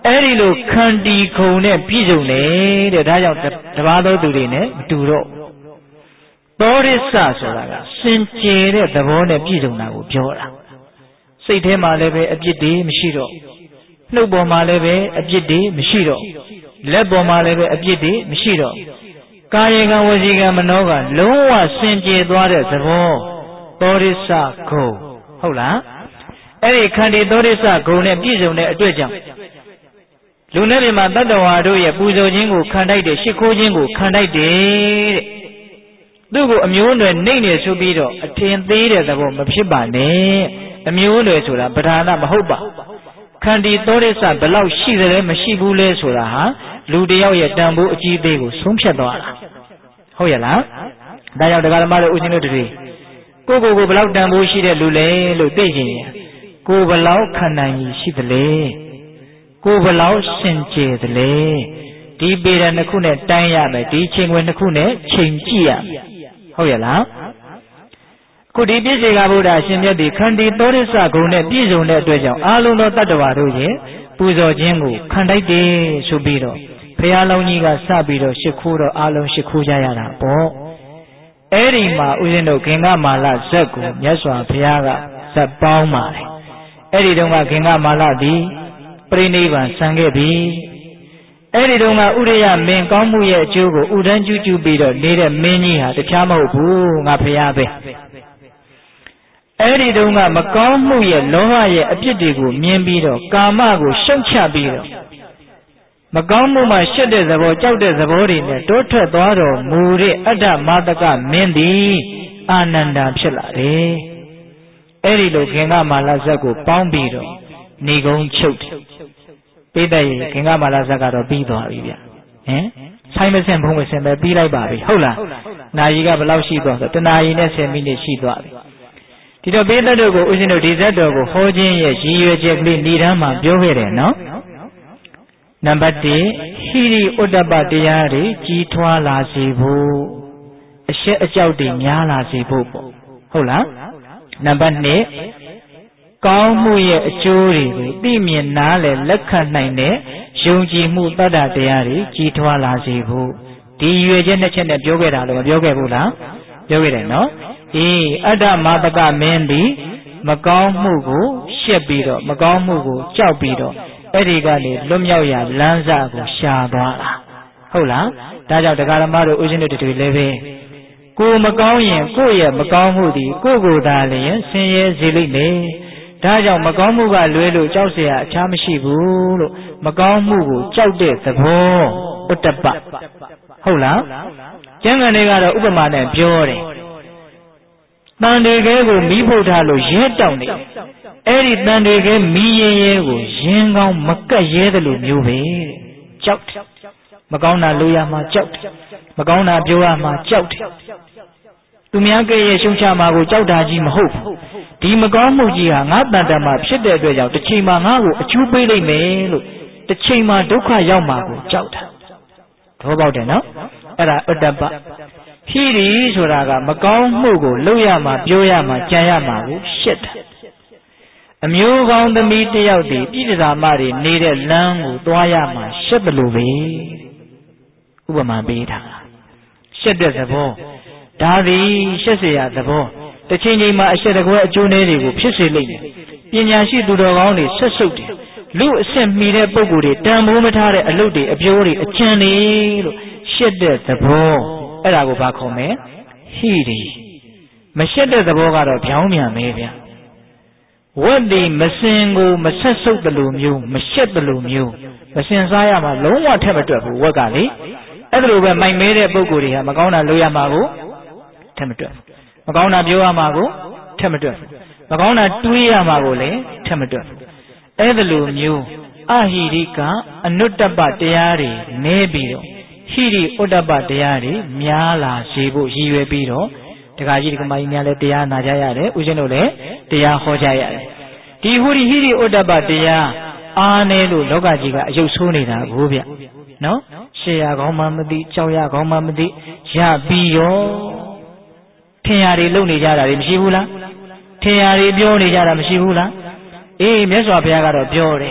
အဲ့ဒီလိုခန္တီခုံနဲ့ပြည့်စုံတယ်တဲ့ဒါကြောင့်တပါးသောသူတွေနဲ့မတူတော့သောရစ္ဆဆိုတာကစင်ကြယ်တဲ့သဘောနဲ့ပြည့်စုံတာကိုပြောတာစိတ်ထဲမှာလည်းပဲအပြစ်တွေမရှိတော့နှုတ်ပေါ်မှာလည်းပဲအပြစ်တွေမရှိတော့လက်ပေါ်မှာလည်းပဲအပြစ်တွေမရှိတော့ကာယကံဝစီကံမနောကလုံးဝစင်ကြယ်သွားတဲ့သဘောသောရစ္ဆဂုံဟုတ်လားအဲ့ဒီခန္တီသောရစ္ဆဂုံနဲ့ပြည့်စုံတဲ့အတွက်ကြောင့်လူနဲ့ပြမှာတတ္တဝါတို့ရဲ့ပူဇော်ခြင်းကိုခံတိုက်တယ်ရှ िख ိုးခြင်းကိုခံတိုက်တယ်တဲ့သူ့ကိုအမျိုးအနွယ်နှိမ့်နေဆိုပြီးတော့အထင်သေးတဲ့သဘောမဖြစ်ပါနဲ့အမျိုးအနွယ်ဆိုတာပဓာနမဟုတ်ပါခန္တီသောရစ္ဆဘယ်လောက်ရှိတယ်လဲမရှိဘူးလဲဆိုတာဟာလူတယောက်ရဲ့တန်ဖိုးအကြီးသေးကိုဆုံးဖြတ်သွားတာဟုတ်ရဲ့လားဒါကြောင့်တရားဓမ္မတို့ဦးဇင်းတို့တွေကိုကိုကိုကိုဘယ်လောက်တန်ဖိုးရှိတဲ့လူလဲလို့သိချင်ရင်ကိုဘယ်လောက်ခံနိုင်ရည်ရှိသလဲကိုဘယ်လောက်စင်ကြယ်သလဲဒီပေရနှစ်ခုနဲ့တိုင်းရမယ်ဒီချိန်ခွင်နှစ်ခုနဲ့ချိန်ကြည့်ရမယ်ဟုတ်ရဲ့လားခုဒီပြည့်စေကဗုဒ္ဓရှင်မြတ်ဒီခန္တီသောရစ္ဆဂုံနဲ့ပြည့်စုံတဲ့အတွက်ကြောင့်အာလုံးသောတတ္တဝါတို့ရဲ့ပူဇော်ခြင်းကိုခံတိုက်တယ်ဆိုပြီးတော့ဘုရားလောင်းကြီးကစပြီးတော့ရှ िख ိုးတော့အာလုံးရှ िख ိုးကြရတာပေါ့အဲ့ဒီမှာဦးဇင်းတို့ခင်္ဂမာလဇက်ကိုမြတ်စွာဘုရားကဇက်ပေါင်းပါတယ်အဲ့ဒီတုန်းကခင်္ဂမာလသည်ပြိဋိဘံဆံခဲ့ပြီအဲ့ဒီတုန်းကဥရိယမင်းကောင်းမှုရဲ့အကျိုးကိုဥဒန်းကျူးကျူးပြီးတော့နေတဲ့မင်းကြီးဟာတခြားမဟုတ်ဘူးငါဘုရားပဲအဲ့ဒီတုန်းကမကောင်းမှုရဲ့လောဘရဲ့အပြစ်တွေကိုမြင်ပြီးတော့ကာမကိုရှုံချပြီးတော့မကောင်းမှုမှရှက်တဲ့သဘောကြောက်တဲ့သဘောတွေနဲ့တိုးထွက်သွားတော်မူတဲ့အတ္တမာတကမင်းသည်အာနန္ဒာဖြစ်လာတယ်အဲ့ဒီလိုခင်္ဂမာလဇက်ကိုပေါင်းပြီးတော့နေကုန်းချုပ်တယ်ပိဋကရေခင်္ဂမာလဇက်ကတော့ပြီးသွားပြီဗျဟင်ဆိုင်မစင်ဘုံမစင်ပဲပြီးလိုက်ပါပြီဟုတ်လားနာယီကဘယ်လောက်ရှိသွားဆိုတနာယီနဲ့ဆယ်မိနစ်ရှိသွားပြီဒီတော့ပိဋကတို့ကိုဦးဇင်းတို့ဒီဇက်တော်ကိုဟောခြင်းရဲ့ရည်ရွယ်ချက်ကလေးဏ္ဍာန်မှာပြောခဲ့တယ်နော်နံပါတ်တစ်ဟိရိဥတ္တပတရားတွေကြီးထွားလာစေဖို့အရှက်အကြောက်တွေများလာစေဖို့ပေါ့ဟုတ်လားနံပါတ်နှစ်ကောင်းမှုရဲ့အကျိုးတွေကိုသိမြင်နားလည်လက်ခံနိုင်တဲ့ယုံကြည်မှုတတ္တတရားတွေကြီးထွားလာစေဖို့ဒီရွယ်ချက်နှစ်ချက်နဲ့ပြောခဲ့တာလို့မပြောခဲ့ဘူးလားပြောခဲ့တယ်နော်အေးအတ္တမာတကမင်းသည်မကောင်းမှုကိုရှက်ပြီးတော့မကောင်းမှုကိုကြောက်ပြီးတော့အဲ့ဒီကနေလွတ်မြောက်ရာလမ်းစာကိုရှာသွားတာဟုတ်လားဒါကြောင့်တရားဓမ္မတို့ဦးဇင်းတို့တွေလည်းပဲကိုမကောင်းရင်ကိုယ့်ရဲ့မကောင်းမှုသည်ကိုယ့်ကိုယ်သာလျင်ဆင်းရဲစေလိမ့်မယ်ဒါကြောင့်မကောင်းမှုကလွဲလို့ကြောက်เสียအခြားမရှိဘူးလို့မကောင်းမှုကိုကြောက်တဲ့သဘောဥတ္တပဟုတ်လားကျမ်းဂန်တွေကတော့ဥပမာနဲ့ပြောတယ်တန်တွေကဲကိုမီးဖုတ်ထားလို့ရဲတောက်နေအဲ့ဒီတန်တွေကဲမီးရဲရဲကိုရင်ကောင်းမကတ်ရဲတယ်လို့မျိုးပဲကြောက်တယ်မကောင်းတာလို့ရမှာကြောက်တယ်မကောင်းတာပြောရမှာကြောက်တယ်သူများကဲရဲ့ရှုံချမှာကိုကြောက်တာကြီးမဟုတ်ဘူးဒီမကောင်းမှုကြီးဟာငါတန်တမှာဖြစ်တဲ့အတွက်ကြောင့်တစ်ချိန်မှာငါ့ကိုအကျိုးပေးလိမ့်မယ်လို့တစ်ချိန်မှာဒုက္ခရောက်မှာကိုကြောက်တာသဘောပေါက်တယ်နော်အဲ့ဒါဥတ္တပဟိရိဆိုတာကမကောင်းမှုကိုလုပ်ရမှာပြောရမှာကြံရမှာကိုရှက်တာအမျိုးကောင်းသမီးတယောက်တည်းပြည်သာမတွေနေတဲ့လမ်းကိုသွားရမှာရှက်တယ်လို့ပဲဥပမာပေးထားတာရှက်တဲ့သဘောဒါသည်ရှက်เสียသဘောတစ်ချိန်ချိန်မှာအရှက်တကွဲအကျိုးနည်းတွေကိုဖြစ်စေလိမ့်မယ်ပညာရှိသူတော်ကောင်းတွေဆက်ဆုပ်တယ်လူအဆင့်မီတဲ့ပုံကိုယ်တွေတန်ဖိုးမထားတဲ့အလုပ်တွေအပြိုးတွေအကျဉ်းတွေလို့ရှက်တဲ့သဘောအဲ့ဒါကိုဘာခေါ်မလဲဟိရိမရှက်တဲ့သဘောကတော့ဖြောင်းမြန်ပဲဗျဝတ်ဒီမစင်ကိုမဆက်ဆုပ်တယ်လို့မျိုးမရှက်တယ်လို့မျိုးမစင်စားရမှာလုံးဝထက်မတွက်ဘူးဝက်ကလေအဲ့ဒါလိုပဲမိုက်မဲတဲ့ပုံကိုယ်တွေဟာမကောင်းတာလုပ်ရမှာကိုထက်မတွက်မကောင်းတာပြောရမှာကိုထက်မတွက်မကောင်းတာတွေးရမှာကိုလည်းထက်မတွက်အဲ့ဒါလိုမျိုးအဟိရိကအနုတ္တပတရားတွေနဲပြီးတော့ဟိရိဥတ္တပတရားတွေများလာစေဖို့ရည်ရွယ်ပြီးတော့တခါကြီးဒီကမကြီးများလည်းတရားနာကြရတယ်ဦးဇင်းတို့လည်းတရားဟောကြရတယ်ဒီဟိုဒီဟိရိဥတ္တပတရားအားနေလို့လောကကြီးကအယုတ်ဆိုးနေတာကိုဗျနော်ရှေ့ရကောင်းမှမသိကြောက်ရကောင်းမှမသိရပြီးရောထင်ရတွေလုံနေကြတာတွေမရှိဘူးလားထင်ရတွေပြောနေကြတာမရှိဘူးလားအေးမြတ်စွာဘုရားကတော့ပြောတယ်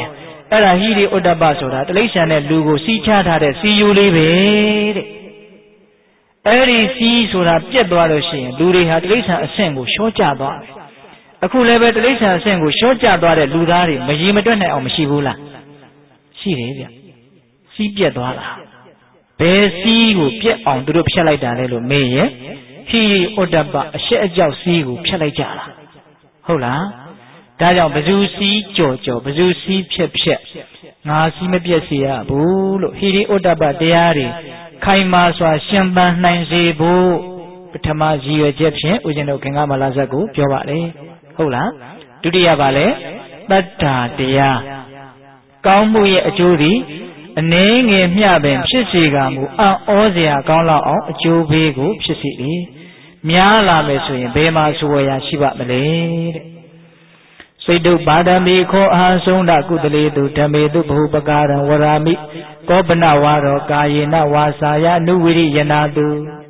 အဲ့ဒါဟိရိဥဒ္ဒပဆိုတာတိရစ္ဆာန်နဲ့လူကိုစီးချထားတဲ့စီယူလေးပဲတဲ့အဲ့ဒီစီးဆိုတာပြက်သွားလို့ရှိရင်လူတွေဟာတိရစ္ဆာန်အဆင့်ကိုရှော့ကျသွားတယ်အခုလည်းပဲတိရစ္ဆာန်အဆင့်ကိုရှော့ကျသွားတဲ့လူသားတွေမရေမတွက်နိုင်အောင်မရှိဘူးလားရှိတယ်ဗျစီးပြက်သွားတာဘယ်စီးကိုပြက်အောင်သူတို့ဖျက်လိုက်တာလဲလို့မေးရင်ဟိရိဥဒ္ဒပအရှက်အကြောက်စီးကိုဖျက်လိုက်ကြတာဟုတ်လားဒါကြောင့်ဘဇူစီးကြော်ကြော်ဘဇူစီးဖြက်ဖြက်ငါစီးမပြက်စေရဘူးလို့ဟိရိဥဒ္ဒပတရားတွေခိုင်မာစွာရှင်သန်နိုင်စေဖို့ပထမရည်ရွယ်ချက်ဖြင့်ဦးဇင်းတို့ခင်္ဃမာလဇတ်ကိုပြောပါတယ်ဟုတ်လားဒုတိယပါလဲတတ္တာတရားကောင်းမှုရဲ့အကျိုးသည်အနည်းငယ်မျှပင်ဖြစ်စေကမူအံ့ဩစရာကောင်းလောက်အောင်အကျိုးပေးကိုဖြစ်စေလေများလာမယ်ဆိုရင်ဘယ်မှာဆိုဝရာရှိပါမလဲတဲ့စိတ်တုပါဒမိခောအာဆုံးဒကုတလေတုဓမ္မေတုဘဟုပကာရံဝရာမိကောပနဝါရောကာယေနဝါစာယနုဝိရိယနာတု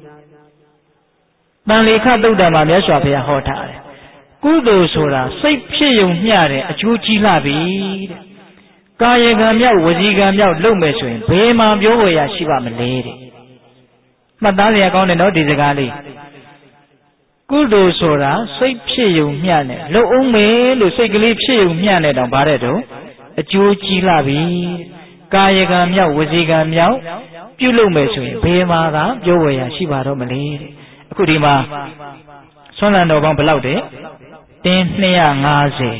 တန်လေခသုတ်တံမှာမြတ်စွာဘုရားဟောထားတယ်ကုသိုလ်ဆိုတာစိတ်ဖြစ်ယုံမျှတယ်အကျိုးကြီးလာပြီတဲ့ကာယကံမြောက်ဝစီကံမြောက်လုပ်မယ်ဆိုရင်ဘယ်မှာပြောဝယ်ရရှိပါမလဲတဲ့မှတ်သားစရာကောင်းတယ်နော်ဒီစကားလေးကုသိုလ်ဆိုတာစိတ်ဖြစ်ယုံမျှနဲ့လှုပ်အောင်မယ်လို့စိတ်ကလေးဖြစ်ယုံမျှနဲ့တောင်ဗါတဲ့တော့အကျိုးကြီးလာပြီကာယကံမြောက်ဝစီကံမြောက်ပြုလုပ်မယ်ဆိုရင်ဘယ်မှာကပြောဝယ်ရရှိပါတော့မလဲတဲ့အခုဒီမှာဆွမ်းလန်းတော်ပေါင်းဘယ်လောက်တဲ့တင်းနှစ်ရာငါးဆယ်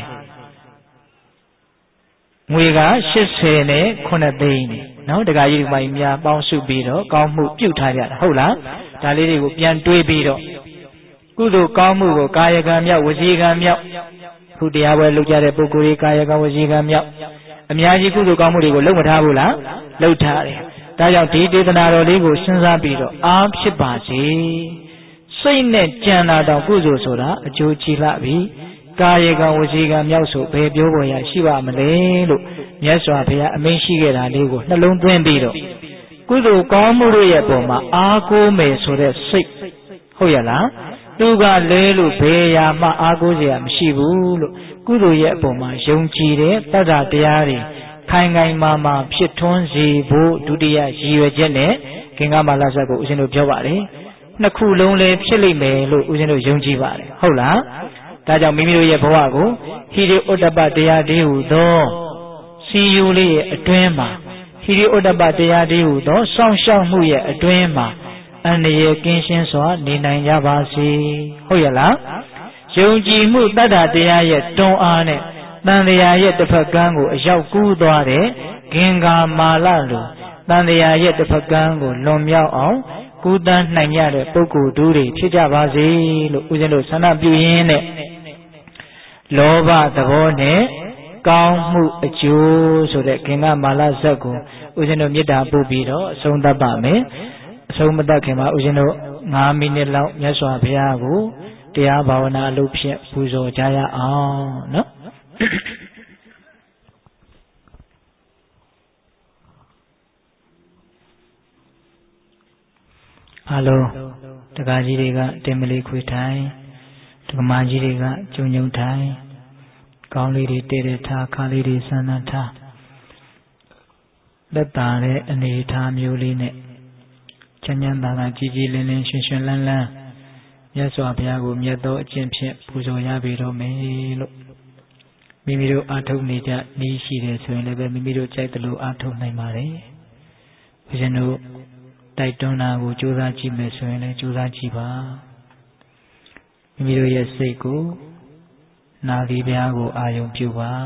ငွေကရှစ်ဆယ်နဲ့ခုနှစ်သိန်းနော်တခါကြီးဒီမိုင်းများပေါင်းစုပြီးတော့ကောင်းမှုပြုထားကြတာဟုတ်လားဒါလေးတွေကိုပြန်တွေးပြီးတော့ကုသိုလ်ကောင်းမှုကိုကာယကံမြောက်ဝစီကံမြောက်ခုတရားပွဲလုပ်ကြတဲ့ပုဂ္ဂိုလ်တွေကာယကံဝစီကံမြောက်အများကြီးကုသိုလ်ကောင်းမှုတွေကိုလုပ်မထားဘူးလားလုပ်ထားတယ်ဒါကြောင့်ဒီဒေသနာတော်လေးကိုစဉ်းစားပြီးတော့အားဖြစ်ပါစေစိတ်နဲ့ကြံတာတောင်ကုသိုလ်ဆိုတာအကျိုးကြီးလာပြီကာယကံဝစီကံမြောက်ဆိုဘယ်ပြောပေါ်ရရှိပါမလဲလို့မြတ်စွာဘုရားအမိန့်ရှိခဲ့တာလေးကိုနှလုံးသွင်းပြီးတော့ကုသိုလ်ကောင်းမှုတို့ရဲ့ပုံမှာအားကိုးမယ်ဆိုတဲ့စိတ်ဟုတ်ရလားသူကလဲလို့ဘယ်ရာမှအားကိုးစရာမရှိဘူးလို့ကုသိုလ်ရဲ့အပေါ်မှာယုံကြည်တဲ့တတ္တတရားတွေခိုင်ခိုင်မာမာဖြစ်ထွန်းစေဖို့ဒုတိယရည်ရွယ်ချက်နဲ့ခင်္ဃမာလဇတ်ကိုဦးဇင်းတို့ပြောပါတယ်နှစ်ခုလုံးလည်းဖြစ်လိမ့်မယ်လို့ဦးဇင်းတို့ယုံကြည်ပါတယ်ဟုတ်လားဒါကြောင့်မိမိတို့ရဲ့ဘဝကိုဟိရိဥဒ္ဒပတရားတည်းဟူသောစီယူလေးရဲ့အတွင်းမှာဟိရိဥဒ္ဒပတရားတည်းဟူသောစောင့်ရှောက်မှုရဲ့အတွင်းမှာအန္တရာယ်ကင်းရှင်းစွာနေနိုင်ကြပါစေဟုတ်ရလားယုံကြည်မှုတတ္တတရားရဲ့တွန်းအားနဲ့တန်တရားရဲ့တစ်ဖက်ကန်းကိုအရောက်ကူးသွားတဲ့ဂင်္ဂါမာလလိုတန်တရားရဲ့တစ်ဖက်ကန်းကိုလွန်မြောက်အောင်ကူးတန်းနိုင်ကြတဲ့ပုဂ္ဂိုလ်တို့တွေဖြစ်ကြပါစေလို့ဦးဇင်းတို့ဆန္ဒပြုရင်းနဲ့လောဘသဘောနဲ့ကောင်းမှုအကျိုးဆိုတဲ့ဂင်္ဂါမာလဇတ်ကိုဦးဇင်းတို့မေတ္တာပို့ပြီးတော့အဆုံးသတ်ပါမယ်အဆုံးမတတ်ခင်မှာဦးဇင်းတို့ငါးမိနစ်လောက်မြတ်စွာဘုရားကိုတရားဘာဝနာအလုပ်ဖြင့်ပူဇော်ကြရအောင်နော်အားလုံးတက္ကကြီးတွေကတင်မလေးခွေထိုင်ဒကမာကြီးတွေကကျုံကျုံထိုင်ကောင်းလေးတွေတည်တည်ထားခါလေးတွေဆန်းဆန်းထားလက်တာတဲ့အနေထားမျိုးလေးနဲ့ချမ်းချမ်းသာသာကြည်ကြည်လင်းလင်းရွှင်ရွှင်လန်းလန်းမြတ်စွာဘုရားကိုမြတ်သောအကျင့်ဖြင့်ပူဇော်ရပေတော့မယ်လို့မိမိတို့အားထုတ်နေကြနည်းရှိတယ်ဆိုရင်လည်းပဲမိမိတို့ကြိုက်သလိုအားထုတ်နိုင်ပါတယ်။ဘုရားတို့တိုက်တွန်းတာကိုကြိုးစားကြည့်မယ်ဆိုရင်လည်းကြိုးစားကြည့်ပါမိမိတို့ရဲ့စိတ်ကိုနာသီဘုရားကိုအာယုံပြုပါ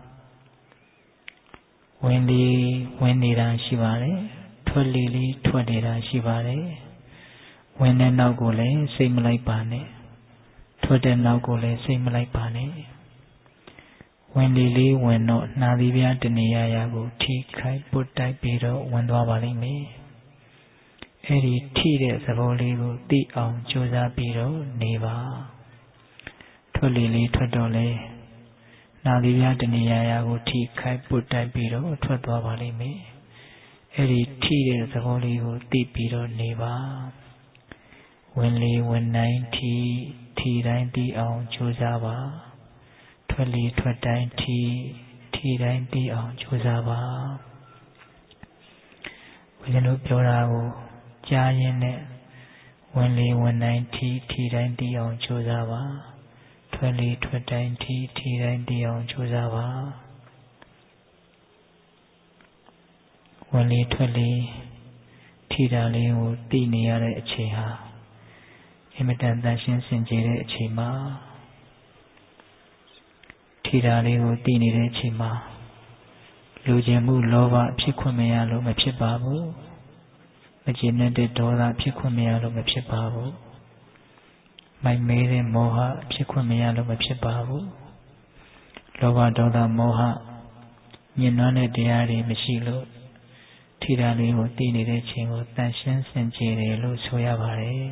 ဝင်လေဝင်နေတာရှိပါတယ်ထွက်လေလေးထွက်နေတာရှိပါတယ်ဝင်တဲ့နောက်ကိုလည်းစိတ်မလိုက်ပါနဲ့ထွက်တဲ့နောက်ကိုလည်းစိတ်မလိုက်ပါနဲ့ဝင်လေလေးဝင်တော့နာသီဘုရားတဏှာရာကိုထိခိုက်ပုတ်တိုက်ပြီးတော့ဝင်သွားပါလိမ့်မယ်အဲ့ဒီထိတဲ့သဘောလေးကိုသိအောင်ကြိုးစားပြီးတော့နေပါထွက်လေလေးထွက်တော့လေနာသီဘုရားတဏှာရာကိုထိခိုက်ပုတ်တိုက်ပြီးတော့ထွက်သွားပါလိမ့်မယ်အဲ့ဒီထိတဲ့သဘောလေးကိုသိပြီးတော့နေပါဝင်လေဝင်တိုင်းထိထိတိုင်းသိအောင်ကြိုးစားပါထွက်လေထွက်တိုင်းထိထိထိတိုင်းသိအောင်ကြိုးစားပါဘုရားတို့ပြောတာကိုကြားရင်းနဲ့ဝင်လေဝင်တိုင်းထိထိတိုင်းသိအောင်ကြိုးစားပါထွက်လေထွက်တိုင်းထိထိတိုင်းသိအောင်ကြိုးစားပါဝင်လေထွက်လေထိတာလေးကိုသိနေရတဲ့အချိန်ဟာအင်မတန်တန်ရှင်းစင်ကြယ်တဲ့အချိန်မှာထိတာလေးကိုသိနေတဲ့အချိန်မှာလူကျင်မှုလောဘဖြစ်ခွင့်မရလို့မဖြစ်ပါဘူးမကျေနပ်တဲ့ဒေါသဖြစ်ခွင့်မရလို့မဖြစ်ပါဘူးမိုက်မဲတဲ့မောဟဖြစ်ခွင့်မရလို့မဖြစ်ပါဘူးလောဘဒေါသမောဟညှဉ်းနှွမ်းတဲ့တရားတွေမရှိလို့ထိတာလေးကိုသိနေတဲ့အချိန်ကိုတန်ရှင်းစင်ကြယ်တယ်လို့ဆိုရပါတယ်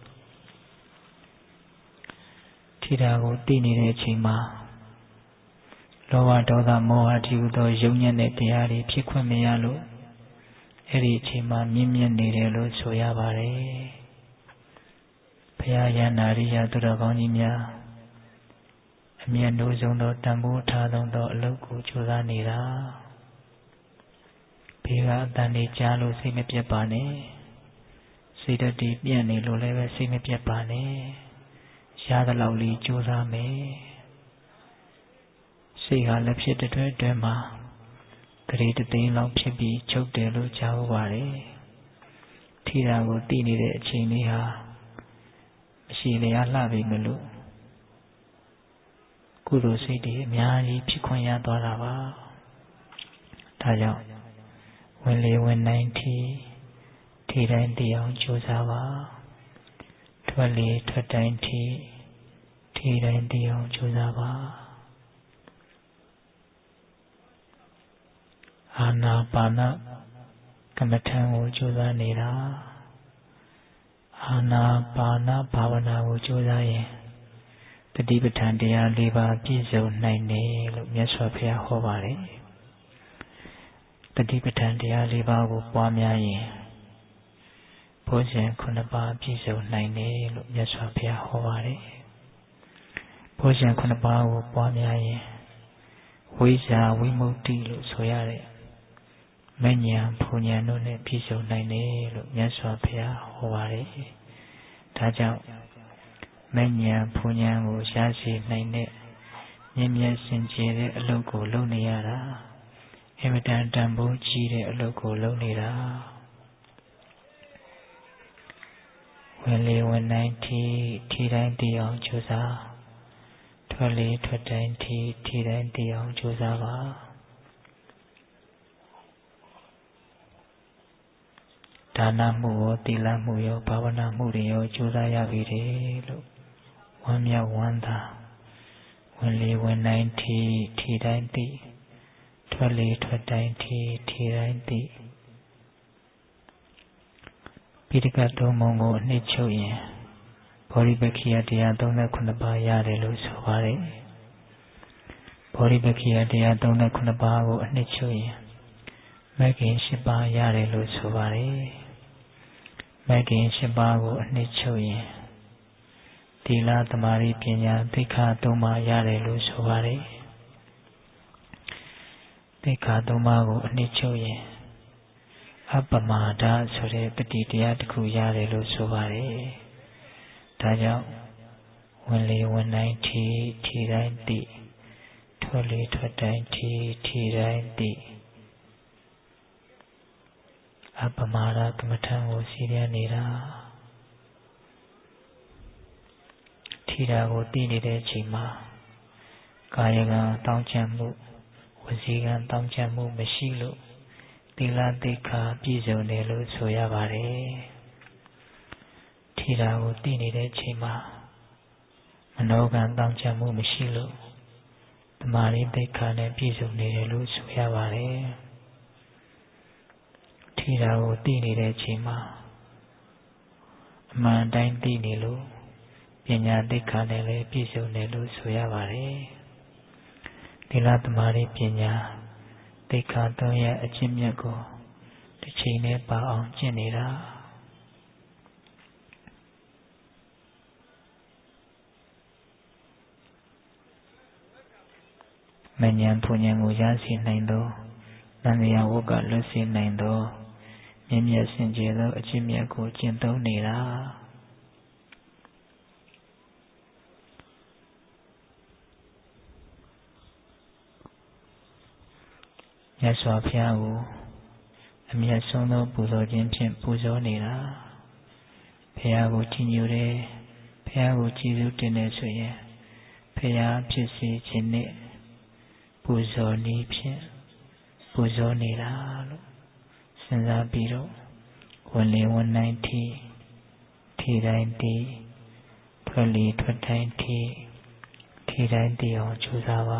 ထိတာကိုသိနေတဲ့အချိန်မှာလောဘဒေါသမောဟတိဟုသောယုံညံ့တဲ့တရားတွေဖြစ်ခွင့်မရလို့အဲ့ဒီအချိန်မှာမြင့်မြတ်နေတယ်လို့ဆိုရပါတယ်ဘုရားယန္တာရိယသူတော်ကောင်းကြီးများအမြတ်နိုးဆုံးသောတန်ဖိုးထားသောအလုပ်ကိုကြိုးစားနေတာဘေးကအတန်တွေကြားလို့စိတ်မပြတ်ပါနဲ့စိတ်ဓာတ်တွေပြန့်နေလို့လည်းပဲစိတ်မပြတ်ပါနဲ့ရသလောက်လေးကြိုးစားမယ်စိတ်ဟာလည်းဖြစ်တဲ့အတွက်အတွင်းမှာဂရေတသိန်းလောက်ဖြစ်ပြီးချုပ်တယ်လို့ကြားဟုတ်ပါတယ်ထိတာကိုသိနေတဲ့အချိန်လေးဟာမရှိလျားလှပြီမလို့ကုသိုလ်စိတ်တွေအများကြီးဖြစ်ခွင့်ရသွားတာပါဒါကြောင့်ဝင်လေဝင်တိုင်းထိထိတိုင်းသိအောင်ကြိုးစားပါထွက်လေထွက်တိုင်းထိထိတိုင်းသိအောင်ကြိုးစားပါအာနာပါနကမ္မထံကိုကြိုးစားနေတာအာနာပါနဘာဝနာကိုကြိုးစားရင်တတိပဋ္ဌာန်တရား၄ပါးပြည့်စုံနိုင်တယ်လို့မြတ်စွာဘုရားဟောပါတယ်တတိပဋ္ဌာန်တရား၄ပါးကိုပွားများရင်ဘုဇဉ်ခုနှစ်ပါးပြည့်စုံနိုင်တယ်လို့မြတ်စွာဘုရားဟောပါတယ်ဘုဇဉ်ခုနှစ်ပါးကိုပွားများရင်ဝိဇ္ဇာဝိမု ക്തി လို့ဆိုရတဲ့မဉ္ဇဉ်ဘုံဉာဏ်တို့နဲ့ပြည့်စုံနိုင်တယ်လို့မြတ်စွာဘုရားဟောပါတယ်ဒါကြောင့်မဉ္ဇဉ်ဘုံဉာဏ်ကိုရရှိနိုင်တဲ့မြင့်မြတ်စင်ကြယ်တဲ့အလုပ်ကိုလုပ်နေရတာအင်မတန်တန်ဖိုးကြီးတဲ့အလုပ်ကိုလုပ်နေတာဝင်လေဝင်တိုင်းထိထိတိုင်းသိအောင်ကြိုးစားထွက်လေထွက်တိုင်းထိထိတိုင်းသိအောင်ကြိုးစားပါဒါနမှုရောသီလမှုရောဘာဝနာမှုတွေရောကြိုးစားရပြီတယ်လို့ဝမ်းမြောက်ဝမ်းသာဝင်လေဝင်တိုင်းထိထိတိုင်းသိထွက်လေထွက်တိုင်းထိထိတိုင်းသိပိဋကတ်သုံးပုံကိုအနှစ်ချုပ်ရင်ဘောဓိပက္ခိယတရား၃၇ပါးရတယ်လို့ဆိုပါတယ်ဘောဓိပက္ခိယတရား၃၇ပါးကိုအနှစ်ချုပ်ရင်မဂ္ဂင်၈ပါးရတယ်လို့ဆိုပါတယ်မဂ္ဂင်၈ပါးကိုအနှစ်ချုပ်ရင်သီလသမာဓိပညာသိက္ခာ၃ပါးရတယ်လို့ဆိုပါတယ်သိက္ခာ၃ပါးကိုအနှစ်ချုပ်ရင်အပမာဒဆိုတဲ့ပฏิတရားတစ်ခုရတယ်လို့ဆိုပါတယ်ဒါကြောင့်ဝင်လေဝင်တိုင်းထိထိတိုင်းသိထွက်လေထွက်တိုင်းထိထိတိုင်းသိအပမာဒကမ္မထံကိုစီရနေတာထိတာကိုသိနေတဲ့အချိန်မှာကာယကံတောင်းချမှုဝစီကံတောင်းချမှုမရှိလို့သီလသိက္ခာပြည့်စုံတယ်လို့ဆိုရပါတယ်ထိတာကိုသိနေတဲ့အချိန်မှာမနောကံတောင်းချမှုမရှိလို့သမာဓိသိက္ခာနဲ့ပြည့်စုံနေတယ်လို့ဆိုရပါတယ်ထိတာကိုသိနေတဲ့အချိန်မှာအမှန်တိုင်းသိနေလို့ပညာသိက္ခာနဲ့လည်းပြည့်စုံတယ်လို့ဆိုရပါတယ်သီလသမာဓိပညာသိက္ခာသုံးရပ်အကျင့်မြတ်ကိုတစ်ချိန်နဲ့ပါအောင်ကျင့်နေတာမဉ္ဇဉ်ဘုံဉဏ်ကိုရရှိနိုင်သောသံဃာဝတ်ကလွတ်စေနိုင်သောမြင့်မြတ်စင်ကြယ်သောအကျင့်မြတ်ကိုကျင့်သုံးနေတာမြတ်စွာဘုရားကိုအမြတ်ဆုံးသောပူဇော်ခြင်းဖြင့်ပူဇော်နေတာဘုရားကိုကြည်ညိုတယ်ဘုရားကိုကျေးဇူးတင်တယ်ဆိုရင်ဘုရားဖြစ်စေခြင်းနဲ့ပူဇော်နည်းဖြင့်ပူဇော်နေတာလို့စဉ်းစားပြီးတော့ဝင်လေဝင်တိုင်းထိထိတိုင်းတည်ထွက်လေထွက်တိုင်းထိထိတိုင်းတည်အောင်ကြိုးစားပါ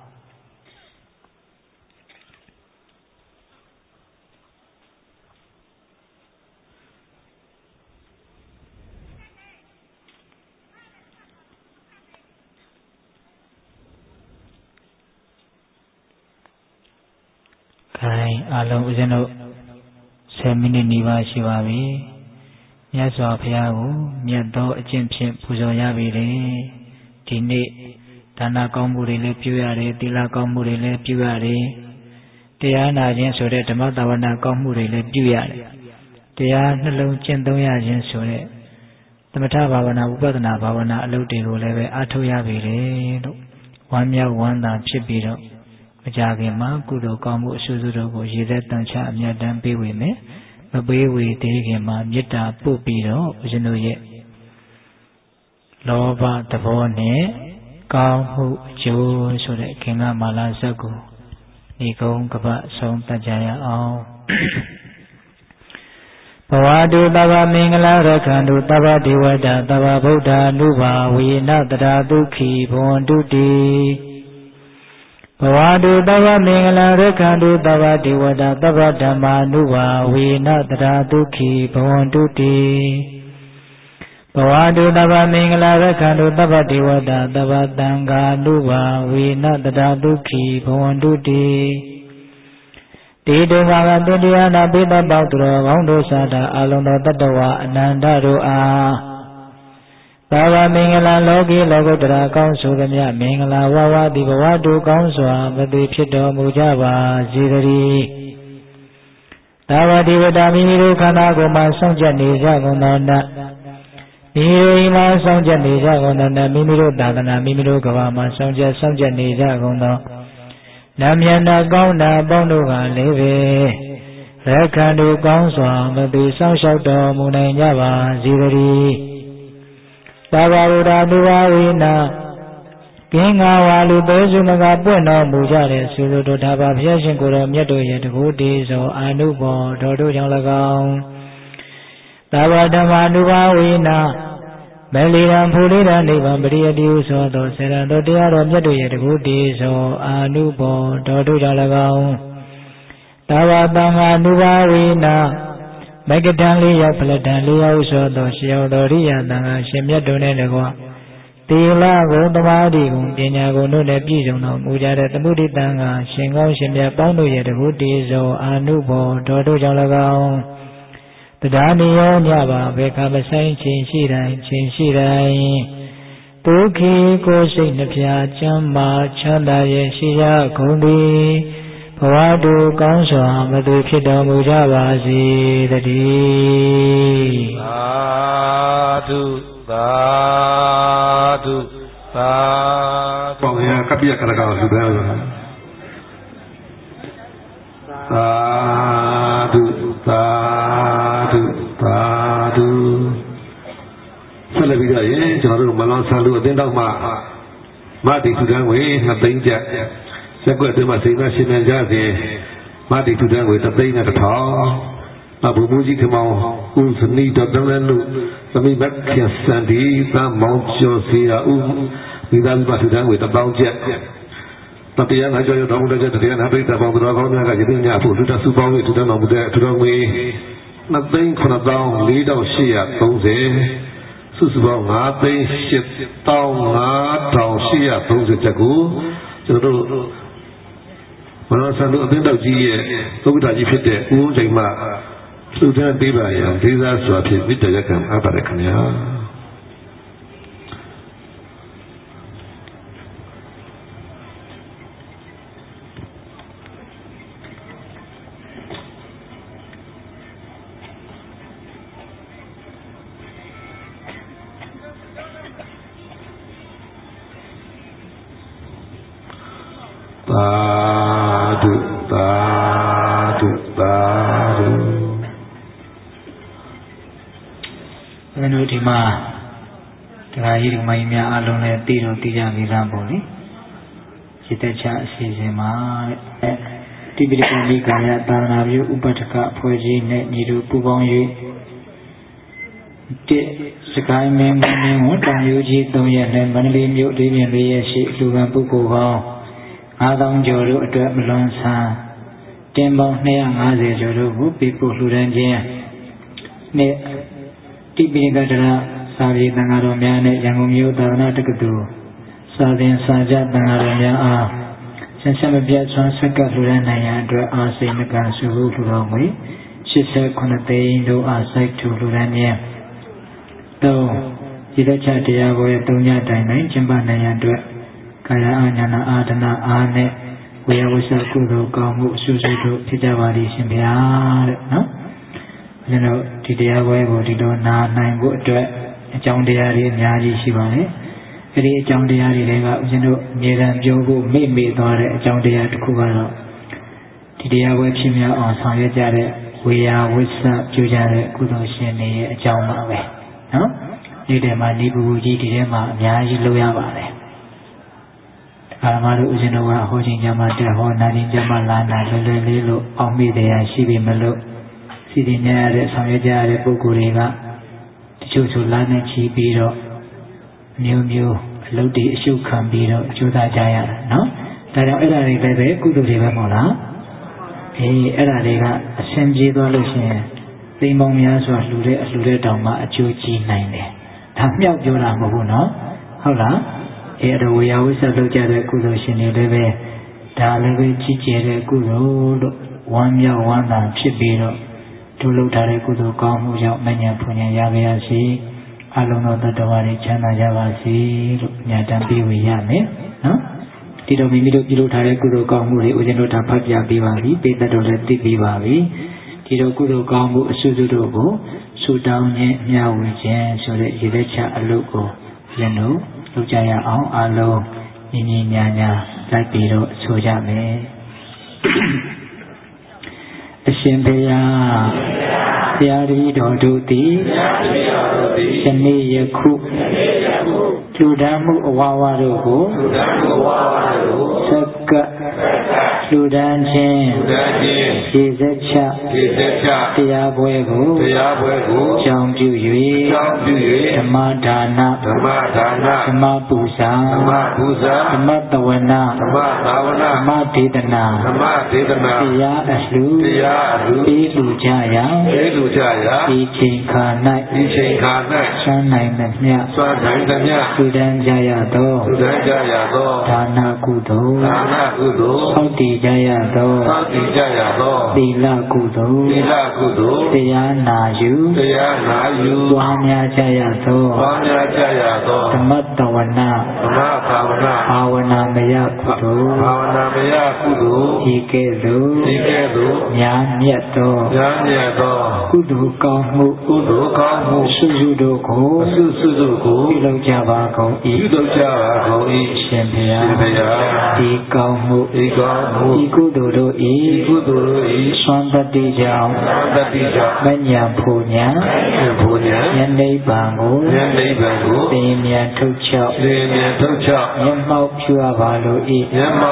ခိုင်အားလုံးဦးဇင်းတို့ဆယ်မိနစ်နီးပါးရှိပါပြီမြတ်စွာဘုရားကိုမြတ်သောအကျင့်ဖြင့်ပူဇော်ရပြီလေဒီနေ့ဒါနကောင်းမှုတွေလည်းပြုရတယ်သီလကောင်းမှုတွေလည်းပြုရတယ်တရားနာခြင်းဆိုတဲ့ဓမ္မသာဝနာကောင်းမှုတွေလည်းပြုရတယ်တရားနှလုံးကျင့်သုံးရခြင်းဆိုတဲ့သမထဘာဝနာဥပဒနာဘာဝနာအလုပ်တွေကိုလည်းပဲအားထုတ်ရပြီလေလို့ဝမ်းမြောက်ဝမ်းသာဖြစ်ပြီးတော့မကြခင်မှာကုသိုလ်ကောင်းမှုအဆူဆူတို့ကိုရည်သက်တန်ချအမြတ်တမ်းပေးဝေမယ်မပေးဝေသေးခင်မှာမေတ္တာပို့ပြီးတော့ဦးဇင်းတို့ရဲ့လောဘသဘောနဲ့ကောင်းမှုအကျိုးဆိုတဲ့ခင်္ဃမာလာဇတ်ကိုဒီကုန်းကပဆုံးတတ်ကြရအောင်ဘဝတုသဗ္ဗမင်္ဂလာရခန္တုသဗ္ဗဒေဝတာသဗ္ဗဗုဒ္ဓ ानु ဘာဝေနတရာဒုက္ခိဘဝန္တုတိဘဝတုသဗ္ဗမင်္ဂလာရခန္တုသဗ္ဗဒေဝတာသဗ္ဗဓမ္မာနုဘာဝေနတရာဒုက္ခိဘဝန္တုတိဘဝတုသဗ္ဗမင်္ဂလာရခန္တုသဗ္ဗဒေဝတာသဗ္ဗသံဃာနုဘာဝေနတရာဒုက္ခိဘဝန္တုတိတေတုမာကတေတရားနာပိတ္တပေါသူတော်ကောင်းတို့သာတာအလုံးသောတတ္တဝအနန္တတို့အားသာဝမင်္ဂလာလောကီလောကုတ္တရာကောင်းဆိုသည်မြမင်္ဂလာဝဝတိဘဝတုကောင်းစွာမသိဖြစ်တော်မူကြပါစေတည်းသာဝတိဝတ္တမိမိတို့ခန္ဓာကိုယ်မှာစောင့်ကြနေကြကုန်သောနတ်မိမိတို့မှာစောင့်ကြနေကြကုန်သောနတ်မိမိတို့သာသနာမိမိတို့ကဘာမှာစောင့်ကြစောင့်ကြနေကြကုန်သောနတ်မြတ်နာကောင်းနာပေါင်းတို့ကလည်းပဲရခန္တုကောင်းစွာမသိစောင့်ရှောက်တော်မူနိုင်ကြပါစေတည်းသာဝရဒသူဝဝိနာကင်းငါဝါလူသောစုမကပွင့်တော်မူကြတဲ့သုသုတို့ဒါပါဘုရားရှင်ကိုယ်တော်မြတ်တို့ရဲ့တကူတည်သောအာနုဘောတော်တို့ကြောင့်၎င်းသာဝဓမ္မာနုဘဝိနာမလီရန်ဖူလေးရန်နိဗ္ဗာန်ပရိယတိဟုဆိုသောစေရန်တို့တရားတော်မြတ်တို့ရဲ့တကူတည်သောအာနုဘောတော်တို့ကြောင့်၎င်းသာဝတံဃာနုဘဝိနာမဂ္ဂတံလေးရောက်ဖလတံလေးရောက်ဆိုသောရှေယောတော်ရိယတံဃာရှင်မြတ်တို့နဲ့တကွသီလကိုသမာဓိကိုပညာကိုတို့နဲ့ပြည့်စုံတော်မူကြတဲ့သမုဒိတံဃာရှင်ကောင်းရှင်မြတ်ပေါင်းတို့ရဲ့တကူတည်သောအာနုဘောတော်တို့ကြောင့်၎င်းတရားနိယောညပါဘေခမဆိုင်ခြင်းရှိတိုင်းခြင်းရှိတိုင်းဒုက္ခိကိုစိတ်နှပြချမ်းမာချမ်းသာရဲ့ရှိရကုန်သည်ဘဝတုကောင်းစွာမသွေဖြစ်တော်မူကြပါစေတည်းသာဓုသာဓုသာဓုပေါင်းရကပိယကရကောလူပဲသာဓုသာဓုသာဓုဆက်လက်ပြီးတော့ရင်ကျွန်တော်တို့မလွန်ဆန်လူအသင်းတော်မှာမတိထူတန်းဝေနှစ်သိန်းကျပ်ရက်ွက်အတွင်းမှာစိန်သားရှင်မြန်ကြစေမတိထူတန်းဝေတစ်သိန်းနဲ့တစ်ထောင်အဘူမူကြီးခမောင်ဦးစနီတော်တန်းလည်းလို့သမီးမက်ခင်စန်ဒီသားမောင်ကျော်စီယာဦးမိသားစုပါထူတန်းဝေတစ်ပေါင်းကျပ်တတရားငါကြောရတော်မူတဲ့တရားနာပိဋကပေါင်းတော်ကောင်းများကယသိများဖို့လူတစုပေါင်းပြီးထူတန်းတော်မူတဲ့ထူတော်ငွေနှစ်သိန်းခုနှစ်သောင်းလေးထောင်ရှစ်ရာသုံးဆယ်စုစုပေါင်းငါးသိန်းရှစ်သောင်းငါးထောင်ရှစ်ရာသုံးဆယ်ချက်ကိုကျွန်တော်တို့မနောဆန္ဒအသင်းတော်ကြီးရဲ့သုဒ္ဓကြီးဖြစ်တဲ့ဦးဦးချိန်မှလူတန်းပေးပါရန်ဒေသစွာဖြင့်မြစ်တရကံအပ်ပါတယ်ခင်ဗျာ Badu, badu, badu. Menurut Dima, terakhir mainnya alunnya tiru tiga bilang boleh. Kita cak sesama. Diberikan di kaya tanah biu upadaka puji nek niru pubong yu. Dek sekarang memang memang tang yu ji tong ya dan manli biu di biu ya si lugan buku kau. Adang jodoh ada melonsa. Tembang ni yang ada jodoh bupi puluhan je. Nek diberikan dalam sahaja tengah romya nek yang umyu tanah terkedu. Sahaja sahaja tengah romya ah. Sensama biasa sekat luran naya dua asai negara suhu luramai. Sisa konate Indo asai tu lurannya. Tu jika cahaya boleh tunya dan lain jembat naya dua. Kaya anyana adana ane. Waya usah kudo kamu susu tu tidak wali sembiar. No? Jadi tidak boleh boleh na naik buat dua. Jangan dia hari nyari siapa. Jadi jangan dia hari lega. Jadi medan jogo meme tu ada jangan dia tukar. Tidak boleh semia orang saya jadi waya usah jadi kudo sini jangan mawe. No? Jadi mana buji tidak mah nyari luar boleh. Kalau malu ujian awak hojin jamat dah, honarin jamat lana lele lelo, ambil dia sibi melu. Sidinya ada sampai jadi pukuriga, cucu lana cibiro, miu miu, ludi sukan biro, juta jaya, no? Tapi era ni lebe kudu lebe mola. Eh, era ni kan senji tu alusnya, timbang miasa lure lure dama cuci naik. Tapi apa jualan mahu no? Haulah. Ada waya wisa dojar kudo sini lebe, dah lebe cicer kudo, wamya wana cibiro, dulu dari kudo kamu yang menyapunya yaviasi, alunno tadawari cana javasi, nyadam biwaya me, no? Tidak mimidu dulu dari kudo kamu le ujian dapat ya biwari, beda dolar di biwari, tidak kudo kamu sududogo, sudahnya nyawijen sudah jadi cak aluko, jeno. Lu jaya au alo ini nyanya lai biro soja me. Asympaya tiari doduti seni yaku ludamu awawaruhu seka ludanjen dizacha tiabuego jangbyuyui dhamadana dhamapusa dhamatawena dhamadidana tiya aslu ilu jaya ichinkanai sanai namnya Sudan jaya do dana kudo saudi jaya do dila kudo tiya nayu wanya jaya do dhammatawana awana maya kudo ike do nyanya do kudo kamu susu do ko ilau java kau i sempaya di kamu iku dodo i swantati jauh menyampunya nyandai bangun demian tucap nyamau pua balu i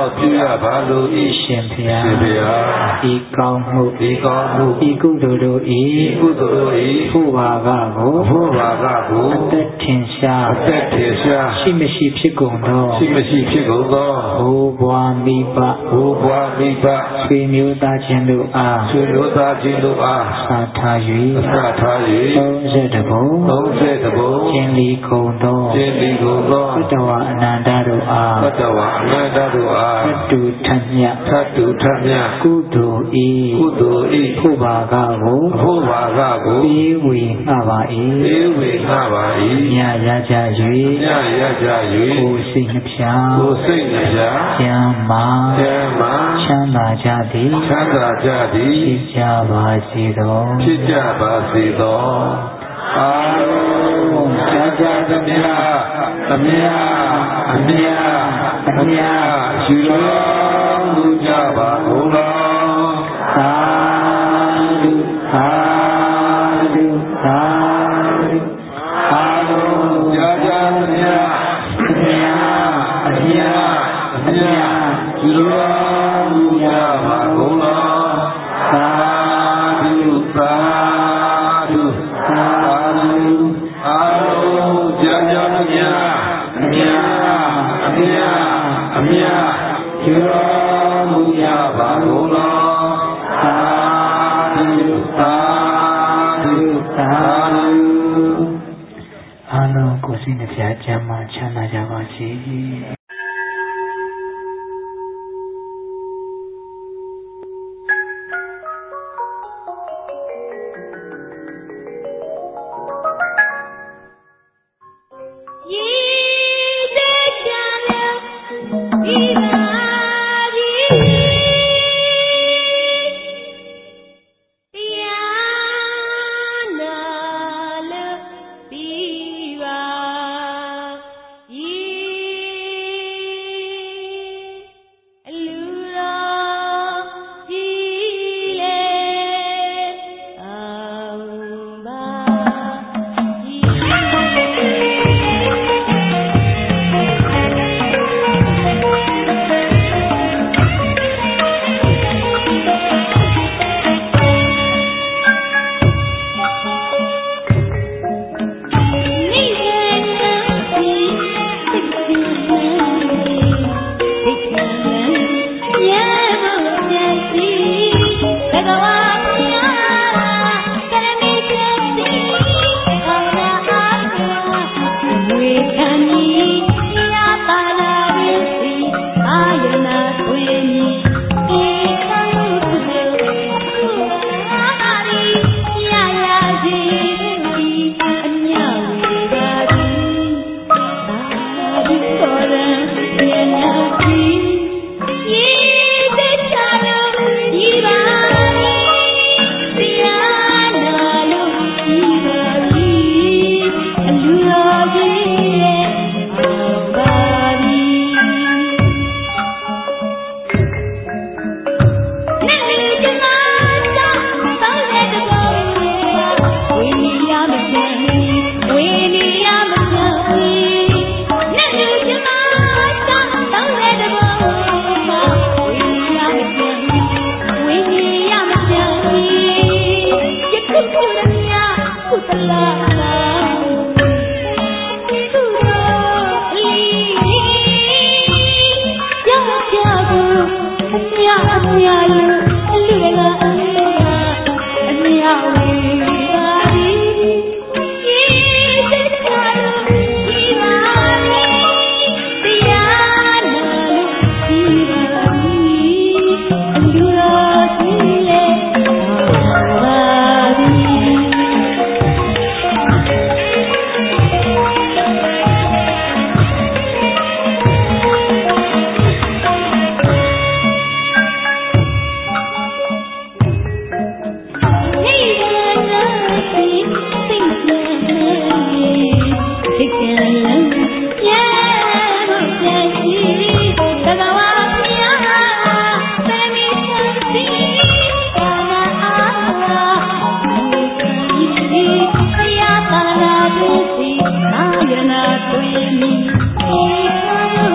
sempaya di kamu iku dodo i fuwagago atetinsaရှိမရှိဖြစ်ကုန်သောရှိမရှိဖြစ်ကုန်သောဘိုးဘွားမိဘဘိုးဘွားမိဘဆွေမျိုးသားချင်းတို့အားဆွေမျိုးသားချင်းတို့အားစာထား၍စာထား၍သုံးဆယ်တဘုံသုံးဆယ်တဘုံကျင်လီကုန်သောကျင်လီကုန်သောသတ္တဝါအနန္တတို့အားသတ္တဝါအနန္တတို့အားသတ္တုထမြတ်သတ္တုထမြတ်ကုသိုလ်ဤကုသိုလ်ဤဖို့ပါကကိုဖို့ပါကကိုပြီးဝေငှပါ၏ပြီးဝေငှပါ၏ညရကြ၍ညရကြ၍ကိုယ်စိတ်နှပြကိုယ်စိတ်နှပြကျမ်းမာကျမ်းမာချမ်းသာကြသည်ချမ်းသာကြသည်ဖြစ်ကြပါစေသောဖြစ်ကြပါစေသောအာလုံးကြာကြာသမျှသမျှအမြတ်အမြတ်ယူတော်မှုကြပါကုန်လောသာဓုသာဓုသာဓုအာလုံးကြာကြာမြတ်မြတ်အမြတ်အမြတ်ဒီလိုမှုကြပါကုန်လောသာဓုသာဓုသာဓုအာလုံးကြာကြာမြတ်အမြတ်အမြတ်အမြတ်ဒီလိုမှုကြပါကုန်လောသာဓုသာဓုသာဓုအားလုံးကိုယ်စိတ်နှပြချမ်းသာချမ်းသာကြပါစေ Thank you.